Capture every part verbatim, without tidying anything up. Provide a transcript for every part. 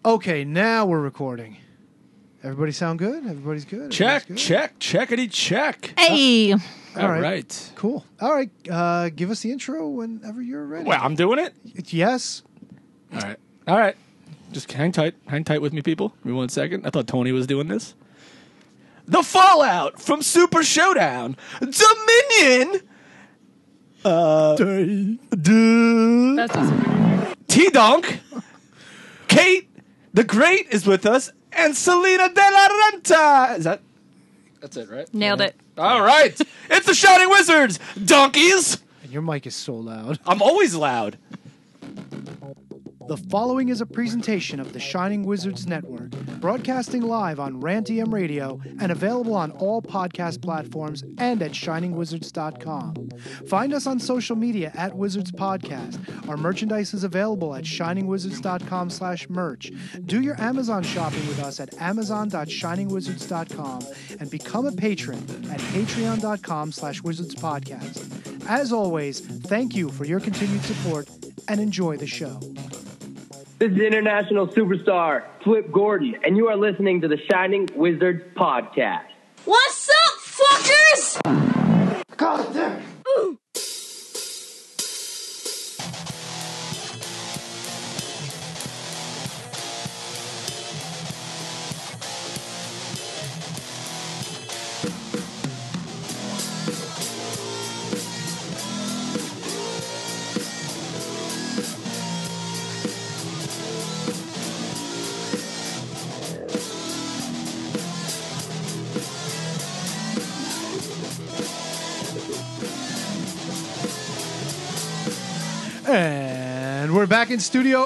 Okay, now we're recording. Everybody sound good? Everybody's good? Check, Everybody's check, checkity check. Hey. All All right. right. Cool. All right. Uh, give us the intro whenever you're ready. Well, I'm doing it. It's yes. All right. All right. Just hang tight. Hang tight with me, people. Give me one second. I thought Tony was doing this. The fallout from Super Showdown. Dominion. Uh, duh. That's just T-Donk. Kate the Great is with us. And Selena De La Renta. Is that? That's it, right? nailed it. All right. It's the Shouting Wizards. Donkeys. And your mic is so loud. I'm always loud. The following is a presentation of the Shining Wizards Network, broadcasting live on Rantium Radio and available on all podcast platforms and at shining wizards dot com. Find us on social media at Wizards Podcast. Our merchandise is available at shining wizards dot com slash merch. Do your Amazon shopping with us at amazon dot shining wizards dot com and become a patron at patreon dot com slash wizards podcast. As always, thank you for your continued support and enjoy the show. This is international superstar Flip Gordon, and you are listening to the Shining Wizards podcast. What's up, fuckers? God damn it. And we're back in Studio A.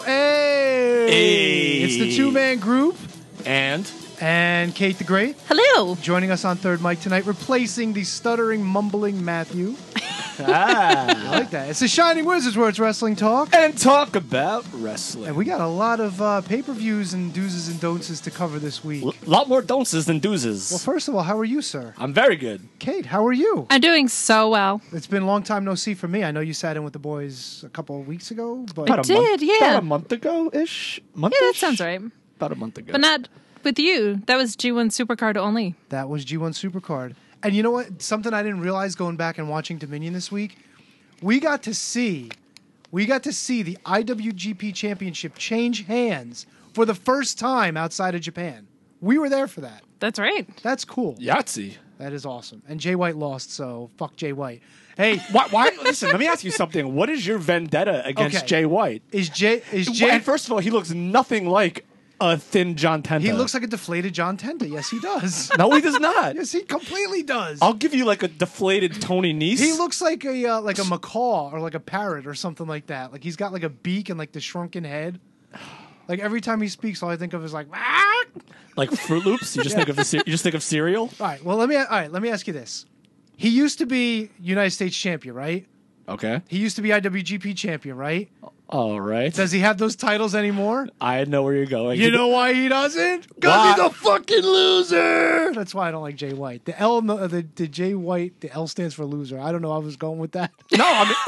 Hey. It's the two-man group. And And Kate the Great Hello. joining us on third mic tonight, replacing the stuttering, mumbling Matthew. I ah, like that. It's the Shining Wizards where it's wrestling talk. and talk about wrestling. And we got a lot of uh, pay-per-views and do's and don'ts to cover this week. A lot more don'ts than doozes. Well, first of all, how are you, sir? I'm very good. Kate, how are you? I'm doing so well. It's been a long time no see from me. I know you sat in with the boys a couple of weeks ago, but About a did, month, yeah. About a month ago ish. Month. Yeah, that sounds right. About a month ago. But not with you. That was G one Supercard only. that was G one Supercard. And you know what? Something I didn't realize going back and watching Dominion this week, we got to see, we got to see the I W G P Championship change hands for the first time outside of Japan. We were there for that. That's right. That's cool. Yahtzee. That is awesome. And Jay White lost, so fuck Jay White. Hey, Why, why? Listen, let me ask you something. What is your vendetta against Okay. Jay White? is Jay is Jay? And first of all, he looks nothing like a thin John Tenta. He looks like a deflated John Tenta. Yes, he does. No, he does not. Yes, he completely does. I'll give you like a deflated Tony Nese. He looks like a uh, like a macaw or like a parrot or something like that. Like he's got like a beak and like the shrunken head. Like every time he speaks, all I think of is like. "Ah!" like Fruit Loops. You just think of the ce- you just think of cereal. All right. Well, let me. All right. Let me ask you this. He used to be United States champion, right? Okay. He used to be I W G P champion, right? All right. Does he have those titles anymore? I know where you're going. You know why he doesn't? Because Why? he's a fucking loser. That's why I don't like Jay White. The L, no, the, the Jay White, the L stands for loser. I don't know. I was going with that. No, I mean,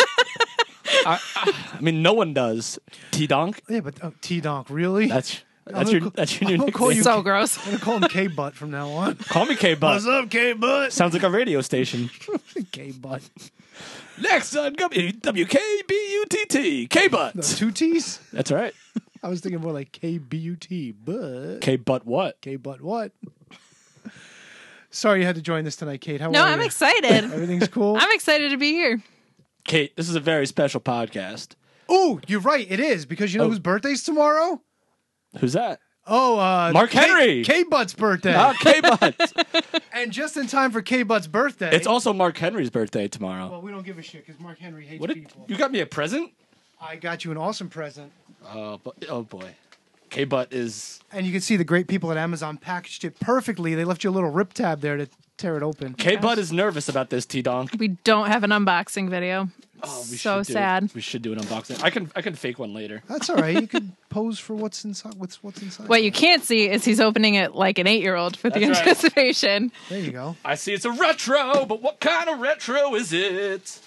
I, I mean, no one does. T Donk. Yeah, but uh, T Donk, really? That's I'm that's gonna your call- that's your I'm new gonna call nickname. you- So gross. I'm gonna call him K Butt from now on. Call me K Butt. What's up, K Butt? Sounds like a radio station. K Butt. Next on W K B U T T. K Butt. No, two T's. That's right. I was thinking more like K B U T, but K Butt what? K Butt what? Sorry you had to join this tonight, Kate. How No, are I'm you? excited. Everything's cool. I'm excited to be here. Kate, this is a very special podcast. Ooh, you're right. It is because you know Oh. whose birthday's tomorrow? Who's that? Oh, uh, Mark K- Henry. K Butt's birthday. Ah, K Butt. And just in time for K Butt's birthday. It's also Mark Henry's birthday tomorrow. Well, we don't give a shit because Mark Henry hates What did, people. you got me a present? I got you an awesome present. Oh, bu- oh boy. K Butt is And you can see the great people at Amazon packaged it perfectly. They left you a little rip tab there to tear it open. K Butt is nervous about this, T Donk. We don't have an unboxing video. Oh, we So should do sad. It. We should do an unboxing. I can I can fake one later. That's all right. You could pose for what's inside. What's what's inside. What you can't see is he's opening it like an eight-year-old for the That's right. anticipation. There you go. I see it's a retro, but what kind of retro is it?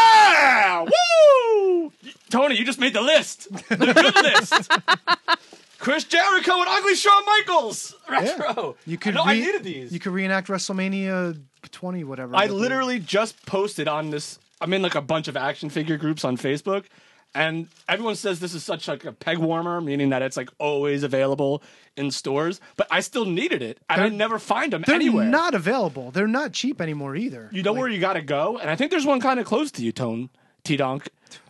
Yeah! Woo! Tony, you just made the list. The good list. Chris Jericho and Ugly Shawn Michaels retro. You could I know I re- needed these. You could reenact WrestleMania twenty, whatever. I with the- literally just posted on this. I'm in like a bunch of action figure groups on Facebook, and everyone says this is such like a peg warmer, meaning that it's like always available in stores. But I still needed it, and I They're- never find them They're anywhere. not available. They're not cheap anymore either. You know Like, where you got to go, and I think there's one kind of close to you, Tone T Donk.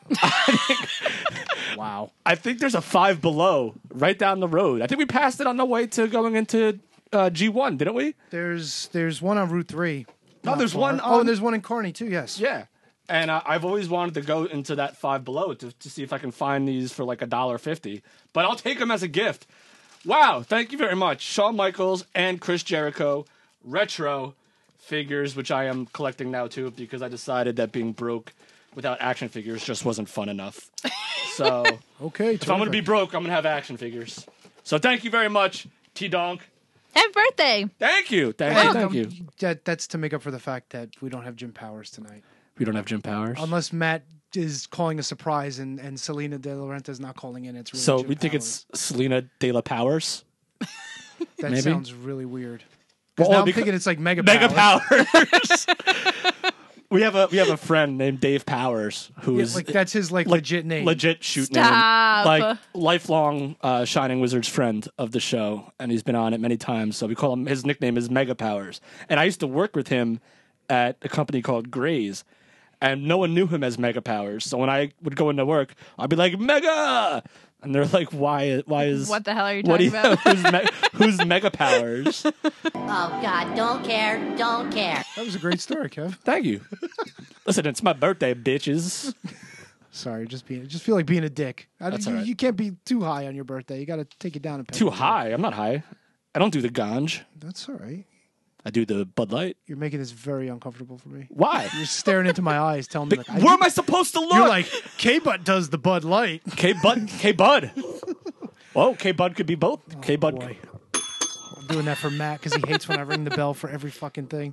Wow. I think there's a Five Below right down the road. I think we passed it on the way to going into uh, G one, didn't we? There's there's one on Route Three. No, Not there's far. one Oh, on- and there's one in Kearney too. Yes. Yeah. And uh, I've always wanted to go into that Five Below to, to see if I can find these for like a dollar fifty. But I'll take them as a gift. Wow, thank you very much. Shawn Michaels and Chris Jericho retro figures, which I am collecting now too because I decided that being broke without action figures just wasn't fun enough. So Okay. if I'm going to be broke, I'm going to have action figures. So thank you very much, T-Donk. Happy birthday. Thank you. Thank Hey, you. um, Thank you. That, that's to make up for the fact that we don't have Jim Powers tonight. We don't have Jim Powers. Unless Matt is calling a surprise and, and Selena De Laurentiis is not calling in. It's really So Jim we think Powers. it's Selena De La Powers. That maybe? sounds really weird. Because Well, now I'm because- thinking it's like Mega Mega Powers. Powers. we have a we have a friend named Dave Powers Yeah, who's like that's his like, like, legit name. legit shoot Stop. name, like lifelong uh, Shining Wizards friend of the show, and he's been on it many times. So we call him. His nickname is Mega Powers, and I used to work with him at a company called Gray's, and no one knew him as Mega Powers. So when I would go into work, I'd be like Mega, and they're like, "Why? Why is What the hell are you what do talking you, about? who's, me, who's Mega Powers?" Oh, God, don't care, don't care. That was a great story, Kev. Thank you. Listen, it's my birthday, bitches. Sorry, just being just feel like being a dick. I, That's you, all right. you can't be too high on your birthday. You got to take it down a peg. Too high. I'm not high. I don't do the ganj. That's all right. I do the Bud Light. You're making this very uncomfortable for me. Why? You're staring into my eyes, telling me like, I Where do- am I supposed to look? You're like K-Butt does the Bud Light. K Bud. K Bud. Oh, K Bud could be both. K Bud. Boy, I'm doing that for Matt because he hates when I ring the bell for every fucking thing.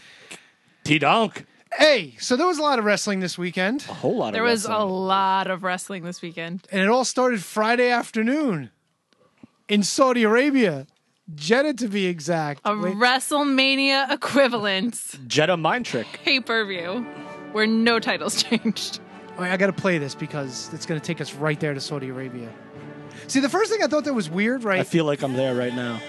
T Donk. Hey, so there was a lot of wrestling this weekend, A whole lot There of was a wrestling. lot of wrestling this weekend. and it all started Friday afternoon in Saudi Arabia, Jeddah to be exact. A Wait, WrestleMania equivalent Jeddah Mind Trick. pay-per-view where no titles changed. wait, I got to play this because it's going to take us right there to Saudi Arabia. See, the first thing I thought that was weird, right? I feel like I'm there right now.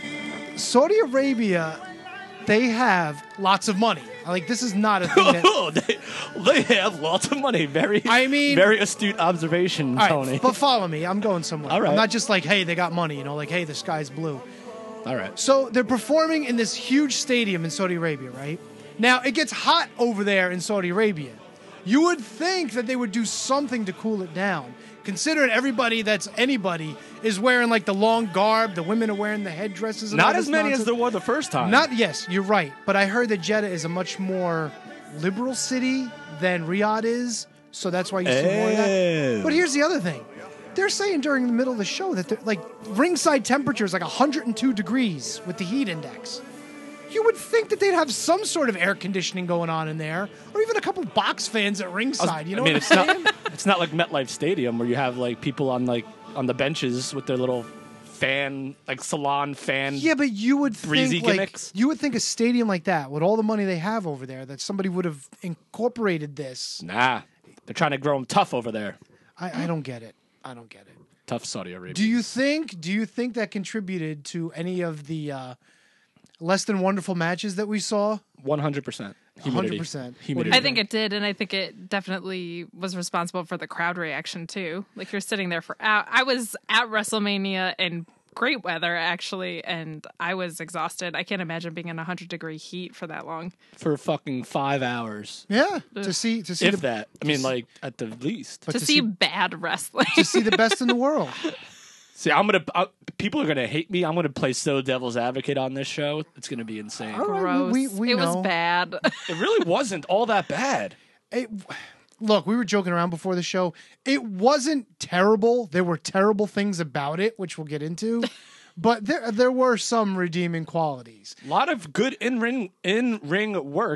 Saudi Arabia, they have lots of money. Like, this is not a thing that... Oh, they, they have lots of money. Very, I mean- very astute observation, All right, Tony. but follow me. I'm going somewhere. All right. I'm not just like, hey, they got money, you know, like, hey, the sky's blue. All right. So they're performing in this huge stadium in Saudi Arabia, right? Now, it gets hot over there in Saudi Arabia. You would think that they would do something to cool it down, considering everybody that's anybody is wearing like the long garb, the women are wearing the headdresses. And all Not this as many nonsense. as there were the first time. Not yes, you're right. But I heard that Jeddah is a much more liberal city than Riyadh is, so that's why you see more of that. Oh. But here's the other thing. They're saying during the middle of the show that they're like ringside temperature is like one hundred two degrees with the heat index. You would think that they'd have some sort of air conditioning going on in there, or even a couple box fans at ringside. You know I mean, what it's I'm saying? not. It's not like MetLife Stadium where you have like people on like on the benches with their little fan, like salon fan. Yeah, but you would breezy think like gimmicks. you would think a stadium like that, with all the money they have over there, that somebody would have incorporated this. Nah, they're trying to grow them tough over there. I, I don't get it. I don't get it. Tough Saudi Arabia. Do you think? Do you think that contributed to any of the uh, less than wonderful matches that we saw? One hundred percent. one hundred percent. Humidity. I think it did, and I think it definitely was responsible for the crowd reaction too. Like you're sitting there for hours. I was at WrestleMania in great weather actually, and I was exhausted. I can't imagine being in one hundred degree heat for that long. for fucking five hours, Yeah, to see to see if the, that. I mean, like at the least. but to, see, bad wrestling. to see the best in the world. See, I'm gonna. Uh, people are gonna hate me. I'm gonna play so devil's advocate on this show. It's gonna be insane. All right, Gross. we- we it know. was bad. It really wasn't all that bad. It, look, we were joking around before the show. It wasn't terrible. There were terrible things about it, which we'll get into. But there there were some redeeming qualities. A lot of good in ring in ring work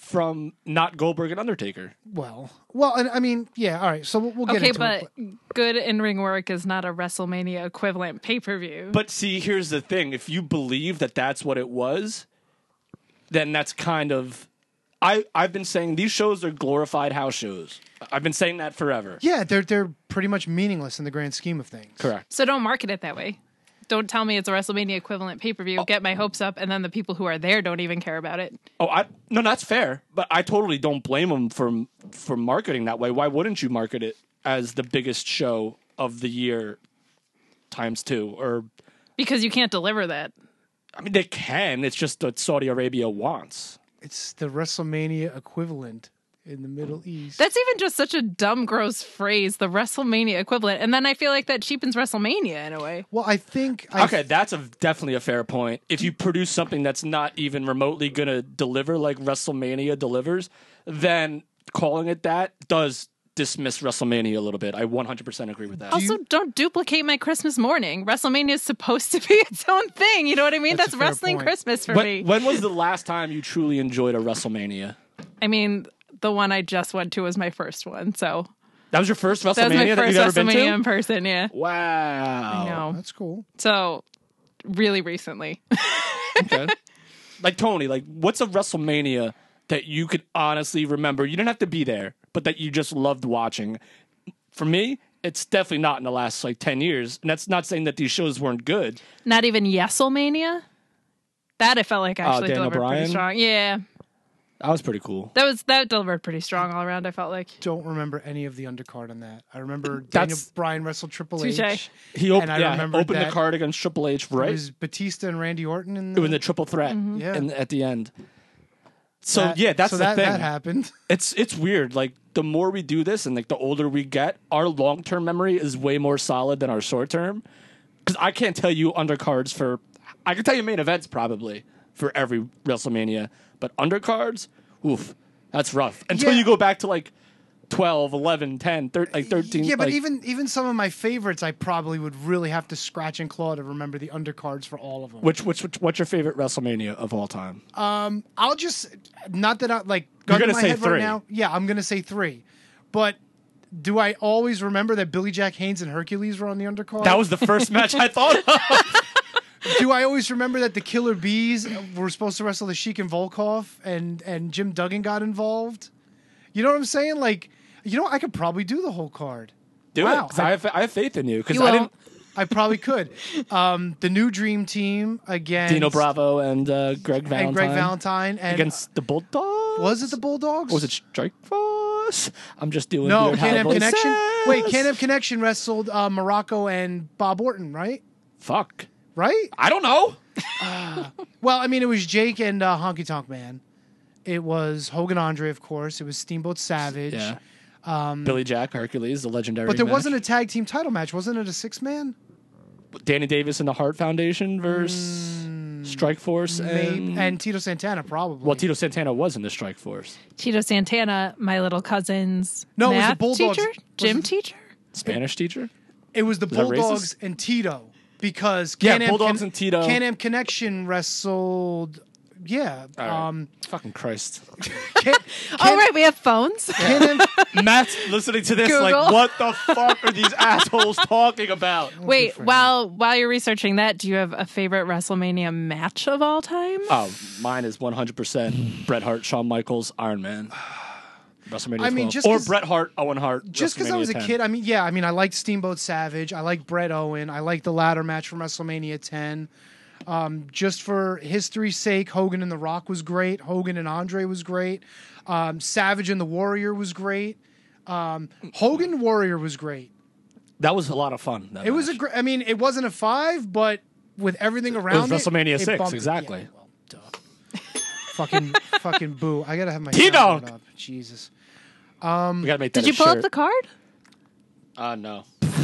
from not Goldberg and Undertaker. Well, well, and I mean, yeah, all right. So we'll, we'll get Okay, into but it. good in-ring work is not a WrestleMania equivalent pay-per-view. But see, here's the thing. If you believe that that's what it was, then that's kind of... I, I've been saying these shows are glorified house shows. I've been saying that forever. Yeah, they're they're pretty much meaningless in the grand scheme of things. Correct. So don't market it that way. Don't tell me it's a WrestleMania equivalent pay-per-view. Oh. Get my hopes up, and then the people who are there don't even care about it. Oh, I no, that's fair. But I totally don't blame them for for marketing that way. Why wouldn't you market it as the biggest show of the year times two? Or Because you can't deliver that. I mean, they can. It's just what Saudi Arabia wants. It's the WrestleMania equivalent in the Middle East. That's even just such a dumb, gross phrase, the WrestleMania equivalent. And then I feel like that cheapens WrestleMania in a way. well, I think. I, Okay, that's a definitely a fair point. If you produce something that's not even remotely going to deliver like WrestleMania delivers, then calling it that does dismiss WrestleMania a little bit. I one hundred percent agree with that. Also, don't duplicate my Christmas morning. WrestleMania is supposed to be its own thing. You know what I mean? That's That's, a fair wrestling point. Christmas for when, me. when was the last time you truly enjoyed a WrestleMania? I mean, the one I just went to was my first one. So That was your first WrestleMania that was my that first you've ever been WrestleMania to? in person. Yeah. Wow. I know. That's cool. So really recently. Okay. Like Tony, like what's a WrestleMania that you could honestly remember? You didn't have to be there, but that you just loved watching. For me, it's definitely not in the last like ten years. And that's not saying that these shows weren't good. Not even Yeselmania. That I felt like actually Daniel delivered Bryan? pretty strong. Yeah. That was pretty cool. That was that delivered pretty strong all around, I felt like. Don't remember any of the undercard on that. I remember Daniel That's- Bryan wrestled Triple Touche. H. He op- And I yeah, remember opened the that card against Triple H, It right? was Batista and Randy Orton in It the, was the triple threat Yeah. in, at the end. So that- yeah, that's so the that, thing. that happened. It's it's weird. Like the more we do this, and like the older we get, our long term memory is way more solid than our short term. Because I can't tell you undercards for, I can tell you main events probably for every WrestleMania, but undercards, oof, that's rough. Until Yeah. you go back to like twelve, eleven, ten, thir- like thirteen. Yeah, but like- even even some of my favorites, I probably would really have to scratch and claw to remember the undercards for all of them. which which which what's your favorite WrestleMania of all time? I'll just not that I like You're gun to gonna my say head three. right now. Yeah, I'm gonna say three. But do I always remember that Billy Jack Haynes and Hercules were on the undercard? That was the first match I thought of. Do I always remember that the Killer Bees were supposed to wrestle the Sheik and Volkov and and Jim Duggan got involved? You know what I'm saying? Like, you know, I could probably do the whole card. Do Wow. it. 'Cause I, have, I have faith in you. Because You I won't. didn't. I probably could. Um, the New Dream Team against Dino Bravo and uh, Greg Valentine. and Greg Valentine and against the Bulldogs. was it the Bulldogs? Or was it Strike Force? I'm just doing No, weird Can-Am how the voice Connection. says. Wait, Can-Am Connection wrestled uh, Morocco and Bob Orton, right? Fuck. Right? I don't know. Well, I mean, it was Jake and uh, Honky Tonk Man. It was Hogan Andre, of course. It was Steamboat Savage. Yeah. Billy Jack, Hercules, the legendary. Um, But there match. wasn't a tag team title match. Wasn't it a six man? Danny Davis and the Hart Foundation versus Strike Force and, And Tito Santana, probably. well, Tito Santana was in the Strike Force. Tito Santana, my little cousin's No, it was the math Bulldogs. teacher, Was gym it- teacher. Spanish teacher. It was the that Bulldogs racist? and Tito because Yeah, Can-Am Bulldogs and Tito. Can-Am Connection wrestled. Yeah. All right. Um, Fucking Christ. Can, Oh, right, we have phones. Can-Am, Matt's listening to this like, Google. what the fuck are these assholes talking about? Wait, for him. while while you're researching that, do you have a favorite WrestleMania match of all time? Oh, mine is one hundred percent Bret Hart, Shawn Michaels, Iron Man. WrestleMania I mean, twelve. just or 'cause- Bret Hart, Owen Hart. just because I WrestleMania was a ten. kid, I mean, yeah, I mean, I liked Steamboat Savage. I liked Bret Owen. I liked the ladder match from WrestleMania ten. Um, just for history's sake, Hogan and The Rock was great. Hogan and Andre was great. Um, Savage and the Warrior was great. Um, Hogan Warrior was great. That was a lot of fun. that It was a match. great. I mean, it wasn't a five, but with everything around it, WrestleMania it six, bumped- exactly. Yeah, well, duh. fucking, fucking boo! I gotta have my T-Dog. soundboard up. Jesus. We gotta make that Did you a pull shirt. up the card? Uh, no.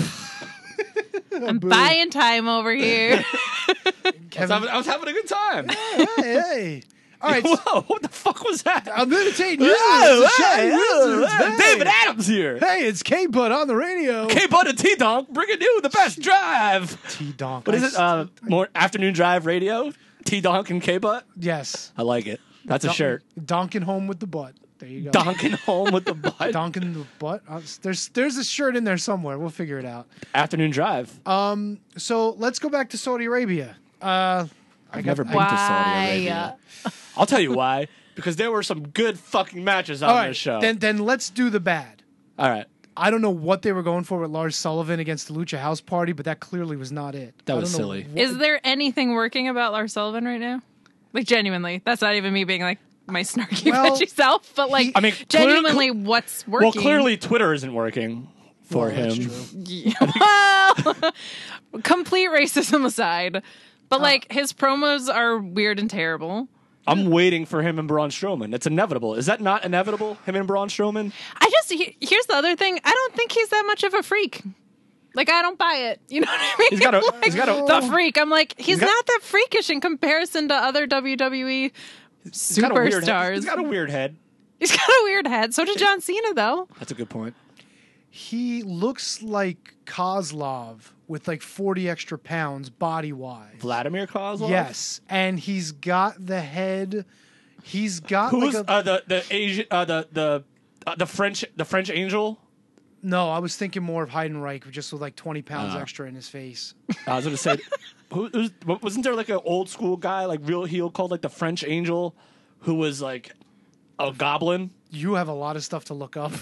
I'm buying time over here. I was, Kevin, having, I was having a good time. hey, hey. All right, so Whoa, what the fuck was that? I'm imitating you. Whoa, It's the hey, Shining whoa, Wizards. hey, Hey. David Adams here. Hey, it's K-Bud on the radio. K-Bud and T-Donk bringing you the best drive. T-Donk. What is I it? Uh, more afternoon drive radio? T-Donk and K-Bud? Yes. I like it. That's a Don- shirt. Donkin home with the butt. There you go. Donkin home with the butt. Donkin the butt. Uh, there's there's a shirt in there somewhere. We'll figure it out. Afternoon drive. So let's go back to Saudi Arabia. Uh, I've never been to Saudi Why? Arabia. I'll tell you why. Because there were some good fucking matches on all right, this show. then then let's do the bad. All right. I don't know what they were going for with Lars Sullivan against the Lucha House Party, but that clearly was not it. That I was don't know silly. what- Is there anything working about Lars Sullivan right now? Like, genuinely. That's not even me being like my snarky, Well, bitchy self, but like, he- I mean, genuinely, clear- what's working? Well, clearly Twitter isn't working for Well, that's him. true. well, complete racism aside, but Uh, like his promos are weird and terrible. I'm waiting for him and Braun Strowman. It's inevitable. Is that not inevitable? Him and Braun Strowman? I just he, here's the other thing. I don't think he's that much of a freak. Like, I don't buy it. You know what I mean? He's got a- Like, he's got a- the freak. I'm like, he's got- not that freakish in comparison to other W W E He's got a weird head. superstars. He's got a weird head. He's got a weird head. So did John Cena, though. That's a good point. He looks like Kozlov with like forty extra pounds body wise. Vladimir Kozlov? Yes, and he's got the head. He's got Who's like a, uh, the the Asian uh, the the uh, the French the French Angel? no. I was thinking more of Heidenreich, just with like twenty pounds Uh. extra in his face. I was gonna say, who, who's, wasn't there like an old school guy, like real heel, called like the French Angel, who was like a goblin? You have a lot of stuff to look up.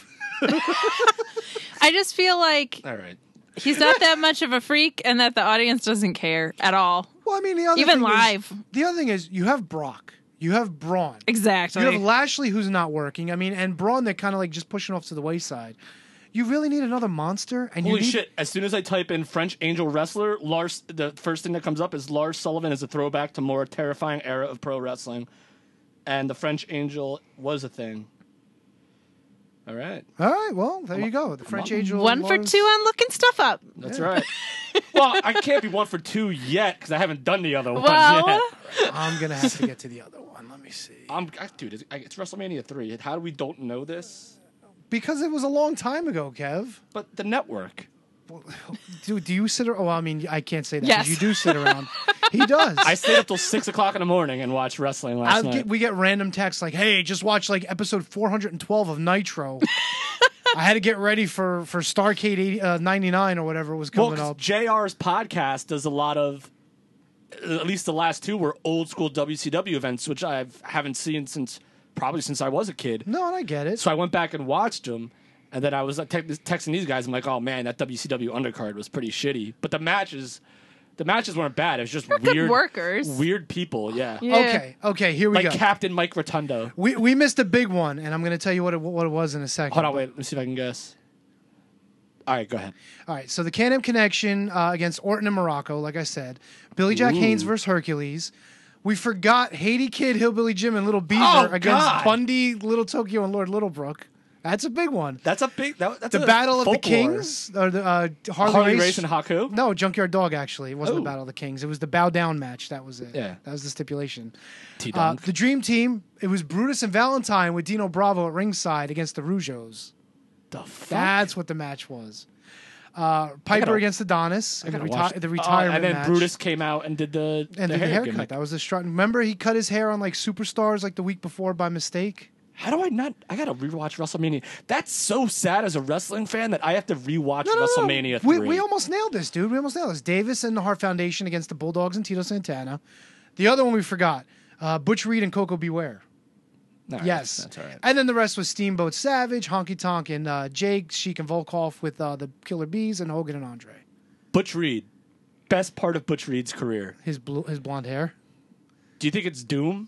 I just feel like All right. he's not that much of a freak and that the audience doesn't care at all. Well, I mean, the other Even thing live. Is, the other thing is you have Brock, you have Braun, Exactly. you have Lashley, who's not working. I mean, and Braun, they're kind of like just pushing off to the wayside. You really need another monster, and Holy you need, shit! As soon as I type in French Angel wrestler, Lars, the first thing that comes up is Lars Sullivan is a throwback to more terrifying era of pro wrestling, and the French Angel was a thing. All right, All right, well, there you go. The French on. Angel. One for Lars- two on looking stuff up. that's right. Well, I can't be one for two yet because I haven't done the other one Well, yet. I'm gonna have to get to the other one. Let me see. I'm, I, dude, it's, it's WrestleMania three. How do we don't know this? Because it was a long time ago, Kev. But the network. Do do you sit? Ar- oh, I mean, I can't say that. 'Cause Yes. you do sit around. He does. I stayed up till six o'clock in the morning and watched wrestling last I'll night. get, we get random texts like, "Hey, just watch like episode four hundred twelve of Nitro." I had to get ready for for Starcade eighty, uh, ninety-nine or whatever was Well, coming 'cause up. J R's podcast does a lot of, at least the last two were old school W C W events, which I haven't seen since probably since I was a kid. No, and I get it. So I went back and watched them, and then I was like, te- texting these guys. I'm like, oh man, that W C W undercard was pretty shitty, but the matches, the matches weren't bad. It was just good weird workers. weird people. Yeah, Yeah. Okay, okay, here we like go. Captain Mike Rotundo. we we missed a big one, and I'm going to tell you what it, what it was in a second. Hold on, wait. Let me see if I can guess. All right, go ahead. All right, so the Can-Am Connection uh, against Orton and Morocco, like I said. Billy Jack Ooh. Haynes versus Hercules. We forgot Haiti Kid, Hillbilly Jim, and Little Beaver Oh, against God. Bundy, Little Tokyo, and Lord Littlebrook. That's a big one. That's a big. That, that's The a Battle of the folklore. Kings, or the uh, Harley, Harley Race. Race and Haku. No, Junkyard Dog. Actually, it wasn't Oh. the Battle of the Kings. It was the Bow Down match. That was it. Yeah. that was the stipulation. Uh, T-Dunk. the Dream Team. It was Brutus and Valentine with Dino Bravo at ringside against the Rougeos. the fuck? That's what the match was. Uh, Piper gotta- against Adonis I in the, gotta reti- watch- the Oh, retirement and then match. Brutus came out and did the, and the the, hair haircut. gimmick. That was the strut. Remember, he cut his hair on like Superstars like the week before by mistake. How do I not? I gotta rewatch WrestleMania. That's so sad as a wrestling fan that I have to rewatch No, no, no. WrestleMania We, three. we almost nailed this, dude. We almost nailed this. Davis and the Hart Foundation against the Bulldogs and Tito Santana. The other one we forgot. Uh, Butch Reed and Coco Beware. All right, Yes. that's all right. And then the rest was Steamboat Savage, Honky Tonk, and uh, Jake, Sheik, and Volkov with uh, the Killer Bees, and Hogan and Andre. Butch Reed, best part of Butch Reed's career. His blue, his blonde hair. Do you think it's Doom?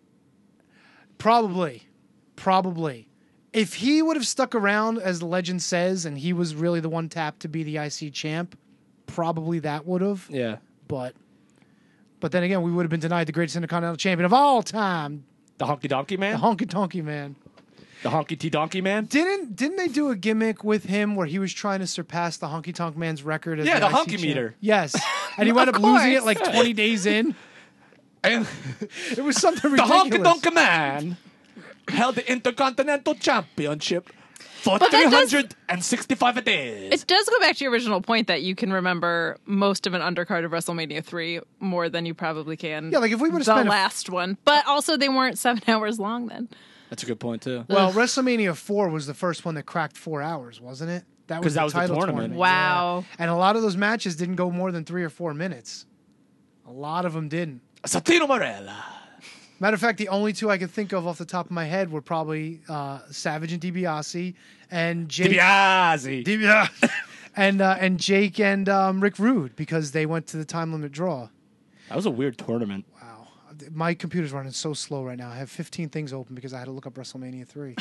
Probably. Probably. If he would have stuck around, as the legend says, and he was really the one tapped to be the I C champ, probably that would have. Yeah. But but then again, we would have been denied the greatest Intercontinental Champion of all time, The Honky Donkey the Man. Honky Tonky Man. The Honky T Donkey Man. Didn't didn't they do a gimmick with him where he was trying to surpass the Honky Tonk Man's record? As Yeah, the, the I C Honky champ? meter. Yes, and he wound up losing it course. like twenty days in. And It was something the ridiculous. Honky Donkey Man held the Intercontinental Championship. for But three that does- hundred sixty-five days. It does go back to your original point that you can remember most of an undercard of WrestleMania three more than you probably can. Yeah, like if we would've the spent a- last one, but also they weren't seven hours long then. That's a good point too. Well, WrestleMania four was the first one that cracked four hours, wasn't it? That 'Cause that was the title tournament. Wow. yeah. And a lot of those matches didn't go more than three or four minutes. A lot of them didn't. Santino Marella. Matter of fact, the only two I can think of off the top of my head were probably uh, Savage and DiBiase and Jake. DiBiase. DiBiase. and uh, and Jake and um, Rick Rude because they went to the time limit draw. That was a weird tournament. Wow, my computer's running so slow right now. I have fifteen things open because I had to look up WrestleMania three.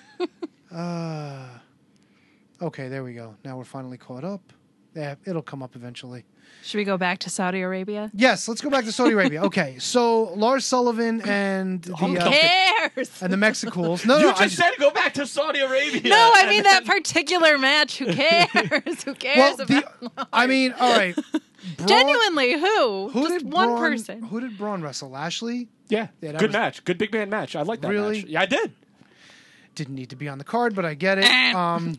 uh, okay, there we go. Now we're finally caught up. Yeah, it'll come up eventually. Should we go back to Saudi Arabia? Yes, let's go back to Saudi Arabia. Okay, so Lars Sullivan and the Who uh, cares? and the Mexicools. No, You no, just I just, said go back to Saudi Arabia. No, I and mean then- that particular match. Who cares? Who cares well, about the, I mean, all right. Braun- Genuinely, who? who Just did one Braun, person. Who did Braun wrestle? Lashley Yeah, Yeah, that good was- match. Good big man match. I like that Really? match. Yeah, I did. didn't need to be on the card, but I get it. Eh. Um,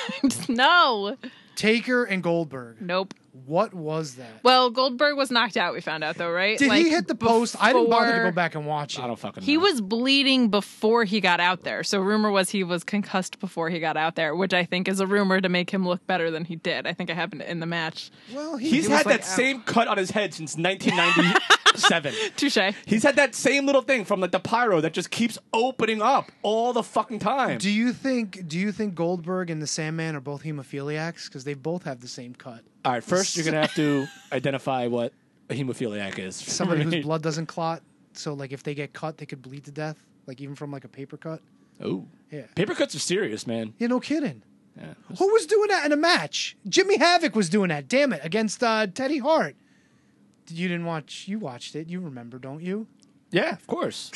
No. Taker and Goldberg. Nope. What was that? Well, Goldberg was knocked out, we found out, though, right? Did he Like, hit the post? I didn't bother to before- go back and watch it. I don't fucking know. He was bleeding before he got out there. So rumor was he was concussed before he got out there, which I think is a rumor to make him look better than he did. I think it happened in the match. Well, he, He's he was had like that out. same cut on his head since nineteen ninety-seven. Touche. He's had that same little thing from like the pyro that just keeps opening up all the fucking time. Do you think? Do you think Goldberg and the Sandman are both hemophiliacs? Because they both have the same cut. All right, first you're gonna have to identify what a hemophiliac is. Somebody whose blood doesn't clot. So, like, if they get cut, they could bleed to death. Like, even from like a paper cut. Oh, Yeah. paper cuts are serious, man. Yeah, no kidding. Yeah. Who was doing that in a match? Jimmy Havoc was doing that. Damn it, against uh, Teddy Hart. You didn't watch. You watched it. You remember, don't you? Yeah, of course.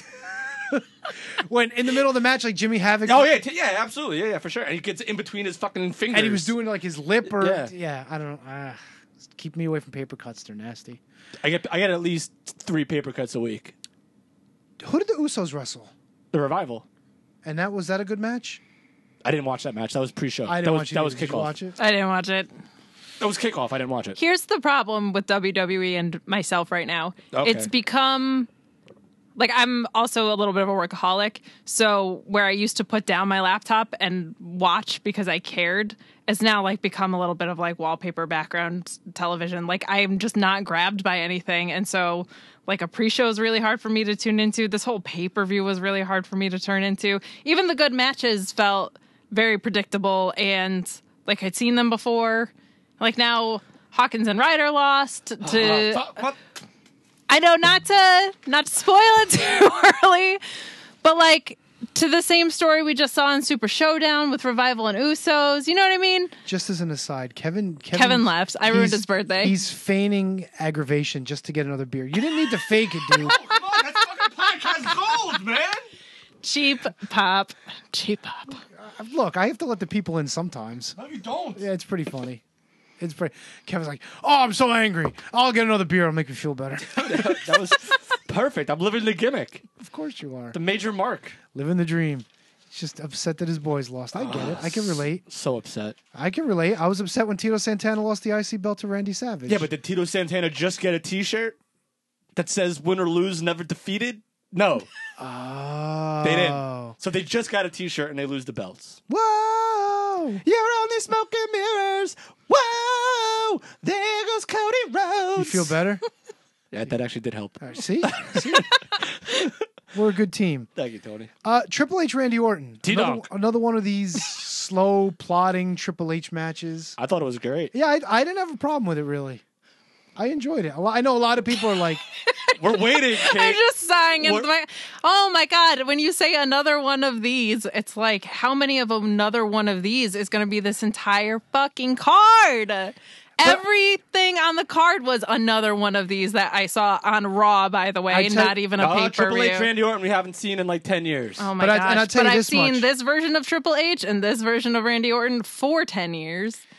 When in the middle of the match, like Jimmy Havoc. Oh yeah, t- yeah, absolutely, yeah, yeah, for sure. And he gets in between his fucking fingers, And he was doing like his lip or yeah. Yeah. I don't know. Ah, keep me away from paper cuts. They're nasty. I get, I get at least three paper cuts a week. Who did the Usos wrestle? The revival. And that was that a good match? I didn't watch that match. That was pre-show. I didn't that was, watch it. That was either. Did you kickoff. watch it? I didn't watch it. That was kickoff. I didn't watch it. Here's the problem with W W E and myself right now. Okay. It's become like I'm also a little bit of a workaholic. So where I used to put down my laptop and watch because I cared has now like become a little bit of like wallpaper background television. Like I'm just not grabbed by anything. And so like a pre-show is really hard for me to tune into. This whole pay-per-view was really hard for me to turn into. Even the good matches felt very predictable and like I'd seen them before. Like now Hawkins and Ryder lost to Uh, fu- what? I know not to not to spoil it too early, but like to the same story we just saw in Super Showdown with Revival and Usos. You know what I mean? Just as an aside, Kevin. Kevin, Kevin left. I ruined he's- his birthday. He's feigning aggravation just to get another beer. You didn't need to fake it, dude. Come on, that's fucking podcast gold, man. Cheap pop. Cheap pop. Look, I have to let the people in sometimes. No, you don't. Yeah, it's pretty funny. It's pretty. Kevin's like, "Oh, I'm so angry. I'll get another beer. It'll make me feel better." That was perfect. I'm living the gimmick. Of course you are. The major mark. Living the dream. He's just upset that his boys lost. I get it. I can relate. So upset. I can relate. I was upset when Tito Santana lost the I C belt to Randy Savage. Yeah, but did Tito Santana just get a T-shirt that says "Win or lose, never defeated"? No, oh, they didn't. So they just got a T-shirt and they lose the belts. Whoa! You're only smoking mirrors. Whoa! There goes Cody Rhodes. You feel better? Yeah, that actually did help. All right, see, see, we're a good team. Thank you, Tony. Uh, Triple H, Randy Orton. Another, T-Donk. another one of these slow, plodding Triple H matches. I thought it was great. Yeah, I, I didn't have a problem with it really. I enjoyed it. A lot, I know a lot of people are like, We're waiting, I'm Kate. just sighing into What- my. Oh my god! When you say another one of these, it's like how many of another one of these is going to be this entire fucking card? Everything on the card was another one of these that I saw on Raw. By the way, I tell- not even a Uh, pay per Triple H, view. Randy Orton, we haven't seen in like ten years. Oh my But I- gosh! and I'll tell but you I've this seen much. this version of Triple H and this version of Randy Orton for ten years.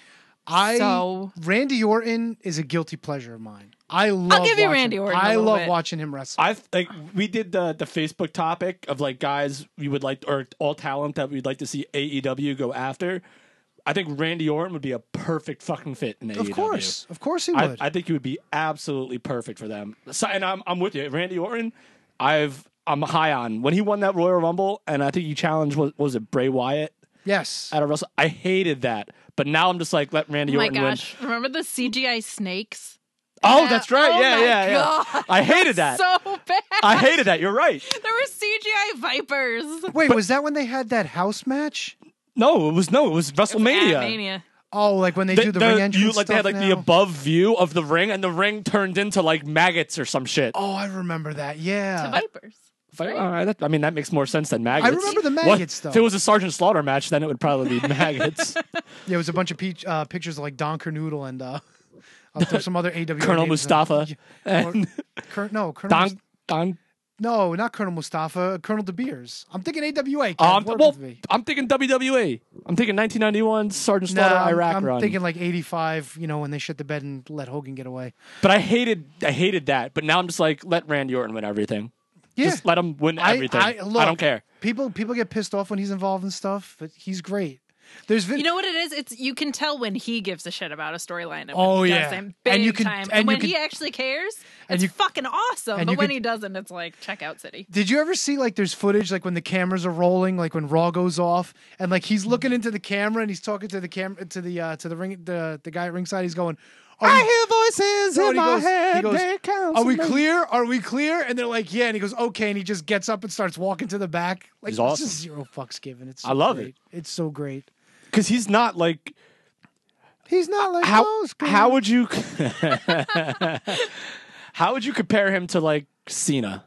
I So- Randy Orton is a guilty pleasure of mine. I love. give you watching- Randy Orton a I little love bit. watching him wrestle. I like we did the the Facebook topic of like guys we would like or all talent that we'd like to see A E W go after. I think Randy Orton would be a perfect fucking fit in A E W. Of course, of course he I, would. I think he would be absolutely perfect for them. So, and I'm I'm with you, Randy Orton. I've I'm high on when he won that Royal Rumble, and I think he challenged was was it Bray Wyatt yes. at a Wrestle. I hated that, but now I'm just like let Randy Oh my Orton gosh. Remember the C G I snakes? win. Oh, Yeah. that's right. Oh yeah, my yeah, yeah. God. I hated that. So bad. I hated that. You're right. There were C G I vipers. Wait, was that when they had that house match? No, it was no, it was WrestleMania. At Mania. Oh, like when they The- do the, the- ring entrance you, like they had stuff like the now? above view of the ring, and the ring turned into like maggots or some shit. Oh, I remember that. To Yeah. vipers. Like, all right, that, I mean that makes more sense than maggots. I remember the What- maggot stuff. If it was a Sergeant Slaughter match, then it would probably be maggots. Yeah, it was a bunch of peach, uh, pictures of like Don Kernoodle and uh, I'll throw some other A W Colonel names in. Mustafa Or- and Cur- no, Colonel. Don Mus- Don. no, not Colonel Mustafa. Colonel De Beers. I'm thinking A W A. Um, Work well, with me. I'm thinking W W E. I'm thinking nineteen ninety-one Sergeant Slaughter Nah, I'm, Iraq I'm run. thinking like eighty-five. You know, when they shit the bed and let Hogan get away. but I hated I hated that. But now I'm just like let Randy Orton win everything. Yeah, Just let him win I- everything. I, look, don't care. People people get pissed off when he's involved in stuff, but he's great. There's vid- You know what it is? It's you can tell when he gives a shit about a storyline. And when Oh, he yeah. doesn't, big And you can- time. and And, you when can- he actually cares, and it's you- fucking awesome. and But you when can- he doesn't, it's like check out city. Did you ever see like there's footage like when the cameras are rolling, like when Raw goes off, and like he's looking into the camera and he's talking to the camera to the uh, to the ring the the guy at ringside. He's going, Are I we- hear voices No, in and he my goes- head. he goes, they count Are we to me." clear? Are we clear? And they're like, yeah. And he goes, okay. And he just gets up and starts walking to the back. Like, He's it's awesome. just zero fucks given. It's so I love great. it. It's so great. Because he's not like He's not like how those guys. how would you how would you compare him to like Cena?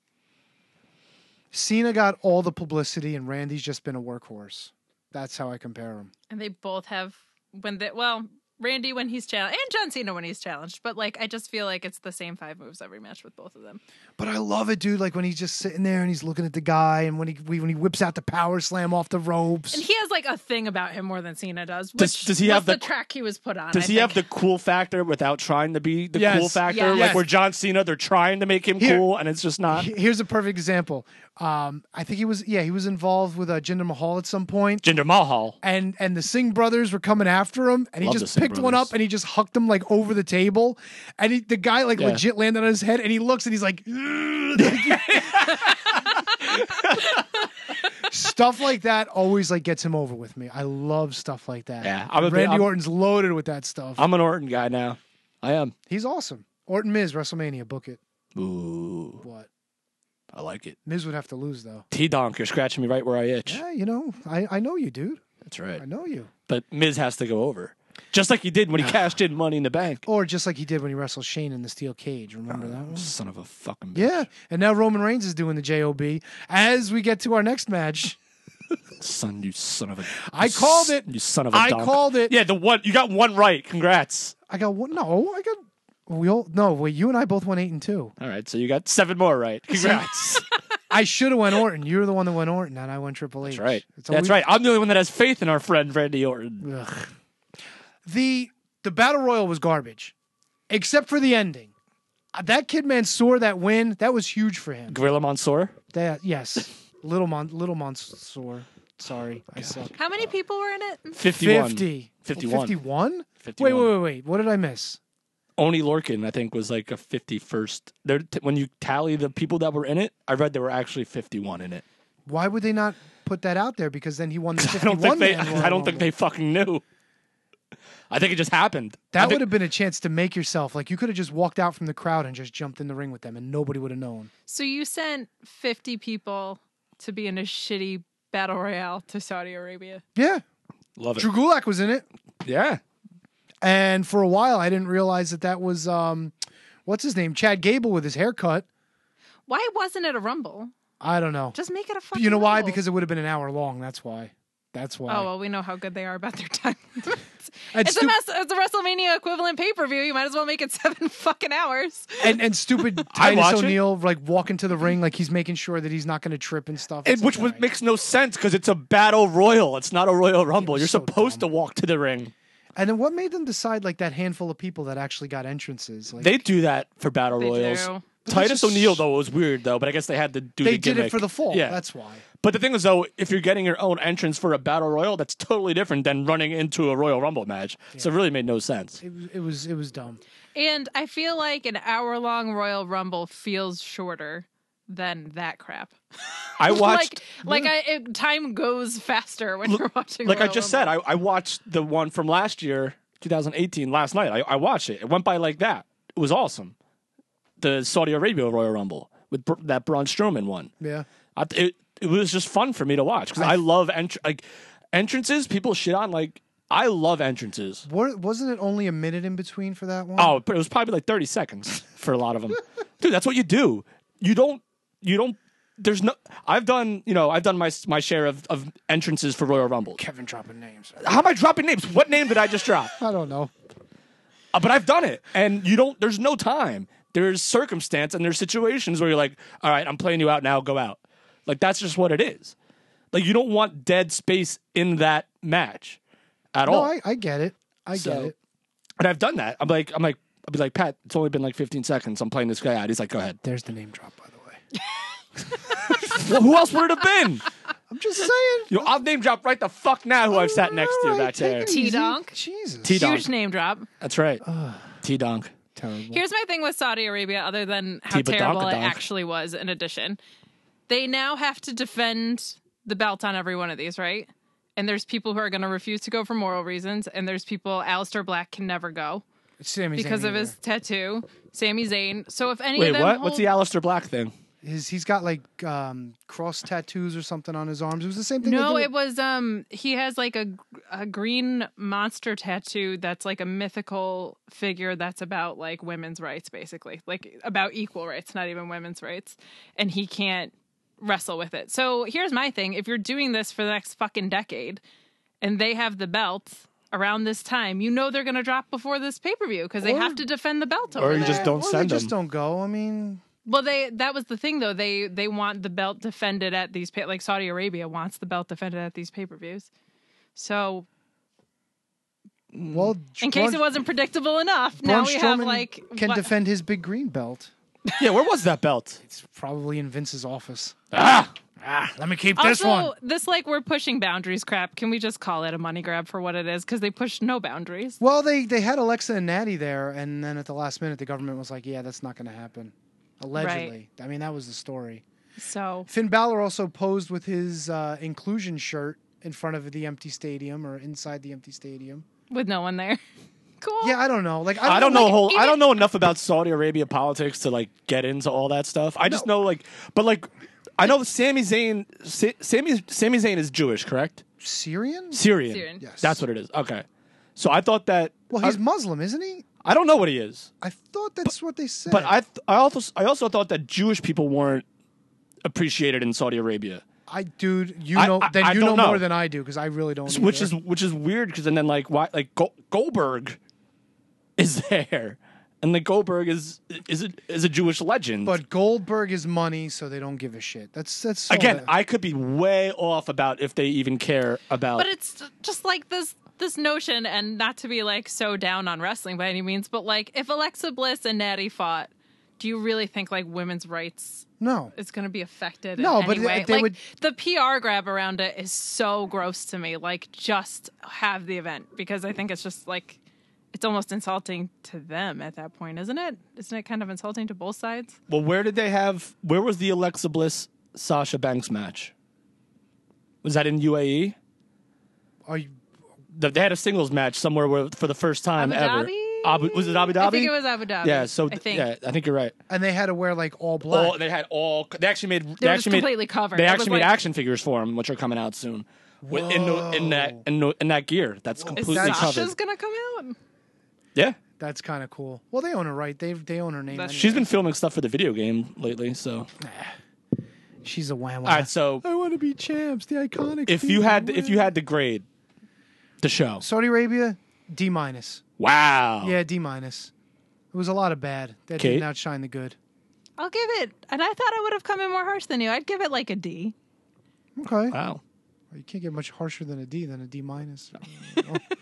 Cena got all the publicity and Randy's just been a workhorse. That's how I compare him. And they both have when they well, Randy when he's challenged and John Cena when he's challenged. But like I just feel like it's the same five moves every match with both of them. But I love it, dude. Like when he's just sitting there and he's looking at the guy, and when he when he whips out the power slam off the ropes. And he has like a thing about him more than Cena does. Which Does- does he was have the- the track he was put on? Does I he have the think. cool factor without trying to be the Yes. cool factor? Yes. Like Yes. where John Cena, they're trying to make him Here- cool, and it's just not. He- Here's a perfect example. Um, I think he was yeah he was involved with uh, Jinder Mahal at some point. Jinder Mahal. and and the Singh brothers were coming after him, and he Love the just Singh picked one brothers. up and he just hucked him like over the table, and he, the guy like Yeah. legit landed on his head, and he looks and he's like, stuff like that always like gets him over with me. I love stuff like that. Yeah, I'm a bit- Randy I'm- Orton's loaded with that stuff. I'm an Orton guy now. I am. He's awesome. Orton Miz WrestleMania, book it. Ooh, What? I like it. Miz would have to lose though. T Donk, you're scratching me right where I itch. Yeah, you know, I I know you, dude. That's right. I know you. But Miz has to go over, just like he did when he cashed in Money in the Bank. Or just like he did when he wrestled Shane in the steel cage. Remember that one? Son of a fucking bitch. Yeah, and now Roman Reigns is doing the J O B. As we get to our next match, Son, you son of a. I called it. You son of a. I donk. called it. Yeah, the one you got one right. Congrats. I got one. No, I got. We all no. Wait, you and I both went eight and two. All right, so you got seven more right. Congrats. I should have went Orton. You were the one that went Orton, and I went Triple H. That's right. It's That's always- right. I'm the only one that has faith in our friend Randy Orton. Ugh. The the battle royal was garbage, except for the ending. Uh, That Kid Mansoor, that win, that was huge for him. Gorilla Mansoor. That yes, little Mon little Mansoor. Sorry, I suck. How many people were in it? fifty-one. Fifty. fifty-one. Fifty-one. Wait, fifty-one. wait, wait, wait. What did I miss? Oni Lorcan, I think, was like a fifty-first. There, t- when you tally the people that were in it, I read there were actually fifty-one in it. Why would they not put that out there? Because then he won the I fifty-one don't think they. man Royal I don't think Rumble. they fucking knew. I think it just happened. I That think- would have been a chance to make yourself like you could have just walked out from the crowd and just jumped in the ring with them, and nobody would have known. So you sent fifty people to be in a shitty battle royale to Saudi Arabia. Yeah, love it. Drew Gulak was in it, Yeah, and for a while I didn't realize that that was um, what's his name, Chad Gable with his haircut. Why wasn't it a rumble? I don't know. Just make it a fucking You know why? rumble. Because it would have been an hour long. That's why. That's why. Oh well, we know how good they are about their time. and, it's, a stu- mess, it's a WrestleMania equivalent pay per view. You might as well make it seven fucking hours. and and stupid I'd Titus watch it. O'Neil like walking to the ring like he's making sure that he's not going to trip and stuff. it, It's which like, would, all right. makes no sense because it's a battle royal. It's not a Royal Rumble. was You're so supposed dumb. to walk to the ring. And then what made them decide like that handful of people that actually got entrances? Like They do that for battle They royals. do. Titus just- O'Neil though was weird though, but I guess they had to do they the did gimmick it for the fall. Yeah, That's why. But the thing is though, if you're getting your own entrance for a battle royal, that's totally different than running into a Royal Rumble match. So it really made no sense. It was it was it was dumb. And I feel like an hour long Royal Rumble feels shorter than that crap. I watched. like like I, it, time goes faster when you're watching. Like I Royal just said, Rumble. I, I watched the one from last year, twenty eighteen, last night. I, I watched it. It went by like that. It was awesome. The Saudi Arabia Royal Rumble with Br- that Braun Strowman one. Yeah. I, it it was just fun for me to watch because I, love entr- like entrances. People shit on like I love entrances. What, wasn't it only a minute in between for that one? Oh, but it was probably like thirty seconds for a lot of them. Dude, that's what you do. You don't. You don't. There's no. I've done. You know. I've done my my share of, of entrances for Royal Rumble. Kevin dropping names. How am I dropping names? What name did I just drop? I don't know. Uh, but I've done it, and you don't. There's no time. There's circumstance, and there's situations where you're like, all right, I'm playing you out now. Go out. Like that's just what it is. Like you don't want dead space in that match at No, all. I, I get it. I So- get it. And I've done that. I'm like, I'm like, I'll be like, Pat, it's only been like fifteen seconds. I'm playing this guy out. He's like, go ahead. There's the name drop, by the way. Well, who else would it have been? I'm just saying. You know, I'll name drop right the fuck now who I've sat next to All right, back take there. it easy. T-Donk. Jesus. T-Donk. Huge name drop. That's right. T Donk. Terrible. Here's my thing with Saudi Arabia, other than how Tiba terrible it Donkadonk. actually was. In addition, they now have to defend the belt on every one of these, right? And there's people who are going to refuse to go for moral reasons, and there's people. Aleister Black can never go Sami Zayn because of either. his tattoo. Sami Zayn. So if any Wait, of them what? hold, What's the Aleister Black thing? His, he's got like um, cross tattoos or something on his arms. It was the same thing. No, they did it was um he has like a a green monster tattoo that's like a mythical figure that's about like women's rights, basically. Like about equal rights, not even women's rights. And he can't wrestle with it. So here's my thing. If you're doing this for the next fucking decade and they have the belt around this time, you know they're gonna drop before this pay-per-view because they Or- have to defend the belt over Or you there. just don't or send they just them. don't go. I mean, Well, they that was the thing though. They they want the belt defended at these pay, like Saudi Arabia wants the belt defended at these pay-per-views. So well, in case Braun- it wasn't predictable enough, now Braun we have Strowman like can what- defend his big green belt. Yeah, where was that belt? It's probably in Vince's office. Ah! Ah, let me keep also, this one. this like we're pushing boundaries crap. Can we just call it a money grab for what it is? Because they pushed no boundaries. Well, they they had Alexa and Natty there, and then at the last minute, the government was like, "Yeah, that's not going to happen." Allegedly, I mean, that was the story. So Finn Balor also posed with his uh, inclusion shirt in front of the empty stadium or inside the empty stadium. with no one there, cool. Yeah, I don't know. Like, I don't, I don't know. like, whole, I even- don't know enough about Saudi Arabia politics to like get into all that stuff. I just know like, but like, I know Sami Zayn. Sa- Sami Sami Zayn is Jewish, correct? Syrian. Syrian. Syrian. Yes. That's what it is. Okay. So I thought that. Well, he's I, Muslim, isn't he? I don't know what he is, I thought that's what they said. but I th- I also I also thought that Jewish people weren't appreciated in Saudi Arabia, I, dude, you I- know, I- then I you know, don't know. more than I do because I really don't. which either. is which is weird because and then like why like Go- Goldberg is there, and like Goldberg is is a, is a Jewish legend. But Goldberg is money, so they don't give a shit. That's that's all Again, that- I could be way off about if they even care about. But it's just like this this notion, and not to be like so down on wrestling by any means, but like if Alexa Bliss and Natty fought, do you really think like women's rights no. is going to be affected? No, in but any way? they- they like, would- the P R grab around it is so gross to me. Like, just have the event because I think it's just like it's almost insulting to them at that point, isn't it? Isn't it kind of insulting to both sides? well, where did they have? Where was the Alexa Bliss Sasha Banks match? Was that in U A E? Are you? The- They had a singles match somewhere where, for the first time Abu ever. Dhabi? Abu, was it Abu Dhabi? I think it was Abu Dhabi. Yeah. So I think. yeah, I think you're right. And they had to wear like all black. All, they had all. They actually made. They They were just actually completely made, covered. They It actually was made like- action figures for him, which are coming out soon. With, in, the, in that in, the, in that gear, that's Is completely That's- covered. Sasha's gonna come out? Yeah, That's kind of cool. Well, they own her right. They they own her name. That's- anyway. she's been filming stuff for the video game lately. So She's a wham. all right, so I want to be champs. The iconic. if you had if you had to grade the show, Saudi Arabia, D minus. wow, Yeah, D minus. It was a lot of bad that Kate? didn't outshine the good. I'll give it, and I thought I would have come in more harsh than you. I'd give it like a D. Okay. wow. You can't get much harsher than a D than a D minus.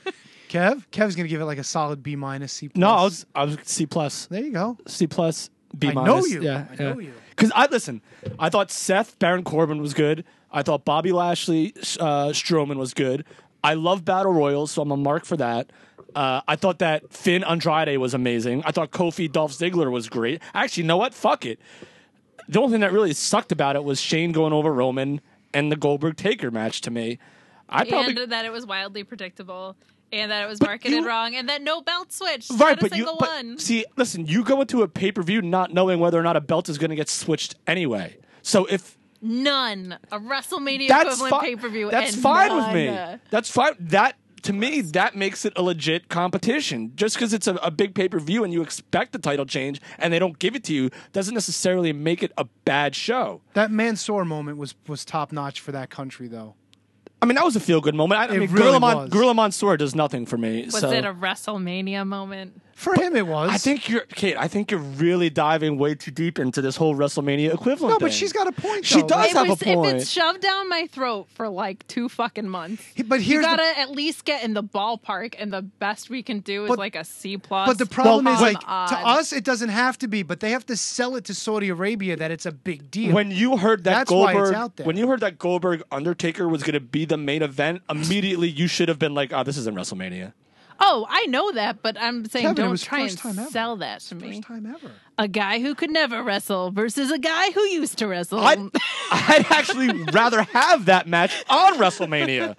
Kev? Kev's going to give it like a solid B minus, C plus. No, I was I was C plus, There you go. C plus, B I minus. know you. Yeah, I know you. Because I listen. I thought Seth Baron Corbin was good. I thought Bobby Lashley uh, Strowman was good. I love battle royals, so I'm a mark for that. Uh, I thought that Finn Andrade was amazing. I thought Kofi Dolph Ziggler was great. Actually, you know what? Fuck it. The only thing that really sucked about it was Shane going over Roman and the Goldberg Taker match to me. I probably And that it was wildly predictable, and that it was marketed you- wrong, and that no belt switched. right, not a but you single but one. see, listen, you go into a pay per view not knowing whether or not a belt is going to get switched anyway. So if None. A WrestleMania that's equivalent fi- pay per view. that's and fine none. with me. That's fine. That to me, that makes it a legit competition. Just because it's a, a big pay per view and you expect the title change and they don't give it to you doesn't necessarily make it a bad show. That Mansoor moment was, was top notch for that country, though. I mean, that was a feel good moment. I, I It mean, really Gorilla, Mon- was. Gorilla Mansoor does nothing for me. Was so. it a WrestleMania moment? For him, it was. I think you're, Kate. I think you're really diving way too deep into this whole WrestleMania equivalent. No, but thing. she's got a point. She though. does It have was, a point. If it's shoved down my throat for like two fucking months, He- but you here's the- gotta at least get in the ballpark, and the best we can do is But- like a C plus. But the problem Well, is, when- like, Come to on. us, it doesn't have to be, but they have to sell it to Saudi Arabia that it's a big deal. When you heard that That's why it's Goldberg, out there. when you heard that Goldberg Undertaker was going to be the main event, immediately you should have been like, "Oh, this isn't WrestleMania." oh, I know that, but I'm saying Kevin, it don't was try and first time ever. sell that to me. First time ever. A guy who could never wrestle versus a guy who used to wrestle. I'd, I'd actually rather have that match on WrestleMania.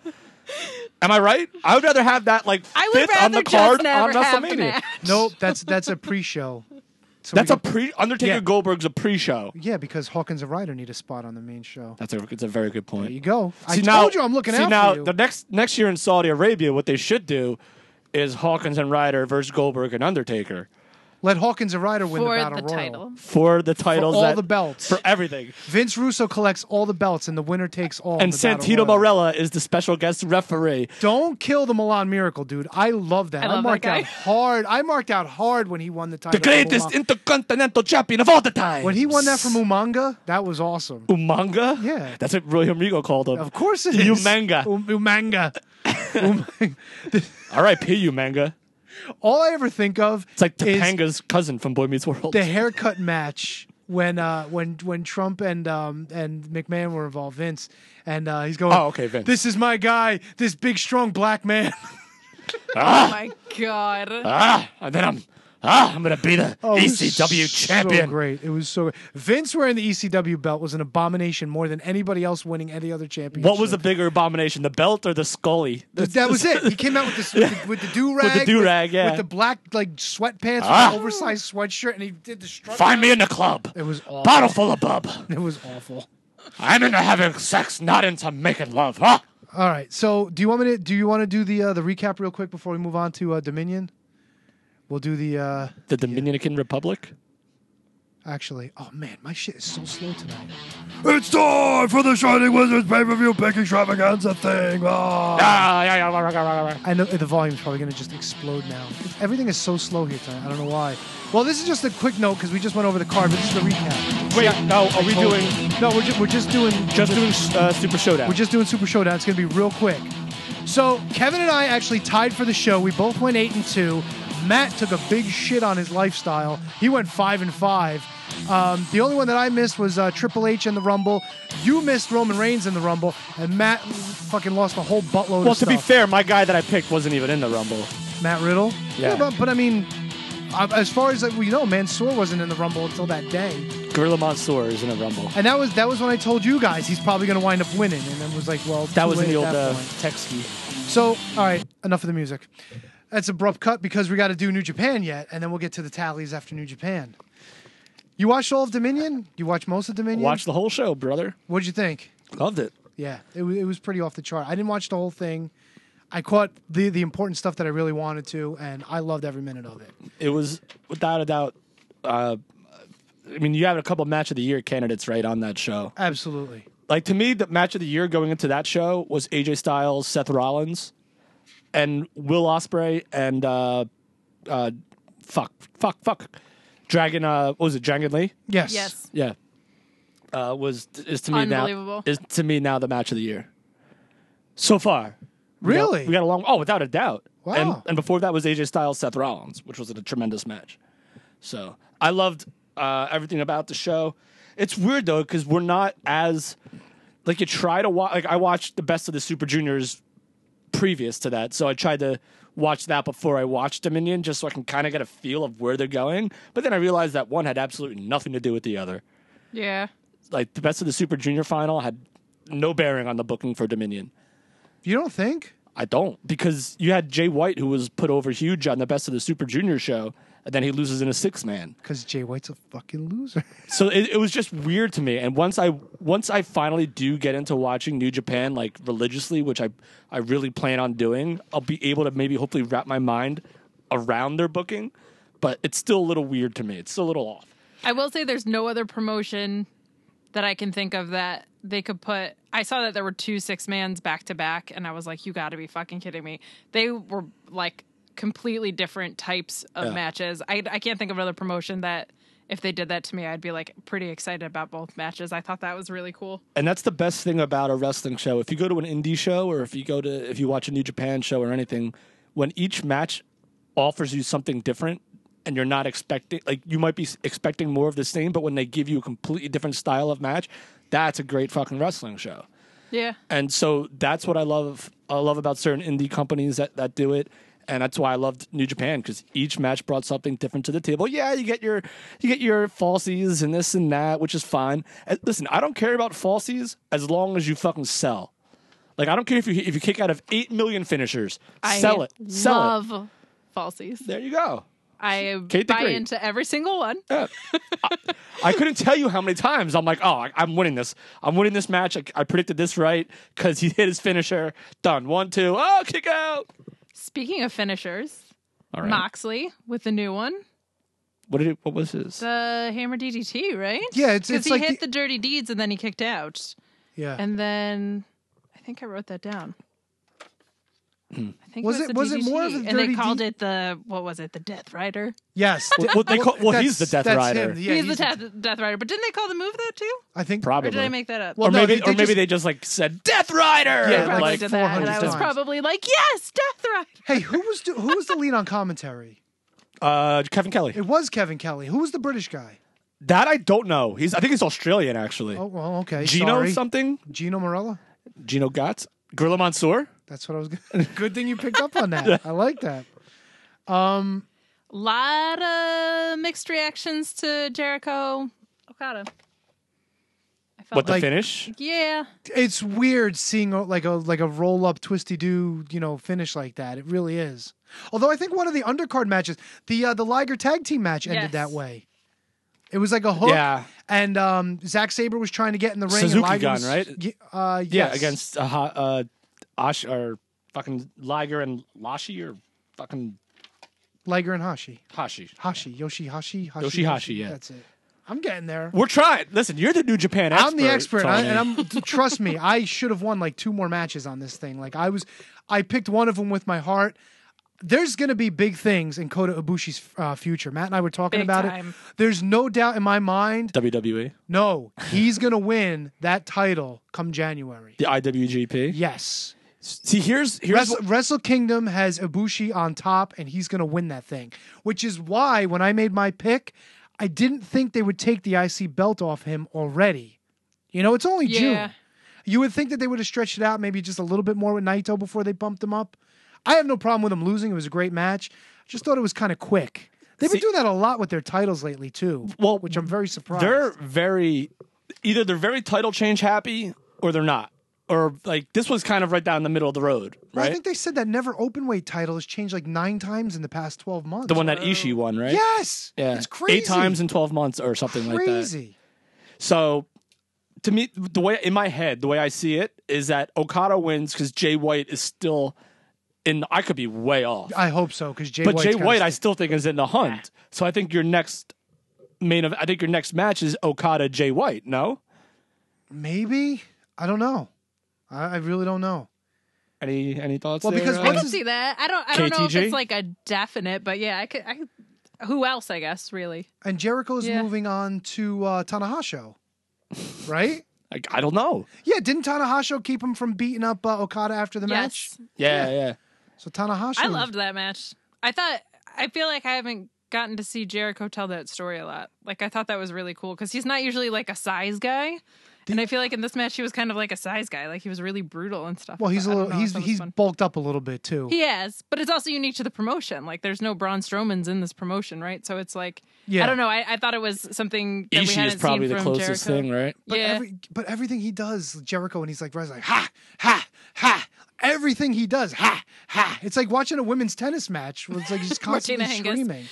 Am I right? I would rather have that like I would fifth rather on the just card never on have the WrestleMania. match. Nope, that's that's a pre-show. So That's we a can- pre Undertaker Yeah. Goldberg's a pre-show. yeah, because Hawkins and Ryder need a spot on the main show. That's a it's a very good point. There you go. I See, told now- you I'm looking see, out now, for you. the next next year in Saudi Arabia, what they should do is Hawkins and Ryder versus Goldberg and Undertaker Let Hawkins and Ryder win for the battle the royal. title. for the titles, all that- the belts. for everything. Vince Russo collects all the belts, and the winner takes all. in And the battle Santino royal. Marella is the special guest referee. Don't kill the Milan Miracle, dude. I love that. I love that marked guy. out hard. I marked out hard when he won the title. The greatest from Umang- intercontinental champion of all the time. When he won that from Umanga, that was awesome. Umanga? Yeah. That's what William Regal called him. Of course it is. Umanga. Um, Umanga. Um- R I P Umanga. All I ever think of It's like is Topanga's cousin from Boy Meets World. the haircut match when uh, when when Trump and um, and McMahon were involved, Vince, and uh, he's going, Oh, okay, Vince. This is my guy, this big strong black man. Oh my god. ah, and then I'm ah, I'm gonna be the Oh, it E was C W So champion. great. It was so great. Vince wearing the E C W belt was an abomination more than anybody else winning any other championship. What was the bigger abomination, the belt or the Scully? Th- That was it. He came out with, this, with, the, with the do rag, With the do-rag, yeah. with the black like sweatpants, Ah. with the oversized sweatshirt, and he did the strut. Find me in the club. It was awful. Bottle full of bub. It was awful. I'm into having sex, not into making love, huh? All right. So, do you want me to? Do you want to do the uh, the recap real quick before we move on to uh, Dominion? We'll do the. Uh, The Dominican Republic? actually, oh man, my shit is so slow tonight. It's time for the Shining Wizards pay-per-view pick extravaganza thing. Ah. Ah, yeah, yeah, yeah, yeah, yeah. I know the volume's probably going to just explode now. Everything is so slow here tonight. I don't know why. Well, this is just a quick note because we just went over the card, but this is the recap. Wait, no, are we Told- doing No, we're just we're just doing just doing uh, Super Showdown? We're just doing Super Showdown. It's going to be real quick. So Kevin and I actually tied for the show. We both went eight and two. Matt took a big shit on his lifestyle. He went five and five. Um, the only one that I missed was uh, Triple H in the Rumble. You missed Roman Reigns in the Rumble, and Matt fucking lost a whole buttload well, of to stuff. be fair, my guy that I picked wasn't even in the Rumble. Matt Riddle. Yeah. but, but I mean, uh, as far as like, we know, Mansoor wasn't in the Rumble until that day. Gorilla Mansoor is in a Rumble. And that was that was when I told you guys he's probably going to wind up winning, and then was like, well, That too was in late the at old that uh, point. Texky. So, all right, enough of the music. That's abrupt cut because we got to do New Japan yet, and then we'll get to the tallies after New Japan. You watched all of Dominion? You watched most of Dominion? Watch the whole show, brother. What'd you think? Loved it. Yeah, it, wa- it was pretty off the chart. I didn't watch the whole thing. I caught the, the important stuff that I really wanted to, and I loved every minute of it. It was without a doubt. Uh, I mean, you had a couple match of the year candidates right on that show. Absolutely. Like to me, the match of the year going into that show was A J Styles, Seth Rollins, and Will Ospreay and uh, uh, fuck, fuck, fuck, Dragon. Uh, what was it, Dragon Lee? Yes. Yes. Yeah, uh, was is to me now Unbelievable. is to me now the match of the year so far. We got- Really? We got along. Oh, without a doubt. Wow. And, and before that was A J Styles, Seth Rollins, which was a tremendous match. So I loved uh, everything about the show. It's weird though because we're not as like you try to watch. Like I watched the Best of the Super Juniors previous to that, so I tried to watch that before I watched Dominion, just so I can kind of get a feel of where they're going. But then I realized that one had absolutely nothing to do with the other. Yeah. Like the Best of the Super Junior final had no bearing on the booking for Dominion. You don't think? I don't, because you had Jay White, who was put over huge on the Best of the Super Junior show, and then he loses in a six man. Because Jay White's a fucking loser. So it, it was just weird to me. And once I once I finally do get into watching New Japan like religiously, which I I really plan on doing, I'll be able to maybe hopefully wrap my mind around their booking. But it's still a little weird to me. It's still a little off. I will say there's no other promotion that I can think of that they could put. I saw that there were two six mans back to back, and I was like, you got to be fucking kidding me. They were like completely different types of Yeah. matches. I, I can't think of another promotion that if they did that to me, I'd be like pretty excited about both matches. I thought that was really cool. And that's the best thing about a wrestling show. If you go to an indie show or if you go to if you watch a New Japan show or anything, when each match offers you something different and you're not expecting, like you might be expecting more of the same, but when they give you a completely different style of match, that's a great fucking wrestling show. Yeah. And so that's what I love. I love about certain indie companies that, that do it, and that's why I loved New Japan, because each match brought something different to the table. Yeah, you get your you get your falsies and this and that, which is fine. And listen, I don't care about falsies as long as you fucking sell. Like I don't care if you if you kick out of eight million finishers, I sell it, sell love it. falsies. There you go. I Kate the buy Great. into every single one. Yeah. I, I couldn't tell you how many times I'm like, oh, I, I'm winning this. I'm winning this match. I, I predicted this right because he hit his finisher. Done. One, two. Oh, kick out. Speaking of finishers, All right. Moxley with the new one, What did it, what was his? the Hammer D D T, right? Yeah, it's- 'Cause it's he like hit the- the dirty deeds and then he kicked out, Yeah. and then I think I wrote that down. I think Was it was, it- the was it D D T, more of a and dirty they called D- it the what was it? The Death Rider. yes. Well, they call- well, he's the That's- Death that's Rider. him. Yeah, he's, the death, death Rider, but didn't they call the move that too? I think Probably. Or did I make that up? Well, or no, maybe, they- or they maybe just- they just like said Death Rider. Yeah, They like probably like, did that, and 400 I was times. probably like, yes, Death Rider. Hey, who was do, who was the lead on commentary? uh, Kevin Kelly. It was Kevin Kelly. Who was the British guy? That I don't know. He's I think he's Australian actually. Oh, well, okay. Gino sorry. something. Gino Morella. Gino Gotts. Gorilla Mansour. That's what I was. Gonna, good thing you picked up on that. I like that. Um, Lot of mixed reactions to Jericho Okada. I felt What the like, finish? yeah, it's weird seeing a, like a like a roll up twisty do you know finish like that. It really is. Although I think one of the undercard matches, the uh, the Liger tag team match, ended Yes. that way. It was like a hook, Yeah. and um, Zack Sabre was trying to get in the ring. Suzuki and Liger gun, was, right? y- Uh, Yeah, yes. against uh, Ha- uh, Ash or fucking Liger and Lashi or fucking Liger and Hashi. Hashi. Hashi, Yoshi Hashi, Hashi, Yoshi-Hashi, yeah. That's it. I'm getting there. We're trying. Listen, you're the New Japan expert. I'm the expert, I, Tony. and I'm trust me. I should have won like two more matches on this thing. Like I was, I picked one of them with my heart. There's going to be big things in Kota Ibushi's uh, future. Matt and I were talking Big about time. it. There's no doubt in my mind. W W E, No, he's going to win that title come January. the I W G P. Yes. See, here's here's Wrestle, what- Wrestle Kingdom has Ibushi on top, and he's going to win that thing. Which is why when I made my pick, I didn't think they would take the I C belt off him already. You know, it's only Yeah. June. You would think that they would have stretched it out maybe just a little bit more with Naito before they bumped him up. I have no problem with him losing. It was a great match. I just thought it was kind of quick. They've been See- doing that a lot with their titles lately too. Well, which I'm very surprised. they're very either they're very title change happy or they're not. Or like this was kind of right down the middle of the road, Well, right? I think they said that never open weight title has changed like nine times in the past twelve months. the one that Ishii won, right? Yes. Yeah. It's crazy. Eight times in twelve months or something like that. Crazy. So, to me, the way in my head, the way I see it is that Okada wins because Jay White is still in. I could be way off, I hope so because Jay but White's Jay gotta White, I stay- still think is in the hunt. So I think your next main of I think your next match is Okada Jay White. No, maybe I don't know. I, I really don't know. any any thoughts? Well, there, because uh, I what's can his- see that. I don't. I don't know if K T G? it's like a definite, but yeah, I could. I could who else? I guess really. And Jericho's Yeah. moving on to uh, Tanahasho, right? Like, I don't know. Yeah, didn't Tanahashi keep him from beating up uh, Okada after the match? Yes. Yeah, yeah. So Tanahashi. I was- loved that match. I thought, I feel like I haven't gotten to see Jericho tell that story a lot. Like, I thought that was really cool because he's not usually like a size guy. And I feel like in this match, he was kind of like a size guy. Like, he was really brutal and stuff. Well, he's a I don't little. know, I He's thought it was he's fun. bulked up a little bit too. He has, but it's also unique to the promotion. Like, there's no Braun Strowmans in this promotion, right? So it's like, Yeah. I don't know. I, I thought it was something that we Ishii hadn't is probably seen the from closest Jericho. thing, right? But yeah. every but everything he does, Jericho, when he's like, Rez, like ha ha ha. Everything he does, ha ha. It's like watching a women's tennis match. Where it's like he's constantly Martina Hingis. screaming.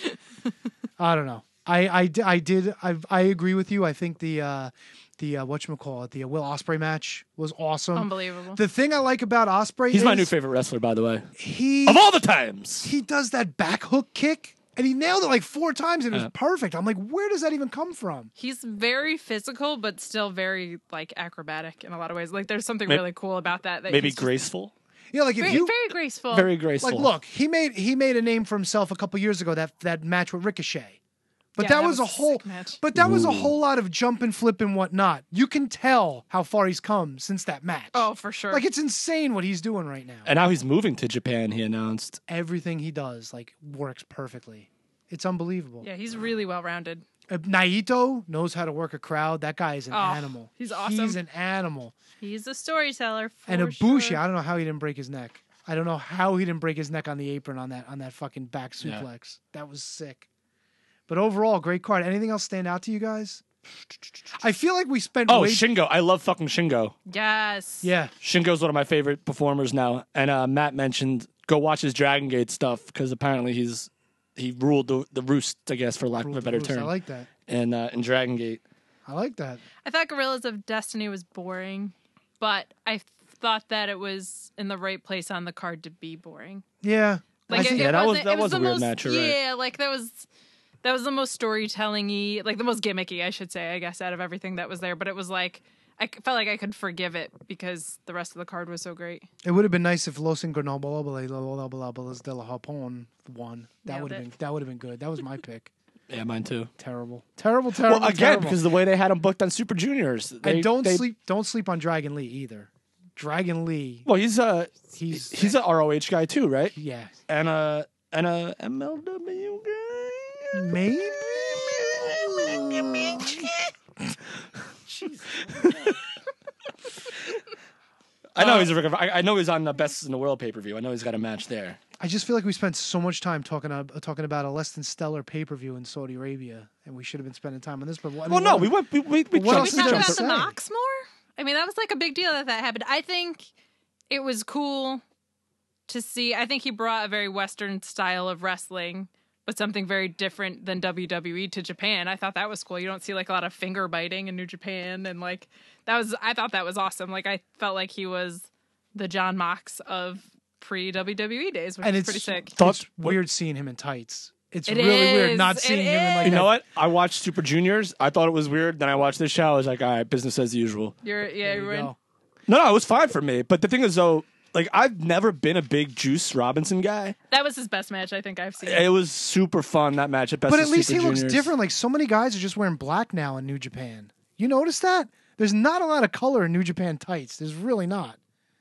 I don't know. I I, di- I did. I I agree with you. I think the uh, the uh, whatchamacallit, the uh, Will Ospreay match was awesome. Unbelievable. The thing I like about Ospreay He's is my new favorite wrestler, by the way. he Of all the times. he does that back hook kick. And he nailed it like four times, and it was Yeah. perfect. I'm like, where does that even come from? He's very physical, but still very like acrobatic in a lot of ways. Like, there's something Maybe- really cool about that. that Maybe he's just graceful. Yeah, like if very, you very graceful. Very graceful. like, look, he made he made a name for himself a couple years ago. That that match with Ricochet, but Yeah, that, that was, was a a whole. sick match. But that was a whole lot of jump and flip and whatnot. You can tell how far he's come since that match. Oh, for sure. Like it's insane what he's doing right now. And now he's moving to Japan, he announced. Everything he does like works perfectly. It's unbelievable. yeah, he's really well rounded. Uh, Naito knows how to work a crowd. That guy is an Oh, animal. he's awesome. He's an animal. He's a storyteller. For And Ibushi, sure. I don't know how he didn't break his neck. I don't know how he didn't break his neck on the apron on that on that fucking back Yeah. suplex. That was sick. But overall, great card. Anything else stand out to you guys? I feel like we spent Oh, way Shingo. I love fucking Shingo. Yes. yeah. Shingo's one of my favorite performers now. And uh, Matt mentioned go watch his Dragon Gate stuff because apparently he's he ruled the, the roost, I guess, for lack of a better Bruce, term. I like that. in, uh, in Dragon Gate. I like that. I thought Gorillas of Destiny was boring, but I thought that it was in the right place on the card to be boring. Yeah. Like I think- it, Yeah, it that was- wasn't- that it was, was a the weird most, match, you're right. Yeah, like that was that was the most storytelling-y, like the most gimmicky, I should say, I guess, out of everything that was there. But it was like I c- felt like I could forgive it because the rest of the card was so great. It would have been nice if Los Ingobernables de la Japón won. That Nailed would have it. been that would have been good. That was my pick. Yeah, mine too. Terrible. Terrible, terrible. Well, again, terrible. because the way they had him booked on Super Juniors. They, and don't they- sleep don't sleep on Dragon Lee either. Dragon Lee, Well, he's a he's he's an R O H guy too, right? yeah. And a and a M L W guy. Maybe. I know he's a, I, I know he's on the Best in the World pay per view. I know he's got a match there. I just feel like we spent so much time talking uh, talking about a less than stellar pay per view in Saudi Arabia, and we should have been spending time on this. But I mean, Well, no, what- we went. We we, we What Can else we is talk there about to the say? Knox more? I mean, that was like a big deal that that happened. I think it was cool to see. I think he brought a very Western style of wrestling, but something very different than W W E to Japan. I thought that was cool. You don't see like a lot of finger biting in New Japan, and like that was. I thought that was awesome. Like I felt like he was the John Mox of pre W W E days, which and is it's pretty sick. It's Thoughts- weird seeing him in tights. It's It really weird is. not It seeing him in like is. You that. know what? I watched Super Juniors. I thought it was weird. Then I watched this show. I was like, all right, business as usual. You're yeah, There you you're in. go. No, no, it was fine for me. But the thing is, though, like I've never been a big Juice Robinson guy. That was his best match I think I've seen. It was super fun that match at Best But of at least he Super looks Juniors. different. Like so many guys are just wearing black now in New Japan. You notice that? There's not a lot of color in New Japan tights. There's really not.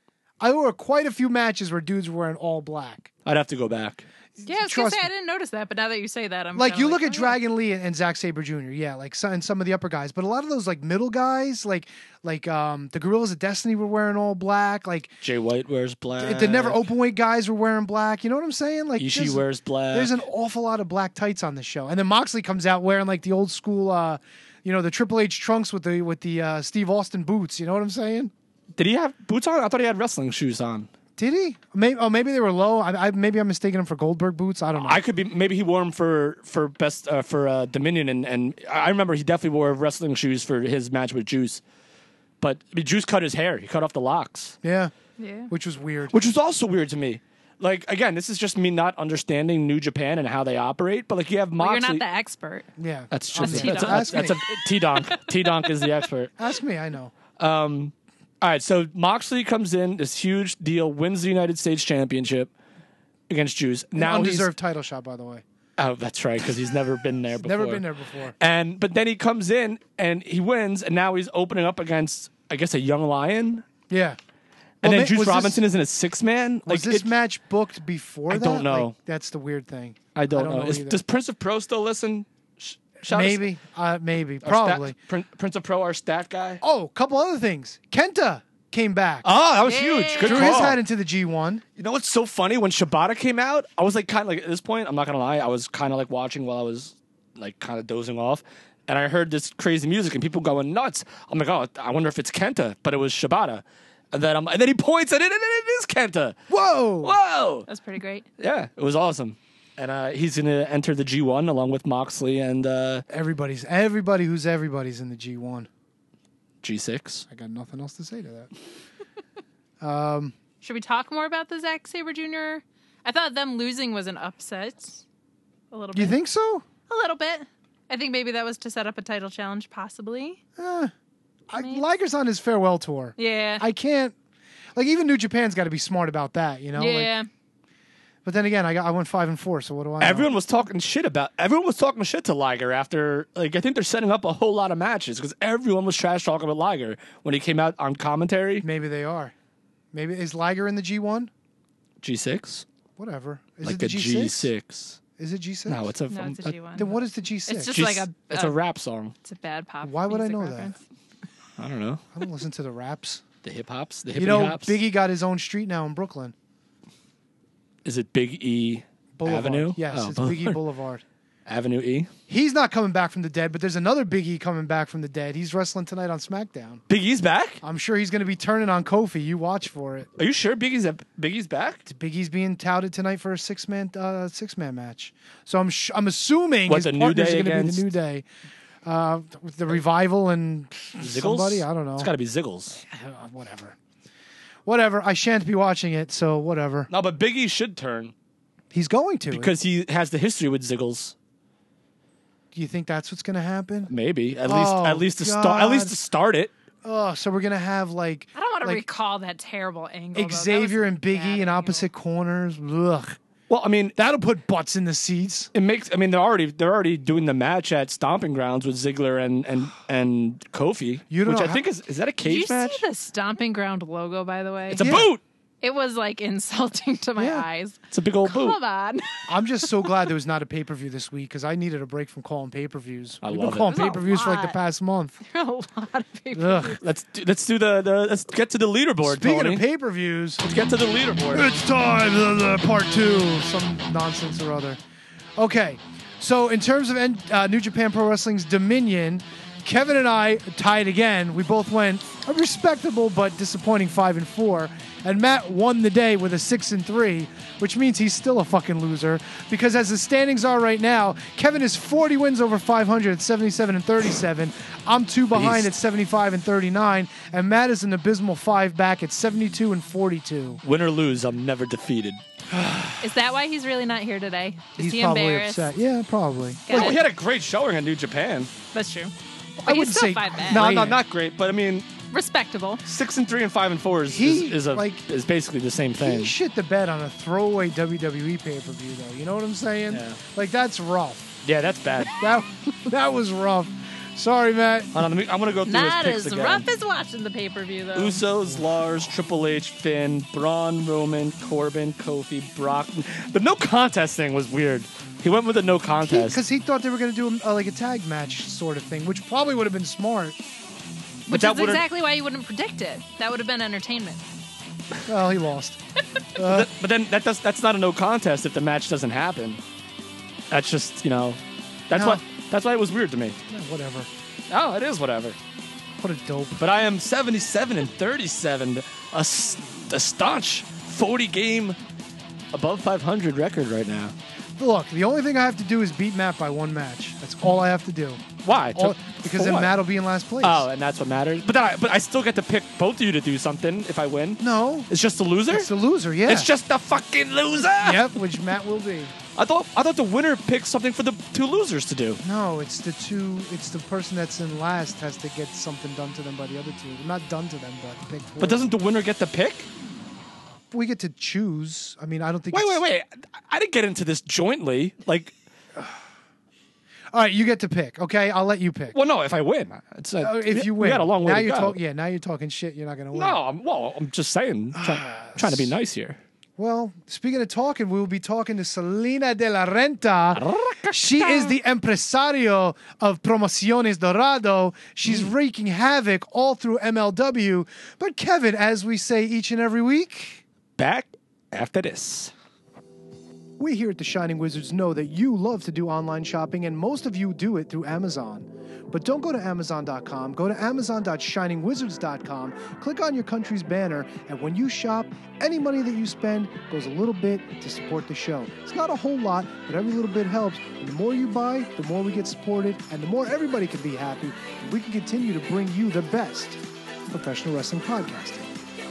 I wore quite a few matches where dudes were wearing all black. I'd have to go back. Yeah, I was gonna Trust say me. I didn't notice that, but now that you say that, I'm Like kinda you look at oh, yeah. Dragon Lee and, and Zack Sabre Junior Yeah, like some, and some of the upper guys, but a lot of those like middle guys, like like um the Gorillas of Destiny were wearing all black. Like Jay White wears black. the never open weight guys were wearing black. You know what I'm saying? Like Ishii there's- wears black. There's an awful lot of black tights on this show, and then Moxley comes out wearing like the old school, uh, you know, the Triple H trunks with the with the uh, Steve Austin boots. You know what I'm saying? Did he have boots on? I thought he had wrestling shoes on. Did he? Maybe oh maybe they were low. I, I maybe I'm mistaking him for Goldberg boots. I don't know. I could be. Maybe he wore them for for best uh, for uh, Dominion, and and I remember he definitely wore wrestling shoes for his match with Juice. But I mean, Juice cut his hair. He cut off the locks, yeah, Yeah. which was weird. which was also weird to me. Like again, this is just me not understanding New Japan and how they operate. But like you have Well, Moxley. you're not the expert. Yeah, That's on just T-Donk. that's a, that's, that's a T-Donk. T-Donk is the expert. ask me. I know. All right, so Moxley comes in, this huge deal, wins the United States Championship against Juice. Now he's Undeserved title shot, by the way. oh, that's right, because he's never been there before. Never been there before. And but then he comes in and he wins, and now he's opening up against I guess, a young lion. Yeah. And Well, then ma- Juice was Robinson this, is in a six man. Was Like this it- match booked before I that? don't know. Like, that's the weird thing. I don't, know. Is, either. does Prince of Pro still listen? Sh- shout us- Maybe. Uh, maybe. our stat- Probably. Prin- Prince of Pro, our stat guy. Oh, a couple other things. Kenta came back. Oh, that was huge. Good Threw call. his hat into the G one. You know what's so funny? When Shibata came out, I was like kind of like at this point, I'm not gonna lie, I was kind of like watching while I was like kind of dozing off, and I heard this crazy music and people going nuts. I'm like, oh, I wonder if it's Kenta, but it was Shibata, and then I'm, and then he points at it, and then it is Kenta. Whoa. Whoa! That's pretty great. Yeah, it was awesome, and uh, he's gonna enter the G one along with Moxley and uh, Everybody's everybody who's everybody's in the G one. G six. I got nothing else to say to that. Should we talk more about the Zack Sabre Junior? I thought them losing was an upset. A little bit. You think so? A little bit. I think maybe that was to set up a title challenge, possibly. I, Liger's on his farewell tour. Yeah. I can't. Like even New Japan's got to be smart about that, you know. Like, yeah. but then again, I got I went five and four, so what do I? know? Everyone was talking shit about. Everyone was talking shit to Liger after. Like I think they're setting up a whole lot of matches because everyone was trash talking about Liger when he came out on commentary. Maybe they are. Maybe is Liger in the G one? G six, Whatever. Is like it the a G G six? six. Is it G six? No, it's a. No, it's a G one. Then what is the G six? It's just G- like a. It's a rap song. It's a bad pop. Why would I music know that? reference. I don't know. I don't listen to the raps. The hip hops. The You hippity know, hops. Biggie got his own street now in Brooklyn. Is it Big E Boulevard. Avenue? Yes, Oh, it's Biggie Boulevard. Avenue E. He's not coming back from the dead, but there's another Biggie coming back from the dead. He's wrestling tonight on SmackDown. Big E's back. I'm sure he's going to be turning on Kofi. You watch for it. Are you sure Big E's Big E's back? Big E's being touted tonight for a six man uh, six man match. So I'm sh- I'm assuming What, his the New partners Day are going to be against- the New Day, uh, with the Revival and Ziggles? somebody. I don't know. It's got to be Ziggles. Uh, whatever, whatever. I shan't be watching it, so whatever. No, but Big E should turn He's going to because he has the history with Ziggles. Do you think that's what's going to happen? Maybe at least Oh, at least to start at least God. to start it. Oh, so we're going to have like I don't want to like recall that terrible angle. though. That Xavier was and Big bad E in angle. opposite corners. Ugh. Well, I mean, That'll put butts in the seats. it makes. I mean, they're already they're already doing the match at Stomping Grounds with Ziggler and and and Kofi, You don't which know I how- think is is that a Did you cage match? see the Stomping Ground logo, by the way? It's a Yeah. boot. It was like insulting to my Yeah. eyes. It's a big old boot. Come on. I'm just so glad there was not a pay per view this week because I needed a break from calling pay per views. I We've love been it. calling There's pay a per views for like the lot. past month. a lot of people. Ugh. Let's do, let's do the, the let's get to the leaderboard. Speaking Tony. of pay per views, let's get to the leaderboard. It's time. the, the part two, some nonsense or other. Okay, so in terms of N- uh, New Japan Pro Wrestling's Dominion, Kevin and I tied again. We both went a respectable but disappointing five and four, and Matt won the day with a six and three, which means he's still a fucking loser. Because as the standings are right now, Kevin is forty wins over five hundred at seventy-seven and thirty-seven. I'm two behind Beast. at seventy-five and thirty-nine, and Matt is an abysmal five back at seventy-two and forty-two. Win or lose, I'm never defeated. Is that why he's really not here today? Is He's he probably embarrassed? upset. Yeah, probably. Got Well, it. he had a great showing at New Japan. That's true. I But he's wouldn't still say five back. No, Great. no, not great, but I mean, Respectable. six and three and five and four is He, is, is a like- is basically the same He thing. shit the bed on a throwaway W W E pay per view, though. You know what I'm saying? Yeah. Like that's rough. Yeah, that's bad. That that was rough. Sorry, Matt. Hold on, let me, I'm gonna go through Not his picks as again. rough as watching the pay per view, though. Usos, Lars, Triple H, Finn, Braun, Roman, Corbin, Kofi, Brock. The no contest thing was weird. He went with a no contest. Because he thought they were going to do a, like a tag match sort of thing, which probably would have been smart. Which that is would've- exactly why you wouldn't predict it. That would have been entertainment. Well, he lost. But, but then that does, that's not a no contest if the match doesn't happen. That's just, you know, that's No. why that's why it was weird to me. Eh, Whatever. Oh, it is whatever. What a dope. But I am seventy-seven and thirty-seven, a, s- a staunch forty game above five hundred record right now. Look, the only thing I have to do is beat Matt by one match. That's all I have to do. Why? All, To- because for then what? Matt will be in last place. Oh, and that's what matters. But then I, but I still get to pick both of you to do something if I win. No. It's just the loser. It's the loser, yeah. It's just the fucking loser. Yep, which Matt will be. I thought I thought the winner picked something for the two losers to do. No, it's the two. It's the person that's in last has to get something done to them by the other two. Not done to them, but picked. for But them. doesn't the winner get the pick? we get to choose? I mean, I don't think. Wait, it's, wait, wait! I didn't get into this jointly. Like, All right, you get to pick. Okay, I'll let you pick. Well, no, if I win, it's a, Oh, if we- you we win, got a long way now to you're go. talk- Yeah, now you're talking shit. You're not going to win. No, I'm, well, I'm just saying, try, trying to be nice here. Well, speaking of talking, we will be talking to Selena de la Renta. She is the empresario of Promociones Dorado. She's wreaking havoc all through M L W. But Kevin, as we say each and every week, Back after this. we here at the Shining Wizards know that you love to do online shopping, and most of you do it through Amazon. But don't go to amazon dot com. Go to amazon dot shining wizards dot com. Click on your country's banner, and when you shop, any money that you spend goes a little bit to support the show. It's not a whole lot, but every little bit helps. And the more you buy, the more we get supported, and the more everybody can be happy, and we can continue to bring you the best professional wrestling podcasting.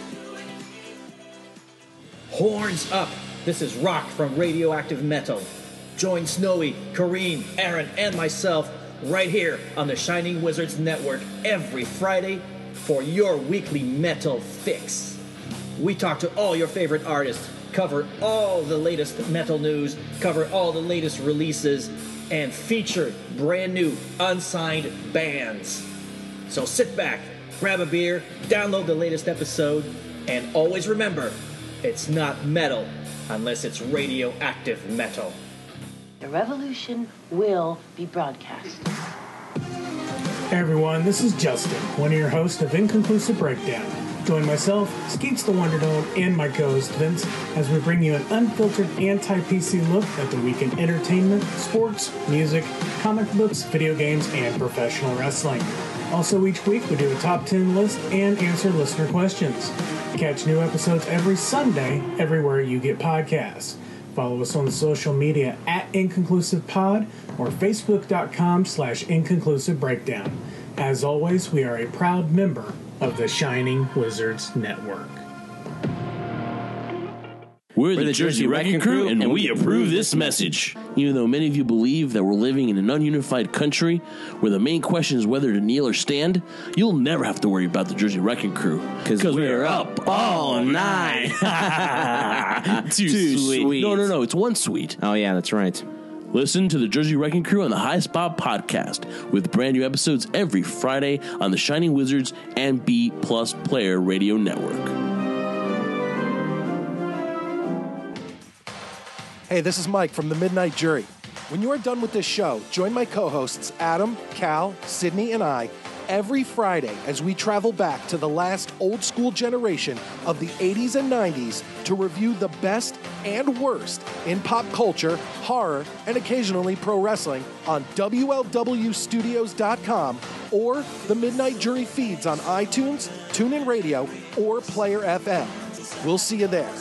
Horns up! This is Rock from Radioactive Metal. Join Snowy, Kareem, Aaron, and myself right here on the Shining Wizards Network every Friday for your weekly metal fix. We talk to all your favorite artists, cover all the latest metal news, cover all the latest releases, and feature brand new unsigned bands. So sit back, grab a beer, download the latest episode, and always remember, it's not metal unless it's radioactive metal. The revolution will be broadcast. Hey everyone, this is Justin, one of your hosts of Inconclusive Breakdown. Join myself, Skeets the Wonder Dome, and my co-host Vince as we bring you an unfiltered anti-P C look at the week in entertainment, sports, music, comic books, video games, and professional wrestling. Also, each week we do a top ten list and answer listener questions. Catch new episodes every Sunday everywhere you get podcasts. Follow us on the social media at Inconclusive Pod or Facebook.com slash Inconclusive Breakdown. As always, we are a proud member of the Shining Wizards Network. We're the, the Jersey Wrecking Crew, and we approve this message. Even though many of you believe that we're living in an ununified country where the main question is whether to kneel or stand, you'll never have to worry about the Jersey Wrecking Crew. Because we're up all night. Too, Too sweet. sweet. No, no, no. It's one sweet. Oh, yeah, that's right. Listen to the Jersey Wrecking Crew on the High Spot podcast with brand new episodes every Friday on the Shining Wizards and B Plus Player Radio Network. Hey, this is Mike from the Midnight Jury. When you are done with this show, join my co-hosts Adam, Cal, Sydney, and I every Friday as we travel back to the last old-school generation of the eighties and nineties to review the best and worst in pop culture, horror, and occasionally pro wrestling on W L W studios dot com or the Midnight Jury feeds on iTunes, TuneIn Radio, or Player F M. We'll see you there.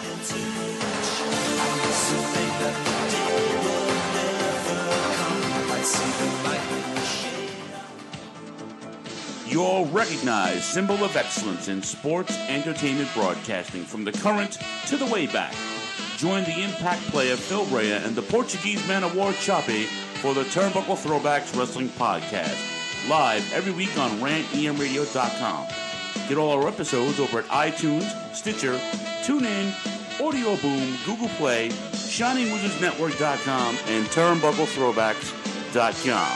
Your recognized symbol of excellence in sports entertainment broadcasting from the current to the way back. Join the Impact player Phil Brea and the Portuguese man of war Choppy for the Turnbuckle Throwbacks Wrestling Podcast, live every week on rant e m radio dot com. Get all our episodes over at iTunes, Stitcher, TuneIn, Audio Boom, Google Play, shining wizards network dot com, and turnbuckle throwbacks dot com.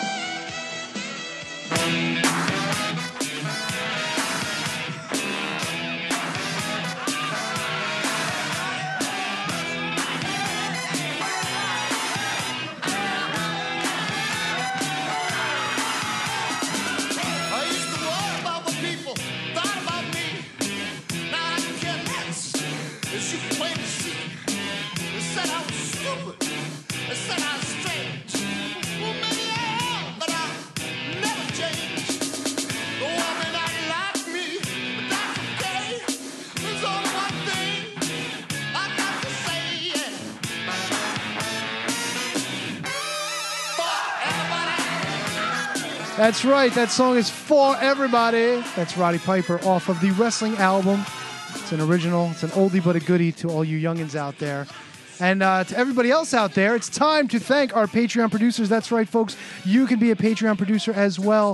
That's right. That song is For Everybody. That's Roddy Piper off of the wrestling album. It's an original. It's an oldie but a goodie to all you youngins out there. And uh, to everybody else out there, it's time to thank our Patreon producers. That's right, folks. You can be a Patreon producer as well.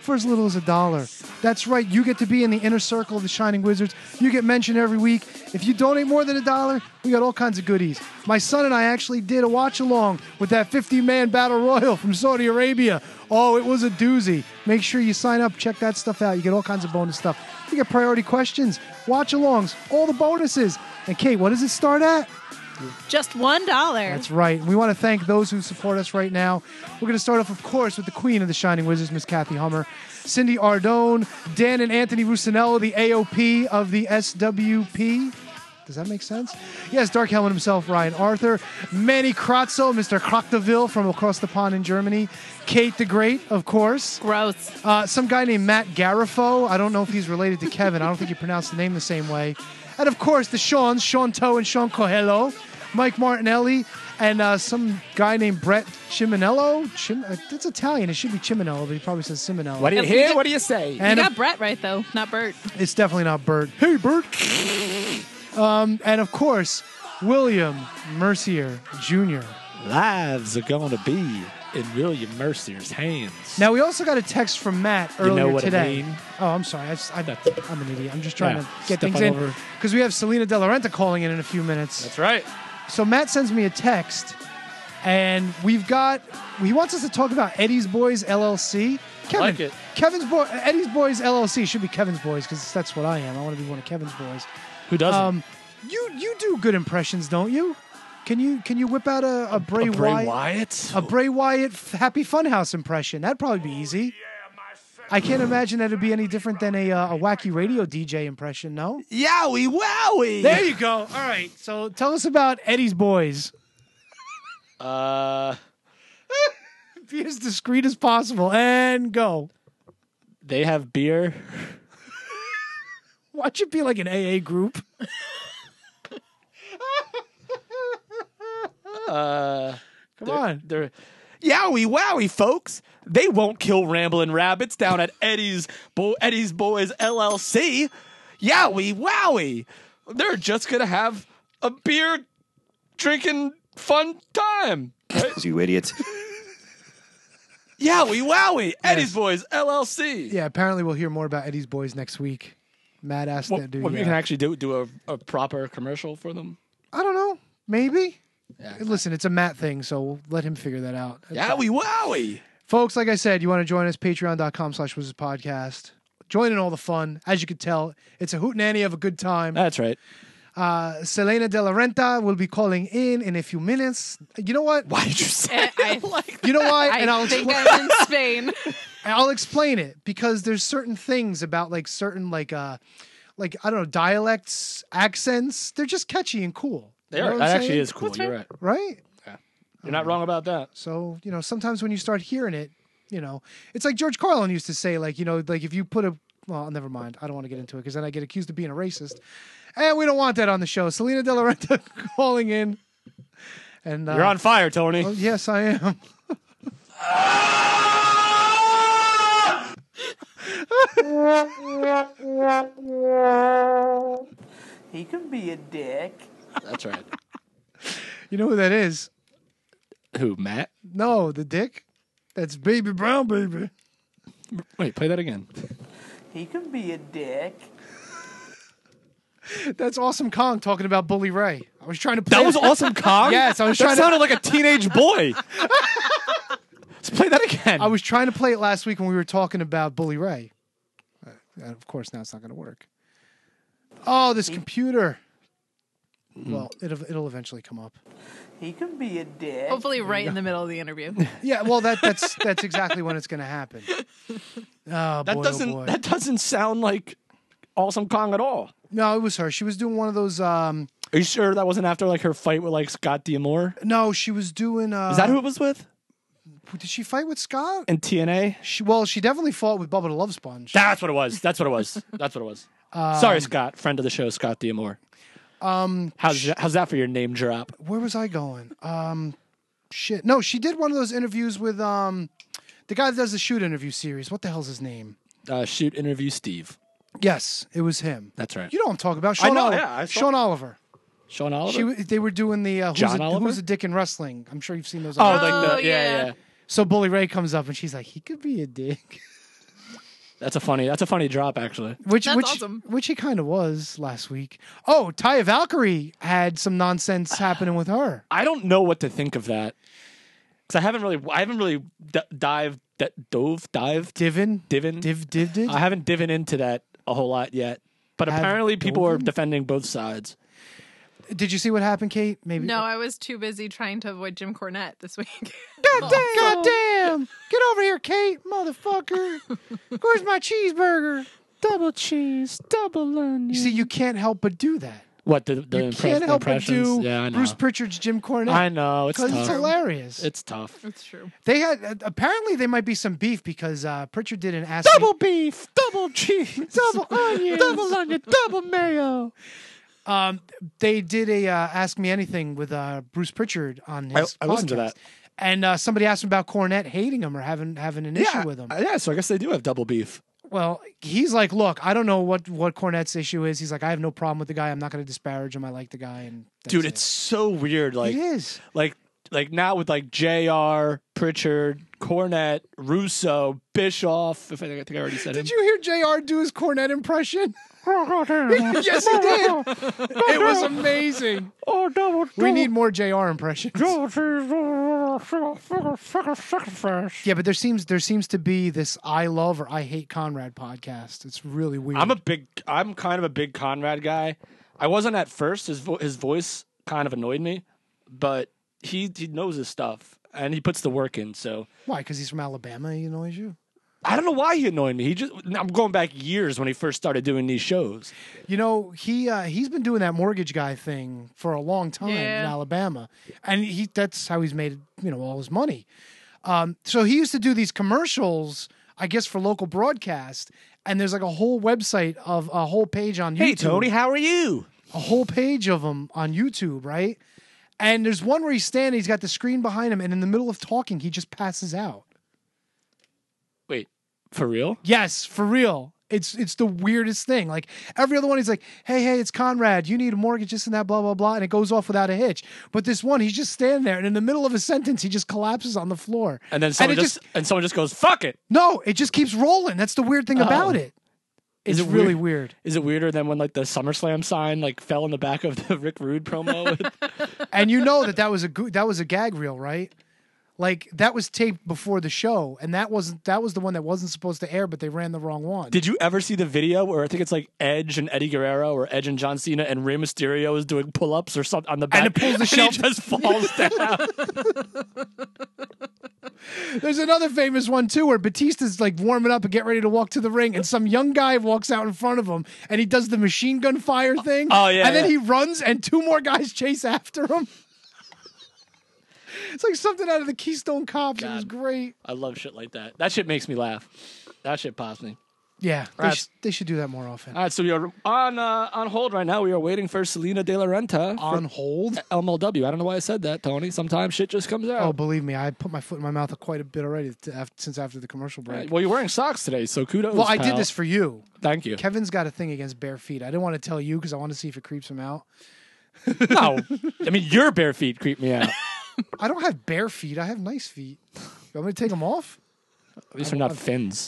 for as little as a dollar. That's right. You get to be in the inner circle of the Shining Wizards. You get mentioned every week. If you donate more than a dollar, we got all kinds of goodies. My son and I actually did a watch-along with that fifty-man Battle Royal from Saudi Arabia. Oh, it was a doozy. Make sure you sign up. Check that stuff out. You get all kinds of bonus stuff. You get priority questions, watch-alongs, all the bonuses. And Kate, what does it start at? Just one dollar. That's right. We want to thank those who support us right now. We're going to start off, of course, with the queen of the Shining Wizards, Miss Kathy Hummer, Cindy Ardone, Dan and Anthony Rusinello, the A O P of the S W P. Does that make sense? Yes, Dark Helmet himself, Ryan Arthur, Manny Kratzo, Mister Krachteville from across the pond in Germany, Kate the Great, of course. Gross. Uh, some guy named Matt Garifo. I don't know if he's related to Kevin. I don't think you pronounce the name the same way. And, of course, the Seans, Sean Toe and Sean Coelho, Mike Martinelli, and uh, some guy named Brett Chiminello. Chim- uh, that's Italian. It should be Chiminello, but he probably says Simonello. What do you Yep, hear? got- What do you say? And you of- got Brett right, though, not Bert. It's definitely not Bert. Hey, Bert. um, and, of course, William Mercier Junior Lives are going to be in William Mercier's hands. Now, we also got a text from Matt You earlier know what I today. mean? Oh, I'm sorry. I, I, I'm an idiot. I'm just trying Yeah, to get step things on in. over. Because we have Selena De La Renta calling in in a few minutes. That's right. So Matt sends me a text, and we've got, he wants us to talk about Eddie's Boys L L C. Kevin, like it. Kevin's Boy, Eddie's Boys L L C should be Kevin's Boys because that's what I am. I want to be one of Kevin's boys. Who doesn't? Um, you you do good impressions, don't you? Can you can you whip out a, a Bray, a Bray Wyatt, Wyatt? a Bray Wyatt f- Happy Funhouse impression? That'd probably be easy. I can't imagine that'd be any different than a uh, a wacky radio D J impression. No. Yowie wowie. There you go. All right. So tell us about Eddie's Boys. Uh, Be as discreet as possible and go. they have beer. Why should it be like an A A group? Uh, Come they're- on. They're yowie wowie, folks. They won't kill rambling rabbits down at Eddie's Bo- Eddie's Boys L L C. Yowie wowie. They're just gonna have a beer drinking fun time. You idiot. Yowie wowie. Eddie's Boys L L C. Yeah, apparently we'll hear more about Eddie's Boys next week. Matt asked Well, that dude. well, we yeah. can actually do do a, a proper commercial for them. I don't know. Maybe. Listen, it's a Matt thing, so we'll let him figure that out. Yowie wowie. Folks, like I said, you want to join us, patreon.com slash Wizards Podcast. Join in all the fun. As you can tell, it's a hootenanny of a good time. That's right. Uh, Selena De La Renta will be calling in in a few minutes. You know what? Why did you say I, You know why? I and I'll think expl- I'm in Spain. I'll explain it because there's certain things about like certain like uh like I don't know dialects, accents. They're just catchy and cool. They You know are. what That I'm actually saying? is cool. You're right. Right? You're not wrong about that. So, you know, sometimes when you start hearing it, you know, it's like George Carlin used to say, like, you know, like if you put a, well, never mind. I don't want to get into it because then I get accused of being a racist. And we don't want that on the show. Selena De La Renta calling in. And uh, You're on fire, Tony. Oh, yes, I am. He can be a dick. That's right. You know who that is? Who, Matt? No, the dick. That's Baby Brown, baby. Wait, play that again. He can be a dick. That's Awesome Kong talking about Bully Ray. I was trying to play That was Awesome Kong? Yes, I was that trying sounded to like a teenage boy. Let's play that again. I was trying to play it last week when we were talking about Bully Ray. Uh, and of course, now it's not going to work. Oh, this computer. Well, it'll it'll eventually come up. He can be a dick. Hopefully, right in the middle of the interview. Yeah, well, that that's that's exactly when it's going to happen. Oh, that boy, doesn't oh boy. that doesn't sound like Awesome Kong at all. No, it was her. She was doing one of those. Um, Are you sure that wasn't after like her fight with like Scott D'Amore? no, she was doing. Uh, Is that who it was with? Did she fight with Scott? In T N A? She, well, she definitely fought with Bubba the Love Sponge. That's what it was. That's what it was. That's what it was. Um, Sorry, Scott, friend of the show, Scott D'Amore. Um, How's how's that for your name drop? where was I going? Um, shit. No, she did one of those interviews with um, the guy that does the shoot interview series. What the hell's his name? Uh, shoot interview Steve. Yes, it was him. That's right. You know what I'm talking about. I Sean know, Oliver. yeah, I saw- Sean Oliver. Sean Oliver. She, w- they were doing the uh, who's, John a, Oliver? who's a dick in wrestling. I'm sure you've seen those. oh, episodes. like Oh, the, yeah, yeah. yeah. So Bully Ray comes up and she's like, he could be a dick. That's a funny. That's a funny drop, actually. Which That's which awesome. which he kind of was last week. Oh, Taya Valkyrie had some nonsense happening with her. I don't know what to think of that because I haven't really, I haven't really d- dived, d- dove, dived, Divin, divin, div, div, div. I haven't divin into that a whole lot yet. But Have apparently, people are doven? defending both sides. Did you see what happened, Kate? Maybe. No, I was too busy trying to avoid Jim Cornette this week. God damn! God damn! Get over here, Kate, motherfucker. Where's my cheeseburger? Double cheese, double onion. You see, you can't help but do that. What the the You impre- can't help but impressions? do Yeah, I know. Bruce Pritchard's Jim Cornette. I know it's because tough. it's hilarious. It's tough. It's true. They had uh, apparently there might be some beef because uh, Pritchard did an ask Double me, beef, double cheese, double onions, double onion, double mayo. Um, they did a uh, Ask Me Anything with uh, Bruce Pritchard on his I- I listened to podcast. that. And uh, somebody asked him about Cornette hating him or having having an issue with him. uh, yeah. So I guess they do have double beef. Well, he's like, look, I don't know what, what Cornette's issue is. He's like, I have no problem with the guy. I'm not going to disparage him. I like the guy. And that's Dude, it. it's so weird. Like it is. like like now with like J R, Pritchard, Cornette, Russo, Bischoff. If I think I, think I already said Did him. you hear J R do his Cornette impression? Yes, he did. It was amazing. Oh, double. We need more J R impressions. Yeah, but there seems there seems to be this I love or I hate Conrad podcast. It's really weird. I'm a big. I'm kind of a big Conrad guy. I wasn't at first. His vo- his voice kind of annoyed me, but he he knows his stuff and he puts the work in. So Why? Because he's from Alabama. He annoys you. I don't know why he annoyed me. He just. I'm going back years when he first started doing these shows. You know, he uh, he's been doing that mortgage guy thing for a long time Yeah. in Alabama, and he that's how he's made you know all his money. Um, so he used to do these commercials, I guess, for local broadcast, and there's like a whole website of a whole page on YouTube. Hey Tony, how are you? A whole page of them on YouTube, right? And there's one where he's standing, he's got the screen behind him, and in the middle of talking, he just passes out. Wait, for real? Yes, for real. It's it's the weirdest thing. Like every other one, he's like, "Hey, hey, it's Conrad. You need a mortgage, this and that, blah blah blah," and it goes off without a hitch. But this one, he's just standing there, and in the middle of a sentence, he just collapses on the floor. And then someone it just, and someone just goes, "Fuck it." no, it just keeps rolling. That's the weird thing Oh. about it. It's Is it really weird? weird. Is it weirder than when like the SummerSlam sign like fell in the back of the Rick Rude promo? And you know that that was a go- that was a gag reel, right? Like that was taped before the show, and that wasn't that was the one that wasn't supposed to air, but they ran the wrong one. Did you ever see the video where I think it's like Edge and Eddie Guerrero or Edge and John Cena and Rey Mysterio is doing pull-ups or something on the back? And it pulls the and shelf. he just falls down. There's another famous one too, where Batista's like warming up and getting ready to walk to the ring, and some young guy walks out in front of him, and he does the machine gun fire thing. Oh, yeah, and then yeah. he runs, and two more guys chase after him. It's like something out of the Keystone Cops. It was God. great. I love shit like that. That shit makes me laugh. That shit pops me. Yeah, they, Right. sh- they should do that more often. All right, so we are on uh, on hold right now. We are waiting for Selena De La Renta. On hold? M L W. I don't know why I said that, Tony. Sometimes shit just comes out. Oh, believe me, I put my foot in my mouth quite a bit already to, af- since after the commercial break. Right. Well, you're wearing socks today, so kudos. Well, I did pal. this for you. Thank you. Kevin's got a thing against bare feet. I didn't want to tell you because I want to see if it creeps him out. No, I mean your bare feet creep me out. I don't have bare feet. I have nice feet. You want me to take them off? At least they're not fins.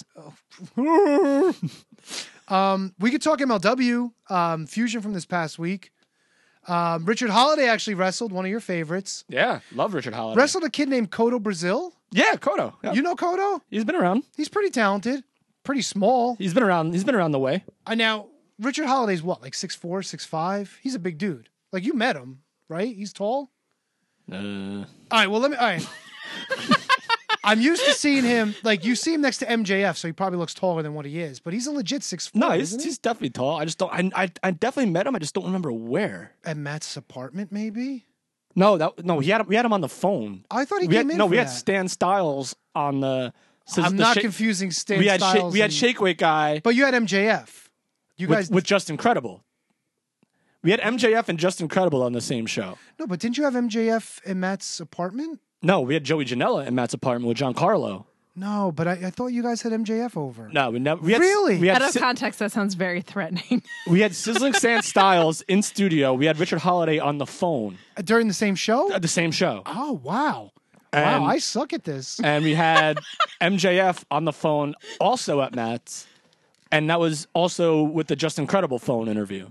um, we could talk M L W um, Fusion from this past week. Um, Richard Holiday actually wrestled, one of your favorites. Yeah, love Richard Holiday. Wrestled a kid named Kodo Brazil. Yeah, Kodo. Yeah. You know Kodo? He's been around. He's pretty talented, pretty small. He's been around. He's been around the way. Uh, now, Richard Holiday's what, like six four, six five? He's a big dude. Like, you met him, right? He's tall? Uh, All right, well, let me, all right. I'm used to seeing him, like, you see him next to M J F, so he probably looks taller than what he is, but he's a legit six four. no, he's, isn't he? he's definitely tall. I just don't. I, I I definitely met him. I just don't remember where. At Matt's apartment, maybe? No, that no. He had him- we had him on the phone. I thought he we came had, in No, for we had that. Stan Styles on the. so I'm the not shake- confusing Stan we had shake- Styles we had and- shake weight guy, But you had M J F. You with, guys... with Just Incredible. We had M J F and Just Incredible on the same show. No, but didn't you have M J F in Matt's apartment? No, we had Joey Janela in Matt's apartment with Giancarlo. No, but I, I thought you guys had M J F over. No, we never. We had, Really? We had, Out of si- context, that sounds very threatening. we had Sizzling Stan Styles in studio. We had Richard Holiday on the phone Uh, During the same show? at the same show. Oh, wow. And- wow, I suck at this. And we had M J F on the phone also at Matt's. And that was also with the Just Incredible phone interview.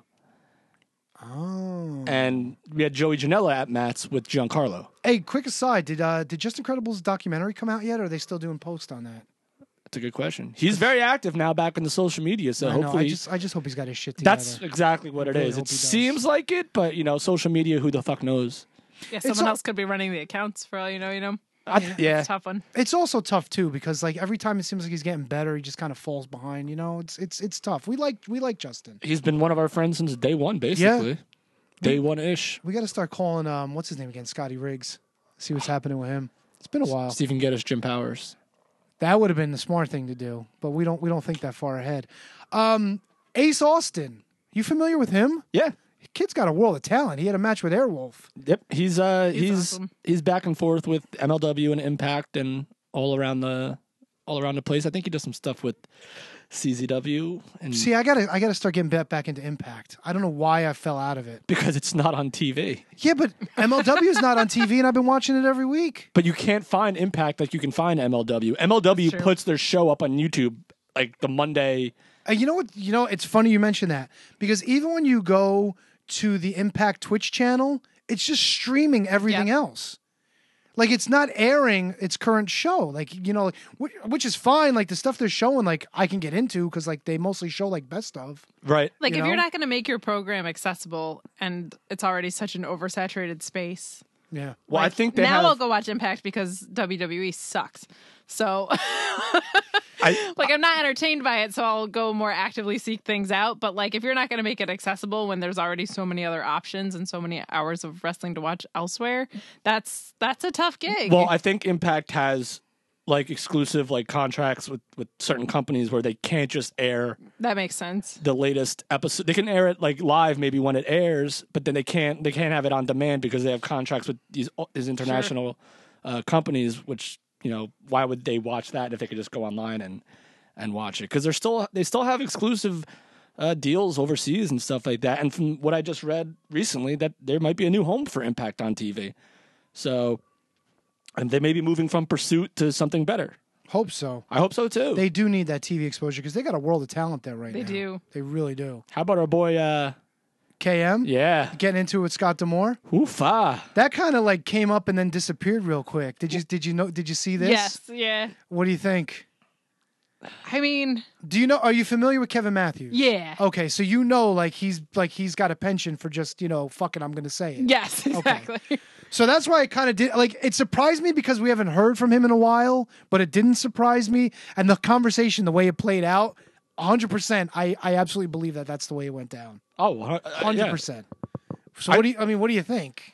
Oh. And we had Joey Janela at Matt's with Giancarlo. Hey, quick aside, did uh, did Just Incredible's documentary come out yet, or are they still doing post on that? That's a good question. He's very active now back in the social media, so I know, hopefully... I just, I just hope he's got his shit together. That's exactly what I it really is. hope It he does. seems like it, but, you know, social media, who the fuck knows? Yeah, It's someone all- else could be running the accounts for all you know. You know. I- yeah. It's a tough one. It's also tough too because like every time it seems like he's getting better, he just kind of falls behind. You know, it's it's it's tough. We like we like Justin. He's been one of our friends since day one, basically. Day one-ish. We got to start calling um what's his name again, Scotty Riggs. See what's happening with him. It's been a while. Stephen Geddes, Jim Powers. That would have been the smart thing to do, but we don't we don't think that far ahead. Um, Ace Austin, you familiar with him? Yeah. Kid's got a world of talent. He had a match with Airwolf. Yep, he's uh He's he's awesome. he's back and forth with M L W and Impact and all around the all around the place. I think he does some stuff with C Z W and See, I gotta I gotta start getting back back into Impact. I don't know why I fell out of it. because it's not on T V. Yeah, but M L W is not on T V, and I've been watching it every week. But you can't find Impact like you can find M L W. M L W That's true. puts their show up on YouTube like the Monday. Uh, you know what? You know, it's funny you mention that because even when you go to the Impact Twitch channel, it's just streaming everything else. Like it's not airing its current show. Like you know, which, which is fine. Like the stuff they're showing, like I can get into because like they mostly show like best of. Right. Like You if know? you're not going to make your program accessible and it's already such an oversaturated space. Yeah. Well, I think they now have. I'll go watch Impact because W W E sucks. So I, like I'm not entertained by it, so I'll go more actively seek things out. But like if you're not going to make it accessible when there's already so many other options and so many hours of wrestling to watch elsewhere, that's that's a tough gig. Well, I think Impact has like exclusive like contracts with with certain companies where they can't just air that makes sense. the latest episode. They can air it like live maybe when it airs, but then they can't they can't have it on demand because they have contracts with these these international uh, companies. Which you know, why would they watch that if they could just go online and and watch it? Because they're still they still have exclusive uh, deals overseas and stuff like that. And from what I just read recently, that there might be a new home for Impact on T V. So, and they may be moving from Pursuit to something better. Hope so. I hope so too. They do need that T V exposure because they got a world of talent there right They now. do. They really do. How about our boy uh, K M? Yeah. Getting into it with Scott D'Amore? Oofa. That kind of like came up and then disappeared real quick. Did you did you know did you see this? Yes, yeah. What do you think? I mean, Do you know are you familiar with Kevin Matthews? yeah. Okay, so you know like he's like he's got a penchant for just, you know, fucking I'm gonna say it. Yes, exactly. So that's why I kind of did like it surprised me because we haven't heard from him in a while, but it didn't surprise me. And the conversation, the way it played out, one hundred percent, I, I absolutely believe that that's the way it went down. Oh, uh, one hundred percent. So what do you, I mean, what do you think?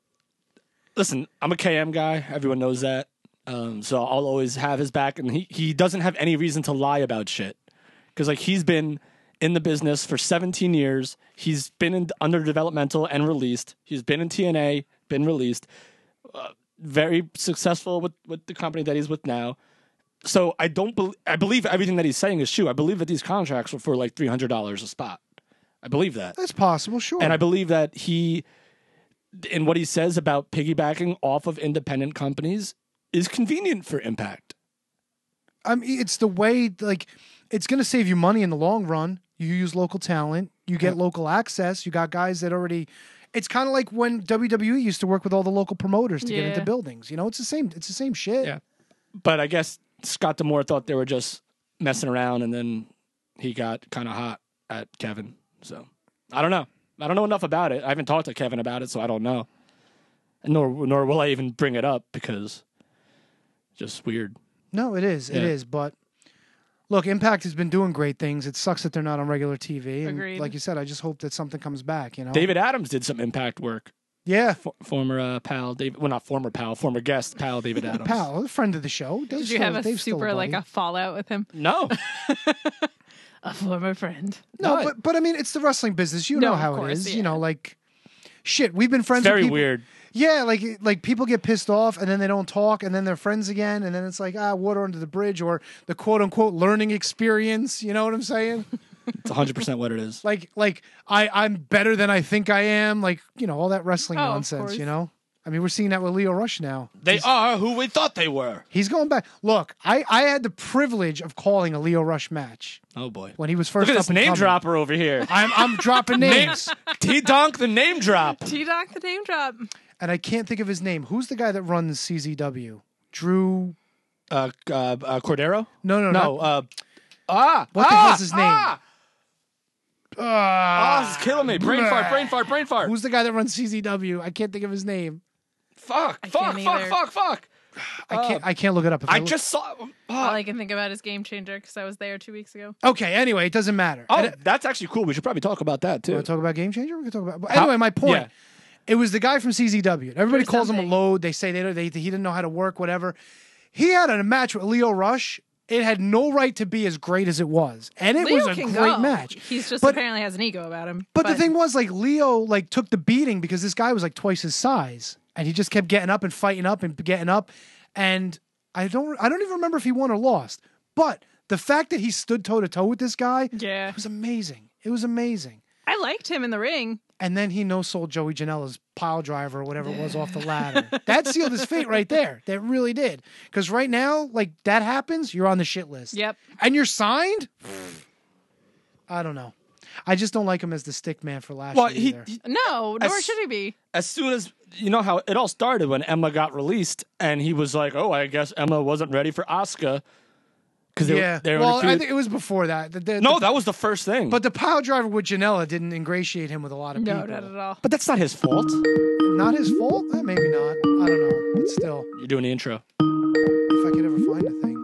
Listen, I'm a K M guy. Everyone knows that. Um, so I'll always have his back, and he, he doesn't have any reason to lie about shit. Because like he's been in the business for seventeen years. He's been in, under developmental and released. He's been in T N A, been released. Uh, very successful with, with the company that he's with now. So I don't. Be- I believe everything that he's saying is true. I believe that these contracts were for like three hundred dollars a spot. I believe that. That's possible, sure. And I believe that he, in what he says about piggybacking off of independent companies, is convenient for Impact. I mean, it's the way, like, it's going to save you money in the long run. You use local talent, you get local access, you got guys that already. It's kind of like when W W E used to work with all the local promoters to get into Yeah. buildings. You know, it's the same. It's the same shit. Yeah. But I guess Scott D'Amore thought they were just messing around, and then he got kind of hot at Kevin. So I don't know. I don't know enough about it. I haven't talked to Kevin about it, so I don't know. Nor nor will I even bring it up because it's just weird. No, it is. It Yeah. is. But look, Impact has been doing great things. It sucks that they're not on regular T V. And Agreed. like you said, I just hope that something comes back. You know, David Adams did some Impact work. Yeah, F- former uh, pal David. Well, not former pal, former guest pal David Adams. pal, a friend of the show. Did Dave's you still- have a Dave's still super like buddy. a fallout with him? No. A former friend. No, but but I mean, it's the wrestling business. You No, know of how it course, is. yeah. You know, like shit. We've been friends. It's very with people. weird. Yeah, like like people get pissed off and then they don't talk and then they're friends again and then it's like ah water under the bridge or the quote unquote learning experience. You know what I'm saying? It's one hundred percent what it is. Like like I I'm better than I think I am. Like you know all that wrestling Oh, of nonsense. course. You know. I mean, we're seeing that with Leo Rush now. They are who we thought they were. He's going back. Look, I, I had the privilege of calling a Leo Rush match. Oh, boy. When he was first Look at up this and name coming. dropper over here. I'm, I'm dropping names. T-Donk the name drop. T-Donk the name drop. And I can't think of his name. Who's the guy that runs C Z W? Drew... Uh, uh, uh, Cordero? No, no, no. not- Uh, ah! What the ah, hell's his name? Ah! Ah, oh, this is killing me. Brain bleh. fart, brain fart, brain fart. Who's the guy that runs C Z W? I can't think of his name. Fuck, I fuck, can't fuck, either. fuck, fuck. I can't. I can't look it up. If I look- just saw... All I can think about is Game Changer because I was there two weeks ago. Okay. Anyway, it doesn't matter. Oh, And- that's actually cool. We should probably talk about that, too. Want to talk about Game Changer? We can talk about. But How- anyway, my point. yeah. It was the guy from C Z W. Everybody Or calls him a something. load. They say they, don't- they he didn't know how to work, whatever. He had a match with Leo Rush. It had no right to be as great as it was, and it Leo was a can great go. match. He's just But- apparently has an ego about him. But, the thing was, like Leo, like took the beating because this guy was like twice his size, and he just kept getting up and fighting up and getting up, and I don't, I don't even remember if he won or lost. But the fact that he stood toe to toe with this guy, Yeah. it was amazing. It was amazing. I liked him in the ring. And then he no-sold Joey Janela's pile driver or whatever it was off the ladder. That sealed his fate right there. That really did. Because right now, like that happens, you're on the shit list. Yep. And you're signed? I don't know. I just don't like him as the stick man for last Well, year he, either. he- No, nor As- should he be. as soon as... You know how it all started when Emma got released, and he was like, oh, I guess Emma wasn't ready for Asuka. Because they, yeah. were- they were well, I undefeated. think it was before that. The- the- No, the- that was the first thing. But the pile driver with Janela didn't ingratiate him with a lot of No, people. not at all. But that's not his fault. Not his fault? Eh, maybe not. I don't know. But still, You're doing the intro. if I could ever find a thing.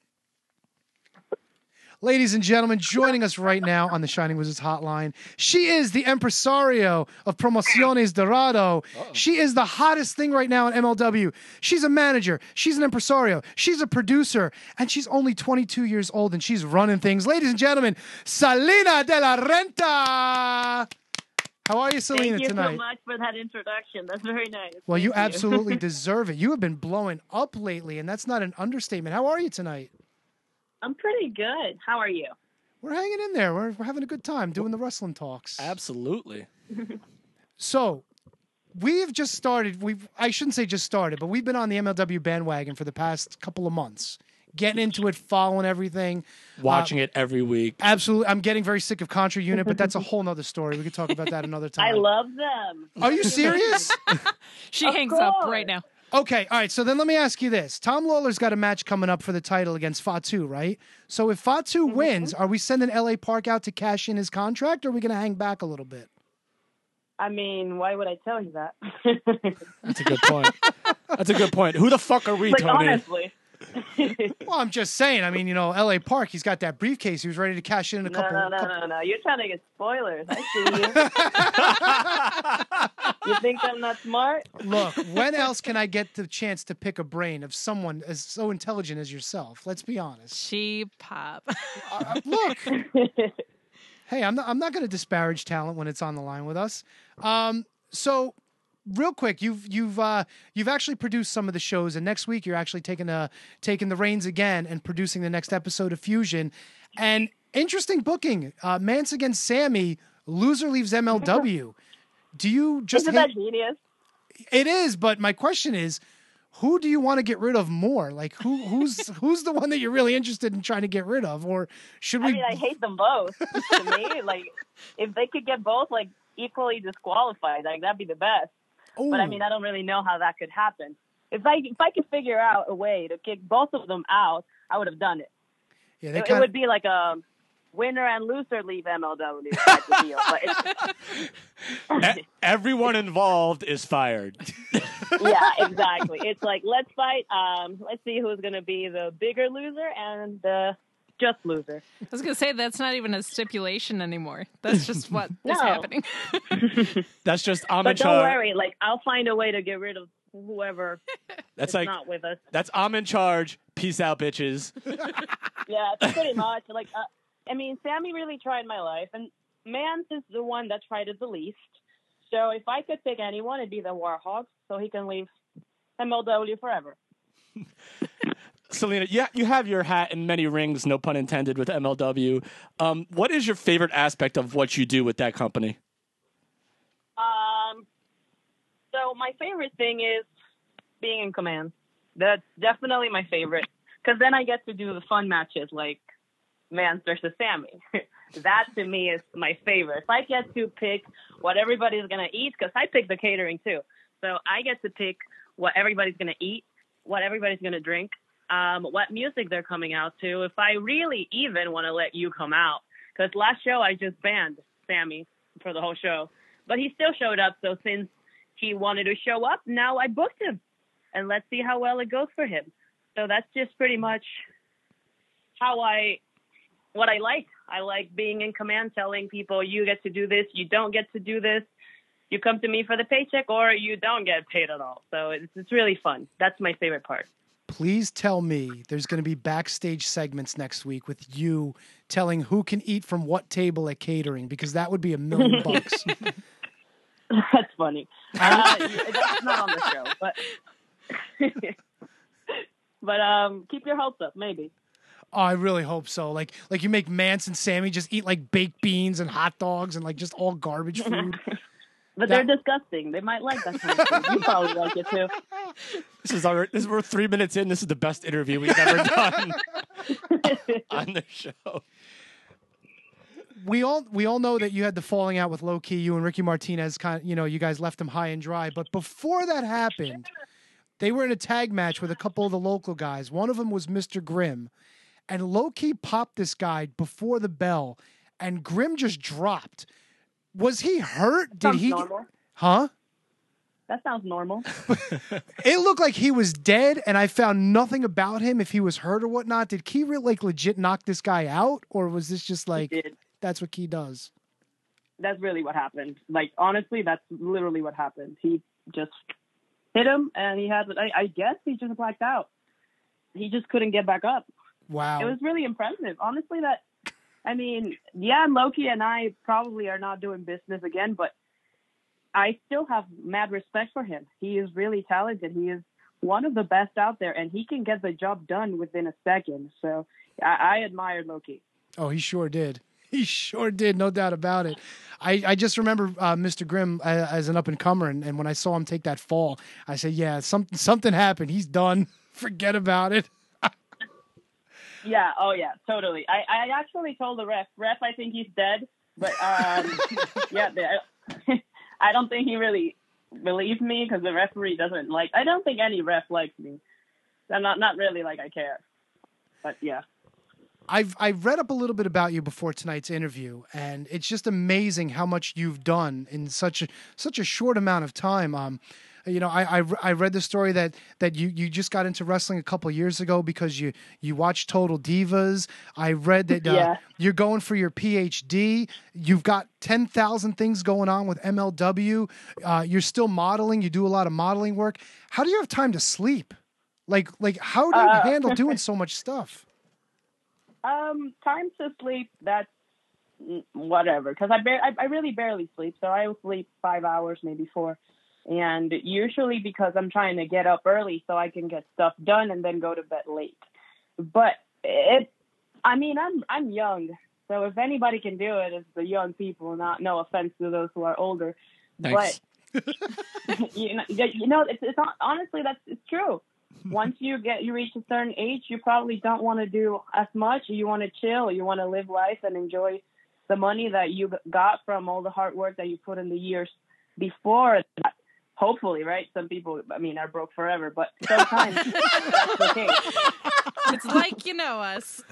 Ladies and gentlemen, joining us right now on the Shining Wizards hotline, she is the impresario of Promociones Dorado. She is the hottest thing right now in M L W. She's a manager. She's an impresario. She's a producer. And she's only twenty-two years old and she's running things. Ladies and gentlemen, Salina de la Renta. How are you, Selena, Thank you tonight? so much for that introduction. That's very nice. Well, you Thank absolutely deserve it. You have been blowing up lately, and that's not an understatement. How are you tonight? I'm pretty good. How are you? We're hanging in there. We're, we're having a good time doing the wrestling talks. Absolutely. So, we've just started. We've I shouldn't say just started, but we've been on the M L W bandwagon for the past couple of months, getting into it, following everything, Watching Uh, it every week. Absolutely, I'm getting very sick of Contra Unit, but that's a whole nother story. We could talk about that another time. I love them. Are you serious? She Of hangs up course. right now. Okay, all right. So then let me ask you this: Tom Lawler's got a match coming up for the title against Fatu, right? So if Fatu Mm-hmm. wins, are we sending L A Park out to cash in his contract, or are we going to hang back a little bit? I mean, why would I tell you that? That's a good point. That's a good point. Who the fuck are we, like, Tony? honestly. Well, I'm just saying. I mean, you know, L A Park, he's got that briefcase. He was ready to cash in in a No, couple. no, no, couple- no, no. You're trying to get spoilers. I see you. You think I'm not smart? Look, when else can I get the chance to pick a brain of someone as so intelligent as yourself? Let's be honest. She pop. Uh, look. Hey, I'm not. I'm not going to disparage talent when it's on the line with us. Um, so, real quick, you've you've uh, you've actually produced some of the shows, and next week you're actually taking a taking the reins again and producing the next episode of Fusion. And interesting booking. Uh, Mance against Sammy. Loser leaves M L W. Do you just? Isn't hate- that genius? It is, but my question is, who do you want to get rid of more? Like, who who's who's the one that you're really interested in trying to get rid of, or should we? I mean, I hate them both. To me, like, if they could get both, like, equally disqualified, like, that'd be the best. But, I Ooh. mean, I don't really know how that could happen. If I if I could figure out a way to kick both of them out, I would have done it. Yeah, they It, it kind would be like a winner and loser leave M L W type of deal. But it's, E- Everyone involved is fired. yeah, exactly. It's like, let's fight. Um, let's see who's going to be the bigger loser and the just loser. I was going to say, that's not even a stipulation anymore. That's just what No. is happening. That's just I'm but in don't charge. worry. Like, I'll find a way to get rid of whoever That's is like not with us. that's I'm in charge. Peace out, bitches. Yeah, it's pretty much. Like, uh, I mean, Sammy really tried my life, and Mance is the one that tried it the least. So if I could pick anyone, it'd be the Warhawks, so he can leave M L W forever. Selena, yeah, you have your hat in many rings, no pun intended, with M L W. Um, what is your favorite aspect of what you do with that company? Um, so know, my favorite thing is being in command. That's definitely my favorite. Because then I get to do the fun matches like Mance versus Sammy. That to me is my favorite. If I get to pick what everybody's going to eat, because I pick the catering too. So I get to pick what everybody's going to eat, what everybody's going to drink, um, what music they're coming out to. If I really even want to let you come out. Because last show I just banned Sammy for the whole show. But he still showed up. So since he wanted to show up, now I booked him. And let's see how well it goes for him. So that's just pretty much how I, what I like. I like being in command, telling people you get to do this, you don't get to do this. You come to me for the paycheck or you don't get paid at all. So it's, it's really fun. That's my favorite part. Please tell me there's going to be backstage segments next week with you telling who can eat from what table at catering, because that would be a million bucks. That's funny. Uh, that's not on the show, but but um, keep your hopes up, maybe. Oh, I really hope so. Like, like you make Mance and Sammy just eat like baked beans and hot dogs and like just all garbage food. But That- they're disgusting. They might like that kind of food. You probably like it too. This is our. This is, we're three minutes in. This is the best interview we've ever done on the show. We all we all know that you had the falling out with Low Key. You and Ricky Martinez, kind of, you know, you guys left him high and dry. But before that happened, they were in a tag match with a couple of the local guys. One of them was Mister Grimm, and Low Key popped this guy before the bell, and Grimm just dropped. Was he hurt? Did Sounds he? normal. Huh? That sounds normal. It looked like he was dead, and I found nothing about him if he was hurt or whatnot. Did Key really, like legit knock this guy out, or was this just like did. that's what Key does? That's really what happened. Like, honestly, that's literally what happened. He just hit him, and he had, I, I guess he just blacked out. He just couldn't get back up. Wow. It was really impressive. Honestly, that, I mean, yeah, Loki and I probably are not doing business again, but I still have mad respect for him. He is really talented. He is one of the best out there, and he can get the job done within a second. So I, I admire Loki. Oh, he sure did. He sure did, no doubt about it. I, I just remember uh, Mister Grimm uh, as an up-and-comer, and, and when I saw him take that fall, I said, yeah, something something happened. He's done. Forget about it. Yeah, oh yeah, totally. I, I actually told the ref, ref, I think he's dead. But um, yeah, the, I don't think he really believed me because the referee doesn't like, I don't think any ref likes me. I'm not, not really like I care. But yeah. I've I've read up a little bit about you before tonight's interview, and it's just amazing how much you've done in such a such a short amount of time. Um, you know, I, I I read the story that that you, you just got into wrestling a couple years ago because you you watched Total Divas. I read that uh, Yeah. you're going for your P H D. You've got ten thousand things going on with M L W. Uh, you're still modeling. You do a lot of modeling work. How do you have time to sleep? Like like how do you Uh, handle doing so much stuff? Um, time to sleep, that's mm, whatever. Because I, bar- I I really barely sleep. So I will sleep five hours, maybe four. And usually because I'm trying to get up early so I can get stuff done and then go to bed late. But it, I mean, I'm I'm young. So if anybody can do it, it's the young people. Not no offense to those who are older. Thanks. But you know, you know, it's, it's not, honestly that's it's true. Once you get you reach a certain age, you probably don't want to do as much. You want to chill. You want to live life and enjoy the money that you got from all the hard work that you put in the years before that. Hopefully, right? Some people, I mean, are broke forever, but sometimes that's the case. It's like you know us.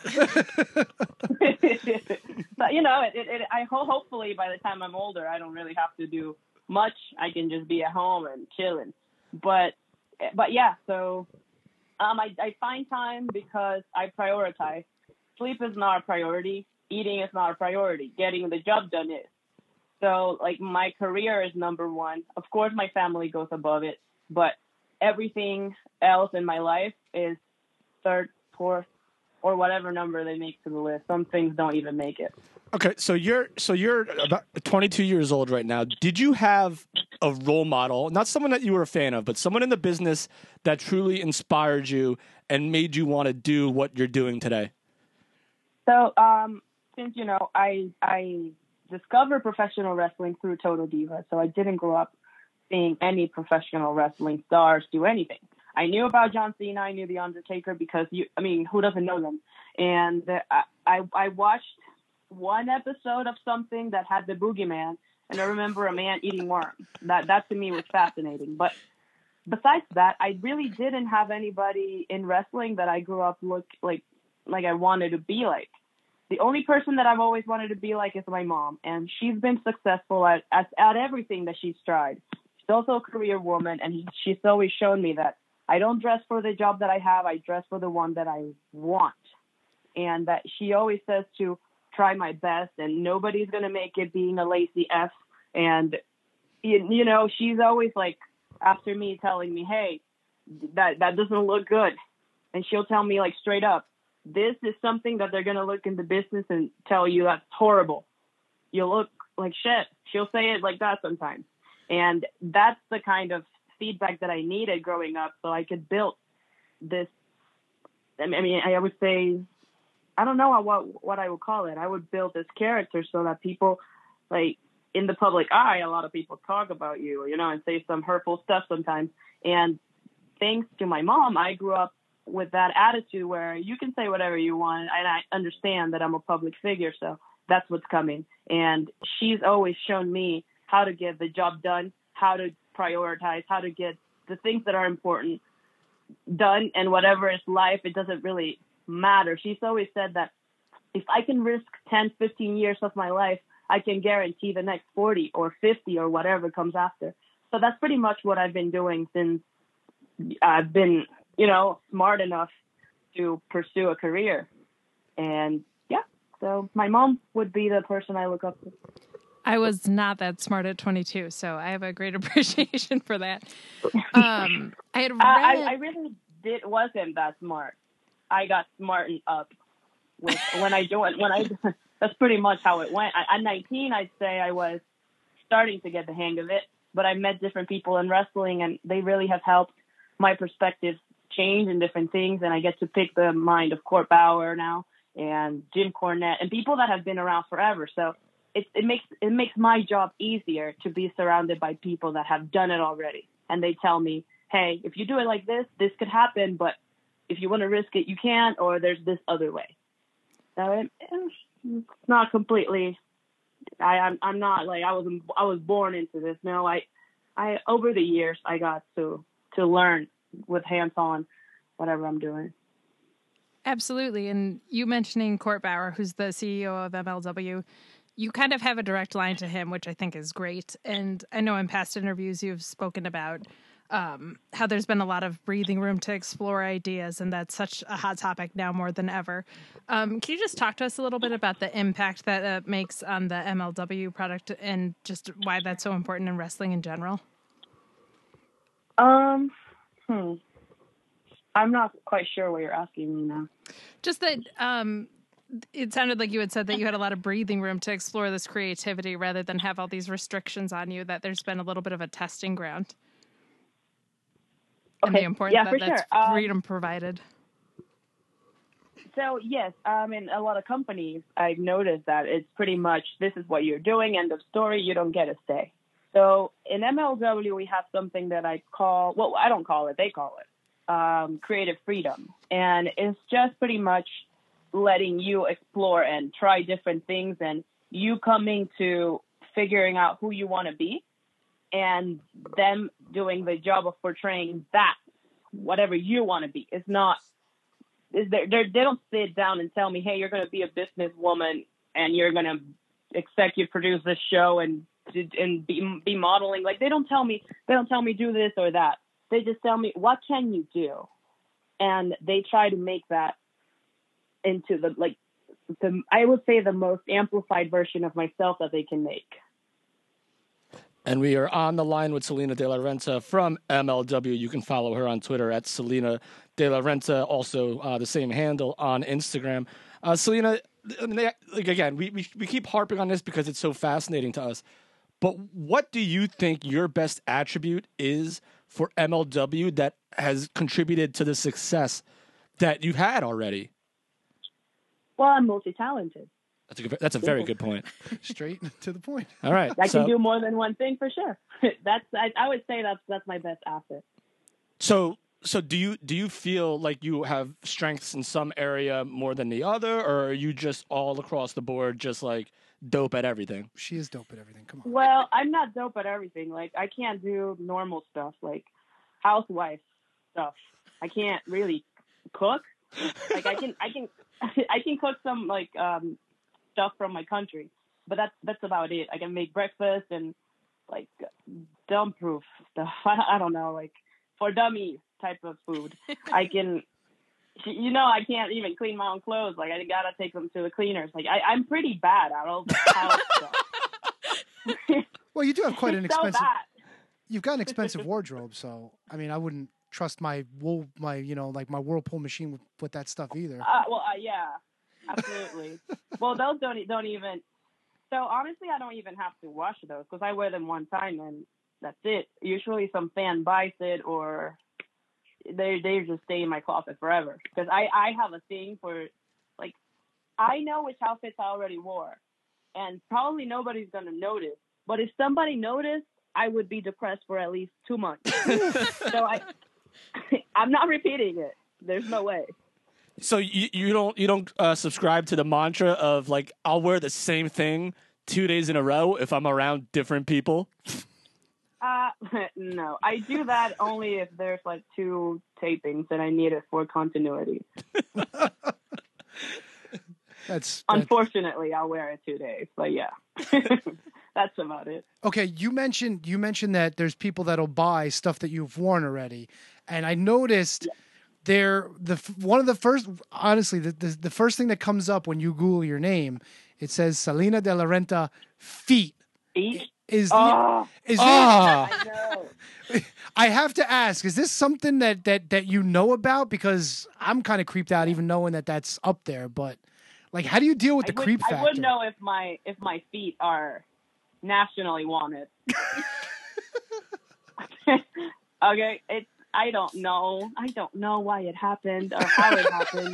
But you know, it, it, it, I ho- hopefully by the time I'm older, I don't really have to do much. I can just be at home and chilling. But but yeah, so um, I, I find time because I prioritize. Sleep is not a priority. Eating is not a priority. Getting the job done is. So, like, my career is number one. Of course, my family goes above it, but everything else in my life is third, fourth, or whatever number they make to the list. Some things don't even make it. Okay, so you're so you're about twenty-two years old right now. Did you have a role model, not someone that you were a fan of, but someone in the business that truly inspired you and made you want to do what you're doing today? So, um, since, you know, I I discovered professional wrestling through Total Divas, so I didn't grow up seeing any professional wrestling stars do anything. I knew about John Cena. I knew The Undertaker because you, I mean, who doesn't know them? And uh, I, I watched one episode of something that had the boogeyman, and I remember a man eating worms. That, that to me was fascinating. But besides that, I really didn't have anybody in wrestling that I grew up look like, like I wanted to be like. The only person that I've always wanted to be like is my mom, and she's been successful at, at, at everything that she's tried. She's also a career woman, and she's always shown me that I don't dress for the job that I have. I dress for the one that I want. And that she always says to try my best, and nobody's going to make it being a lazy F. And, you know, she's always like, after me telling me, hey, that, that doesn't look good. And she'll tell me like straight up, this is something that they're going to look in the business and tell you that's horrible. You look like shit. She'll say it like that sometimes. And that's the kind of feedback that I needed growing up so I could build this. I mean, I would say, I don't know what, what I would call it. I would build this character so that people, like, in the public eye, a lot of people talk about you, you know, and say some hurtful stuff sometimes. And thanks to my mom, I grew up with that attitude where you can say whatever you want, and I understand that I'm a public figure, so that's what's coming. And she's always shown me how to get the job done, how to prioritize, how to get the things that are important done, and whatever is life, it doesn't really matter. She's always said that if I can risk ten, fifteen years of my life, I can guarantee the next forty or fifty or whatever comes after. So that's pretty much what I've been doing since I've been, you know, smart enough to pursue a career. And yeah, so my mom would be the person I look up to. I was not that smart at twenty-two, so I have a great appreciation for that. Um, I had read... I, I really did wasn't that smart. I got smartened up with when I joined. When I that's pretty much how it went. I, at nineteen, I'd say I was starting to get the hang of it, but I met different people in wrestling, and they really have helped my perspective change in different things. And I get to pick the mind of Court Bauer now and Jim Cornette and people that have been around forever. So it, it makes it makes my job easier to be surrounded by people that have done it already. And they tell me, hey, if you do it like this, this could happen, but if you want to risk it, you can, or there's this other way. So it, it's not completely, I, I'm, I'm not like, I was, I was born into this. No, I, I, over the years, I got to, to learn with hands-on whatever I'm doing. Absolutely. And you mentioning Court Bauer, who's the C E O of M L W, you kind of have a direct line to him, which I think is great. And I know in past interviews you've spoken about um, how there's been a lot of breathing room to explore ideas, and that's such a hot topic now more than ever. Um, can you just talk to us a little bit about the impact that it makes on the M L W product and just why that's so important in wrestling in general? Um, hmm. I'm not quite sure what you're asking me now. Just that um, it sounded like you had said that you had a lot of breathing room to explore this creativity rather than have all these restrictions on you, that there's been a little bit of a testing ground. Okay. And the importance Yeah, that for that's sure. Um, freedom provided. So, yes, um, in a lot of companies, I've noticed that it's pretty much this is what you're doing, end of story, you don't get a say. So in M L W, we have something that I call, well, I don't call it, they call it, um, creative freedom. And it's just pretty much letting you explore and try different things, and you coming to figuring out who you want to be, and them doing the job of portraying that, whatever you want to be. It's not, is there, they don't sit down and tell me, hey, you're going to be a businesswoman and you're going to executive produce this show and and be, be modeling. Like, they don't tell me, they don't tell me do this or that. They just tell me, what can you do? And they try to make that into the, like, the, I would say the most amplified version of myself that they can make. And we are on the line with Selena De La Renta from M L W. You can follow her on Twitter at Selena De La Renta, also uh, the same handle on Instagram. Uh, Selena, like again, we, we we keep harping on this because it's so fascinating to us. But what do you think your best attribute is for M L W that has contributed to the success that you've had already? Well, I'm multi-talented. That's a good, that's a very good point. Straight to the point. All right. I so, can do more than one thing for sure. that's I, I would say that's that's my best asset. So so do you do you feel like you have strengths in some area more than the other, or are you just all across the board just like dope at everything? She is dope at everything. Come on. Well, I'm not dope at everything. Like I can't do normal stuff like housewife stuff. I can't really cook. Like I can I can I can cook some like um stuff from my country, but that's that's about it. I can make breakfast and like dumb proof stuff. I, I don't know, like for dummies type of food. I can, you know, I can't even clean my own clothes. Like I gotta take them to the cleaners. Like I, I'm pretty bad at all the house stuff. Well, you do have quite an It's so expensive. bad. You've got an expensive wardrobe, so I mean, I wouldn't trust my wool, my you know, like my Whirlpool machine with, with that stuff either. Uh, well, uh, yeah, absolutely. Well, those don't e- don't even. So honestly, I don't even have to wash those because I wear them one time and that's it. Usually, some fan buys it or they they just stay in my closet forever. Because I I have a thing for like I know which outfits I already wore, and probably nobody's gonna notice. But if somebody noticed, I would be depressed for at least two months. So I I'm not repeating it. There's no way. So you you don't you don't uh, subscribe to the mantra of like I'll wear the same thing two days in a row if I'm around different people? Uh, no, I do that only if there's like two tapings and I need it for continuity. That's unfortunately I'll wear it two days, but yeah, that's about it. Okay, you mentioned you mentioned that there's people that'll buy stuff that you've worn already, and I noticed. Yeah. There, the one of the first, honestly, the, the the first thing that comes up when you Google your name, it says Salina de la Renta feet. Feet is oh. is oh. it? I know. I have to ask: is this something that that that you know about? Because I'm kind of creeped out even knowing that that's up there. But like, how do you deal with the I would, creep factor? I would know if my if my feet are nationally wanted. Okay, it's. I don't know. I don't know why it happened or how it happened.